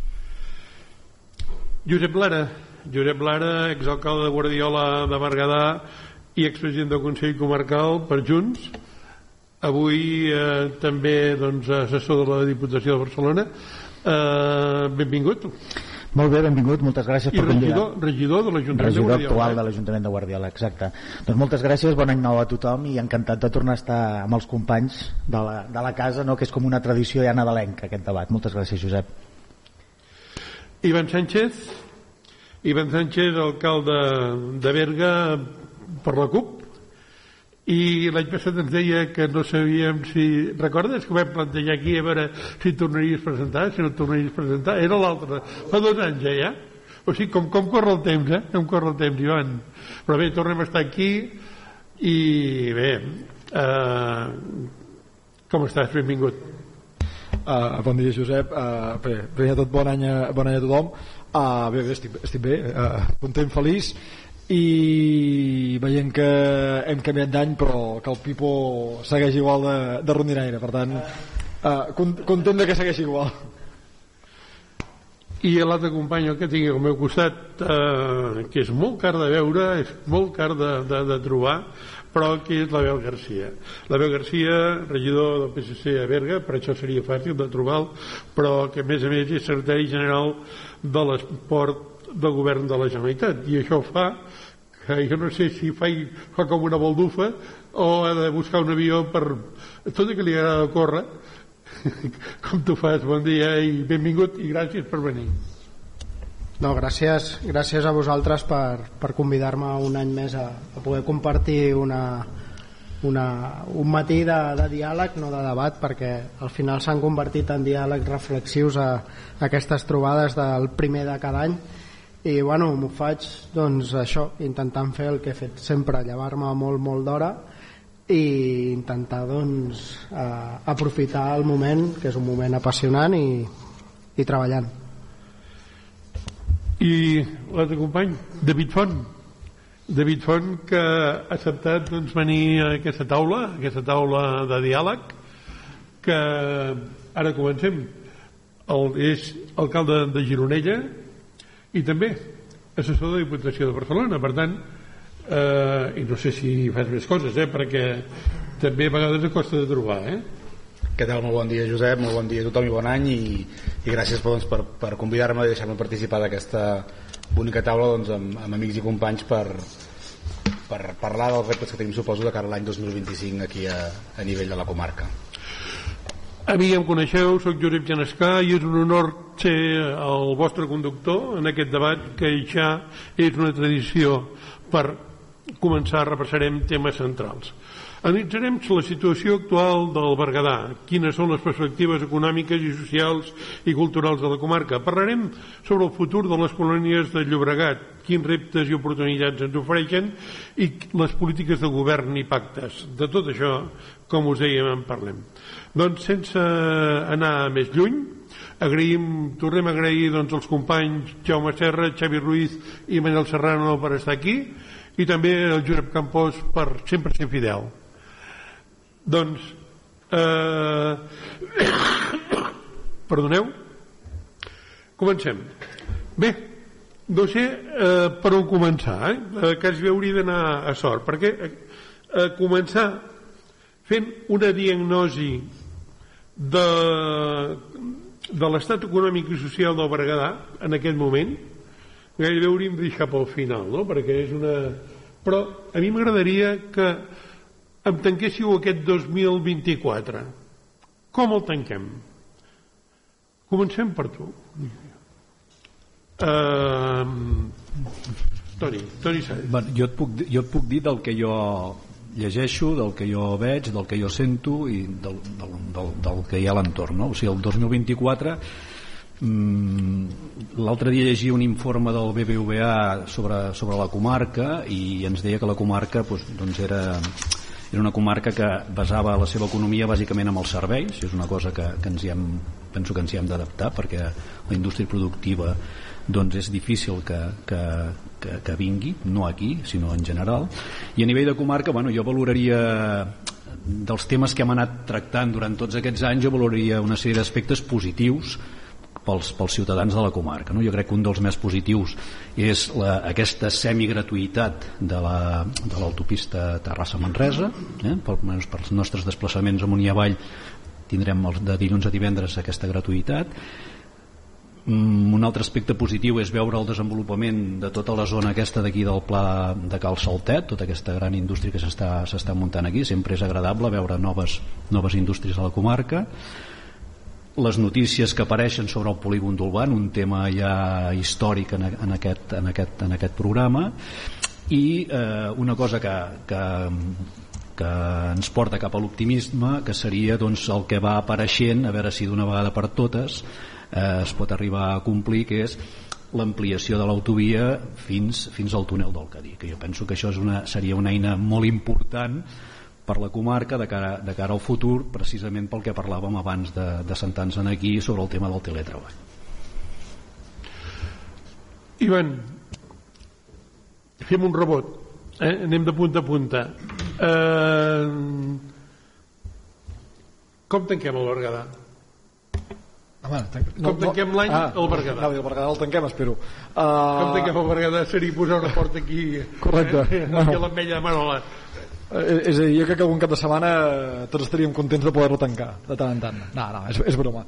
Josep Lara, Josep Lara, exalcalde de Guardiola de Berguedà i expresident del Consell Comarcal per Junts, avui eh, també doncs, assessor de la Diputació de Barcelona. Eh, benvingut. Molt bé, benvingut, moltes gràcies I per convidar. regidor, regidor de l'Ajuntament de Regidor Guardiola. actual de l'Ajuntament de Guardiola, exacte. Doncs moltes gràcies, bon any nou a tothom i encantat de tornar a estar amb els companys de la, de la casa, no? Que és com una tradició ja nadalenca aquest debat. Moltes gràcies, Josep. Ivan Sánchez, Ivan Sánchez, alcalde de Berga per la CUP, i l'any passat ens deia que no sabíem si... Recordes que ho vam plantejar aquí a veure si tornaries a presentar, si no tornaries a presentar? Era l'altre, fa dos anys ja, ja? O sigui, com, com corre el temps, eh? Com corre el temps, Ivan. Però bé, tornem a estar aquí i bé, eh, com estàs? Benvingut. Uh, bon dia, Josep. Uh, bé, primer de tot, bon any a, bon any a tothom. Uh, bé, bé, estic, estic bé, uh, content, feliç, i veient que hem canviat d'any però que el Pipo segueix igual de, de rondinaire, per tant uh, content de que segueix igual. I l'altre company que tinc al meu costat, eh, que és molt car de veure, és molt car de, de, de trobar, però que és l'Abel Garcia. L'Abel Garcia, regidor del P S C a Berga, per això seria fàcil de trobar-lo, però que a més a més és secretari general de l'esport del govern de la Generalitat, i això fa que jo no sé si fa, fa com una baldufa o ha de buscar un avió per tot i que li agrada córrer com tu fas. Bon dia i benvingut i gràcies per venir. No, gràcies, gràcies a vosaltres per, per convidar-me un any més a, a poder compartir una, una, un matí de, de diàleg, no de debat, perquè al final s'han convertit en diàlegs reflexius a, a aquestes trobades del primer de cada any. I bueno, m'ho faig doncs això, intentant fer el que he fet sempre, llevar-me molt molt d'hora i intentar doncs eh, aprofitar el moment, que és un moment apassionant, i, i treballant. I l'altre company, David Font, David Font, que ha acceptat doncs, venir a aquesta taula, a aquesta taula de diàleg, que ara comencem. El, és alcalde de Gironella i també assessor de la Diputació de Barcelona, per tant, eh, i no sé si fas més coses, eh, perquè també a vegades costa de trobar, eh? Què tal? Molt bon dia, Josep, molt bon dia a tothom i bon any, i, i gràcies doncs, per, per convidar-me i deixar-me participar d'aquesta bonica taula doncs, amb, amb amics i companys per, per parlar dels reptes que tenim, suposo, de cara a l'any dos mil vint-i-cinc aquí a, a nivell de la comarca. A mi em coneixeu, soc Josep Genescà i és un honor ser el vostre conductor en aquest debat, que ja és una tradició. Per començar repassarem temes centrals. Analitzarem la situació actual del Berguedà, quines són les perspectives econòmiques i socials i culturals de la comarca. Parlarem sobre el futur de les colònies de Llobregat, quins reptes i oportunitats ens ofereixen i les polítiques de govern i pactes. De tot això, com us dèiem, en parlem. Doncs sense anar més lluny, agraïm, tornem a agrair doncs, als companys Jaume Serra, Xavi Ruiz i Manel Serrano per estar aquí, i també el Josep Campos per sempre ser fidel. Doncs eh... perdoneu, comencem. Bé, no sé eh, per on començar, eh? eh quasi hauria d'anar a sort, perquè eh, començar fent una diagnosi de de l'estat econòmic i social del Berguedà en aquest moment gairebé hauríem de deixar pel final, no? Perquè és una... Però a mi m'agradaria que em tanquéssiu aquest dos mil vint-i-quatre. Com el tanquem? Comencem per tu. Uh, Toni, Toni Sáenz. Bueno, jo, et puc, jo et puc dir del que jo llegeixo, del que jo veig, del que jo sento i del, del, del, del que hi ha a l'entorn, no? O sigui, el dos mil vint-i-quatre, mmm, l'altre dia llegia un informe del B B V A sobre, sobre la comarca i ens deia que la comarca doncs, doncs era, era una comarca que basava la seva economia bàsicament amb els serveis. És una cosa que, que ens hi hem, penso que ens hi hem d'adaptar, perquè la indústria productiva doncs és difícil que, que, que, que vingui, no aquí, sinó en general. I a nivell de comarca, bueno, jo valoraria, dels temes que hem anat tractant durant tots aquests anys, jo valoraria una sèrie d'aspectes positius pels, pels ciutadans de la comarca, no? Jo crec que un dels més positius és la, aquesta semigratuïtat de l'autopista la, Terrassa-Manresa, eh? per, pels nostres desplaçaments amunt i avall tindrem els, de dilluns a divendres aquesta gratuïtat. Un altre aspecte positiu és veure el desenvolupament de tota la zona aquesta d'aquí del pla de Cal Saltet, tota aquesta gran indústria que s'està s'està muntant aquí. Sempre és agradable veure noves, noves indústries a la comarca. Les notícies que apareixen sobre el polígon d'Olvan, un tema ja històric en, en, aquest, en, aquest, en aquest programa, i eh, una cosa que, que, que ens porta cap a l'optimisme, que seria doncs, el que va apareixent, a veure si d'una vegada per totes eh, es pot arribar a complir, que és l'ampliació de l'autovia fins, fins al túnel del Cadí, que jo penso que això és una, seria una eina molt important per la comarca de cara, de cara al futur, precisament pel que parlàvem abans de, de sentar-nos aquí sobre el tema del teletreball. Ivan, fem un rebot, eh? Anem de punta a punta. Eh... Com tanquem el Berguedà? Home, tanc... Com no, tanquem l'any ah, el Berguedà? El Berguedà el tanquem, espero. Uh... Com tanquem el Berguedà? Seria posar una porta aquí. Correcte. Eh? Aquí a l'Ametlla de Marola. Eh, és a dir, jo crec que algun cap de setmana tots estaríem contents de poder-lo tancar de tant en tant. No, no, és, és broma.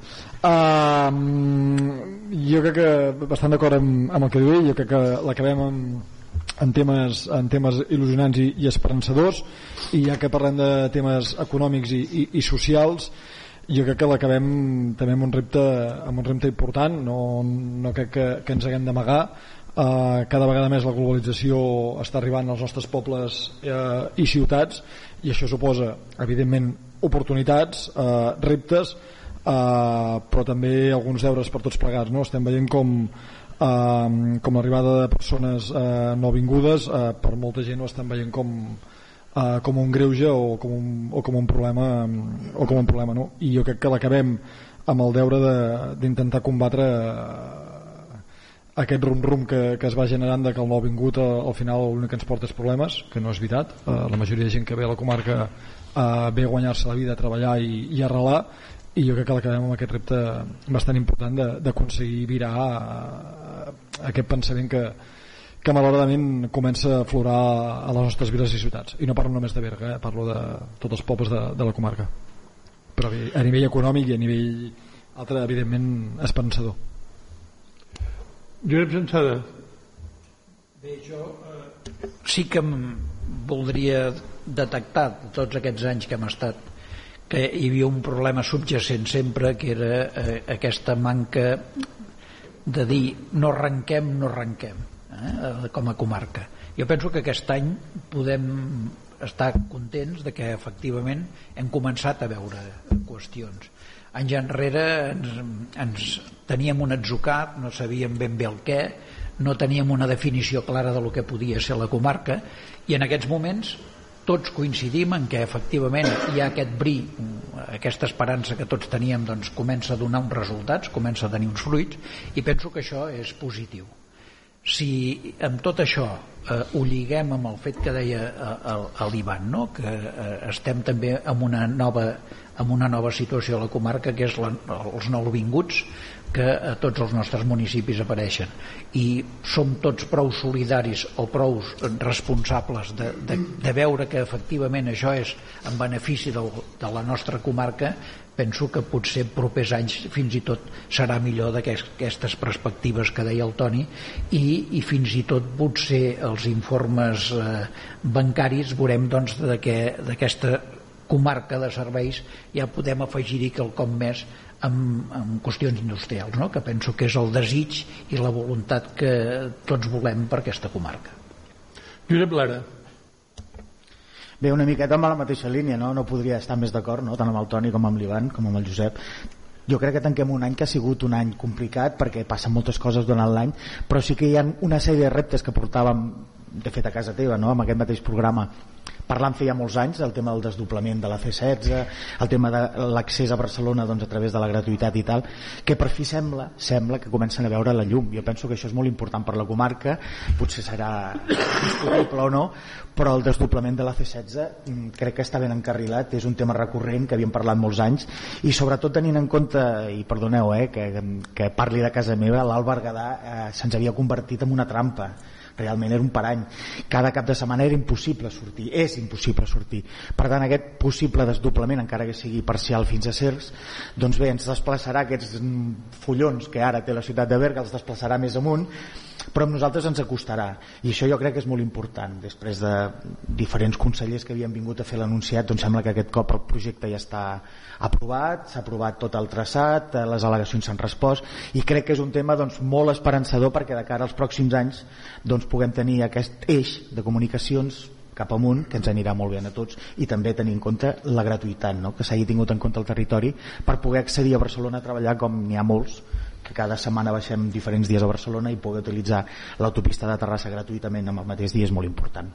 Uh, jo crec que bastant d'acord amb, amb el que diu ell. Jo crec que l'acabem amb en temes, en temes il·lusionants i, i esperançadors, i ja que parlem de temes econòmics i, i, i socials, jo crec que l'acabem també amb un repte, amb un repte important. No, no crec que, que ens haguem d'amagar. Uh, cada vegada més la globalització està arribant als nostres pobles uh, i ciutats, i això suposa evidentment oportunitats, uh, reptes, uh, però també alguns deures per tots plegats, no? Estem veient com Uh, com l'arribada de persones uh, nouvingudes uh, per molta gent ho estan veient com, uh, com un greuge o com un, o com un problema, um, o com un problema, no? I jo crec que l'acabem amb el deure d'intentar combatre uh, aquest rum-rum que, que es va generant de que el nouvingut uh, al final l'únic que ens porta és problemes, que no és veritat. Uh, la majoria de gent que ve a la comarca uh, ve a guanyar-se la vida, a treballar i, i arrelar, i jo crec que l'acabem amb aquest repte bastant important d'aconseguir virar uh, aquest pensament que, que malauradament comença a aflorar a les nostres viles i ciutats. I no parlo només de Berga, eh? Parlo de tots els pobles de, de la comarca, però a nivell econòmic i a nivell altre, evidentment, esperançador. Josep Sensada. Bé, jo eh, sí que voldria detectar tots aquests anys que hem estat que hi havia un problema subjacent sempre, que era eh, aquesta manca de dir no arrenquem, no arrenquem, eh, com a comarca. Jo penso que aquest any podem estar contents de que efectivament hem començat a veure qüestions. Anys enrere ens, ens teníem un atzucat, no sabíem ben bé el què, no teníem una definició clara de lo que podia ser la comarca, i en aquests moments tots coincidim en que efectivament hi ha aquest bri, aquesta esperança que tots teníem, doncs comença a donar uns resultats, comença a tenir uns fruits, i penso que això és positiu. Si amb tot això eh, ho lliguem amb el fet que deia eh, l'Ivan, no? Que eh, estem també en una nova, en una nova situació a la comarca, que és la, els nouvinguts, que a tots els nostres municipis apareixen, i som tots prou solidaris o prou responsables de, de, de veure que efectivament això és en benefici del, de la nostra comarca. Penso que potser propers anys fins i tot serà millor d'aquestes perspectives que deia el Toni, i, i fins i tot potser els informes eh, bancaris veurem doncs d'aquesta comarca de serveis ja podem afegir-hi quelcom més amb, amb qüestions industrials, no? Que penso que és el desig i la voluntat que tots volem per aquesta comarca. Josep Lara. Bé, una miqueta amb la mateixa línia, no, no podria estar més d'acord, no? Tant amb el Toni com amb l'Ivan com amb el Josep. Jo crec que tanquem un any que ha sigut un any complicat perquè passen moltes coses durant l'any, però sí que hi ha una sèrie de reptes que portàvem de fet a casa teva, no? Amb aquest mateix programa parlant feia molts anys, el tema del desdoblament de la C setze, el tema de l'accés a Barcelona doncs, a través de la gratuïtat i tal, que per fi sembla, sembla que comencen a veure la llum. Jo penso que això és molt important per la comarca, potser serà discutible o no, però el desdoblament de la C setze crec que està ben encarrilat, és un tema recurrent que havíem parlat molts anys, i sobretot tenint en compte, i perdoneu eh, que, que parli de casa meva, l'Alt Berguedà eh, se'ns havia convertit en una trampa. Realment era un parany, cada cap de setmana era impossible sortir, és impossible sortir. Per tant, aquest possible desdoblament, encara que sigui parcial fins a Cercs, doncs bé, ens desplaçarà aquests follons que ara té la ciutat de Berga, els desplaçarà més amunt, però amb nosaltres ens acostarà, i això jo crec que és molt important. Després de diferents consellers que havien vingut a fer l'anunciat, doncs sembla que aquest cop el projecte ja està aprovat, s'ha aprovat tot el traçat, les al·legacions s'han respost, i crec que és un tema doncs, molt esperançador perquè de cara als pròxims anys doncs, puguem tenir aquest eix de comunicacions cap amunt, que ens anirà molt bé a tots, i també tenir en compte la gratuïtat, no? Que s'hagi tingut en compte el territori per poder accedir a Barcelona a treballar, com n'hi ha molts que cada setmana baixem diferents dies a Barcelona, i poder utilitzar l'autopista de Terrassa gratuïtament en el mateix dia és molt important.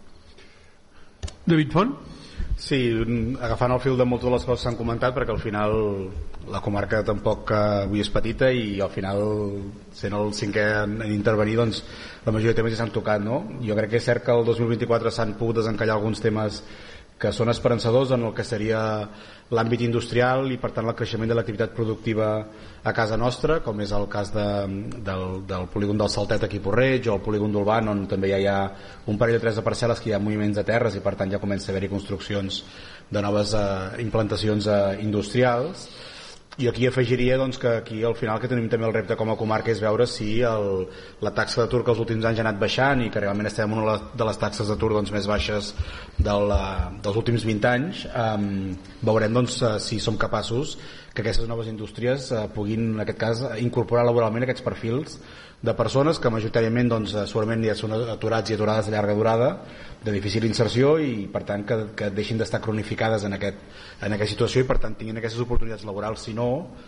David Font? Sí, agafant el fil de moltes de les coses que s'han comentat, perquè al final la comarca tampoc avui és petita, i al final sent el cinquè en intervenir doncs la majoria de temes ja s'han tocat, no? Jo crec que és cert que el dos mil vint-i-quatre s'han pogut desencallar alguns temes que són esperançadors en el que seria l'àmbit industrial i per tant el creixement de l'activitat productiva a casa nostra, com és el cas de, del, del polígon del Saltet aquí a Porreig, o el polígon d'Olvan, on també ja hi ha un parell o tres de parcel·les que hi ha moviments de terres i per tant ja comença a haver-hi construccions de noves eh, implantacions eh, industrials. Jo aquí afegiria doncs, que aquí al final que tenim també el repte com a comarca és veure si el, la taxa d'atur que els últims anys ha anat baixant i que realment estem en una de les taxes d'atur doncs, més baixes del, dels últims vint anys, eh, veurem doncs, si som capaços que aquestes noves indústries eh, puguin en aquest cas incorporar laboralment aquests perfils de persones que majoritàriament doncs, segurament ja són aturats i aturades de llarga durada, de difícil inserció, i per tant que, que deixin d'estar cronificades en, aquest, en aquesta situació i per tant tinguin aquestes oportunitats laborals. Si no,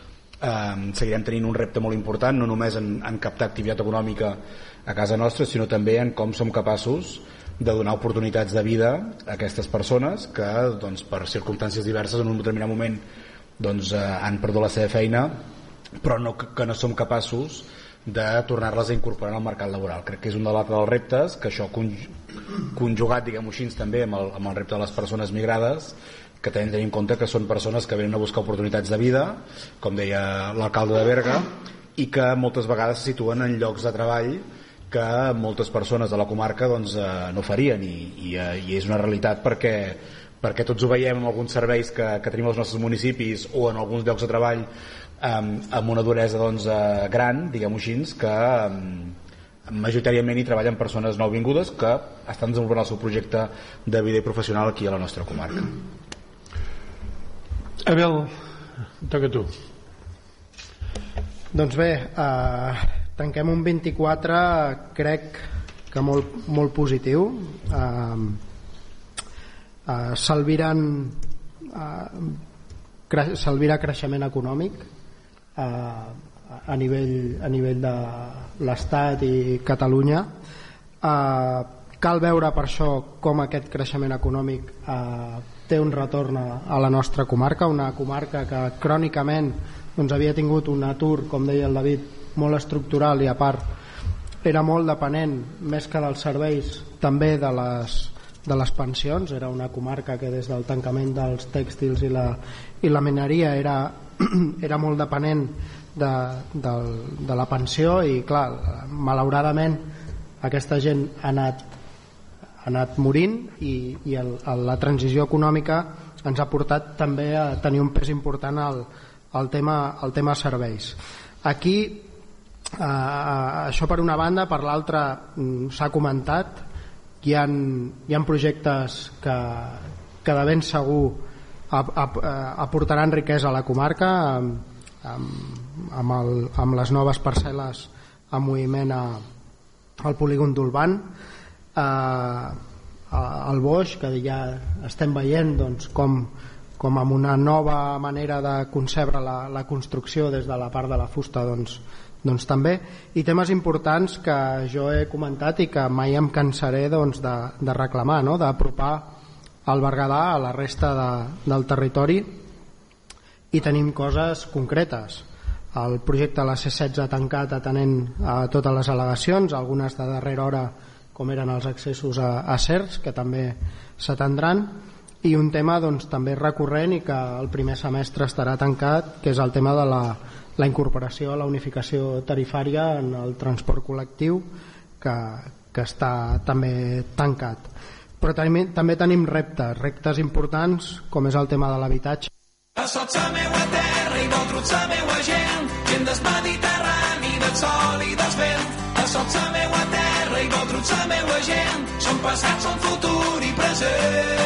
eh, seguirem tenint un repte molt important, no només en, en captar activitat econòmica a casa nostra, sinó també en com som capaços de donar oportunitats de vida a aquestes persones que doncs, per circumstàncies diverses en un determinat moment doncs, eh, han perdut la seva feina, però no, que no som capaços de tornar-les a incorporar al mercat laboral. Crec que és un dels reptes, que això conjugat, diguem-ho així, també amb el, amb el repte de les persones migrades, que també tenim en compte que són persones que venen a buscar oportunitats de vida, com deia l'alcalde de Berga, i que moltes vegades se situen en llocs de treball que moltes persones de la comarca doncs, eh, no farien, i, i, eh, i és una realitat perquè, perquè tots ho veiem en alguns serveis que, que tenim als nostres municipis o en alguns llocs de treball Um, amb una duresa doncs, uh, gran, diguem-ho així, que um, majoritàriament hi treballen persones nouvingudes que estan desenvolupant el seu projecte de vida i professional aquí a la nostra comarca. Abel, toca tu. Doncs bé, uh, tanquem un vint-i-quatre crec que molt, molt positiu. Uh, uh, s'albiren uh, cre s'albira creixement econòmic A, a, nivell, a nivell de l'Estat i Catalunya. Eh, cal veure per això com aquest creixement econòmic eh, té un retorn a, a la nostra comarca, una comarca que crònicament doncs, havia tingut un atur, com deia el David, molt estructural, i a part era molt depenent, més que dels serveis, també de les, de les pensions. Era una comarca que des del tancament dels tèxtils i la, i la mineria era era molt depenent de, de, de la pensió i clar, malauradament aquesta gent ha anat, ha anat morint i, i el, la transició econòmica ens ha portat també a tenir un pes important al, al, tema, al tema serveis. Aquí eh, això per una banda, per l'altra s'ha comentat, hi ha, hi ha projectes que, que de ben segur aportaran riquesa a la comarca amb, amb, amb, el, amb les noves parcel·les en moviment a, al polígon d'Olvan, eh, al Boix, que ja estem veient doncs, com, com amb una nova manera de concebre la, la construcció des de la part de la fusta doncs, doncs també, i temes importants que jo he comentat i que mai em cansaré doncs, de, de reclamar, no? D'apropar el Berguedà a la resta de, del territori, i tenim coses concretes. El projecte de la C setze ha tancat atenent a totes les al·legacions, algunes de darrera hora com eren els accessos a, a Cercs, que també s'atendran, i un tema doncs, també recurrent i que el primer semestre estarà tancat, que és el tema de la, la incorporació a la unificació tarifària en el transport col·lectiu, que, que està també tancat. Però també, també tenim reptes, reptes importants, com és el tema de l'habitatge. A sota la meua terra i vosaltres la meua gent, gent del Mediterrani, del sol i del vent. A sota la meua terra i vosaltres la meua gent, som passat, som futur i present.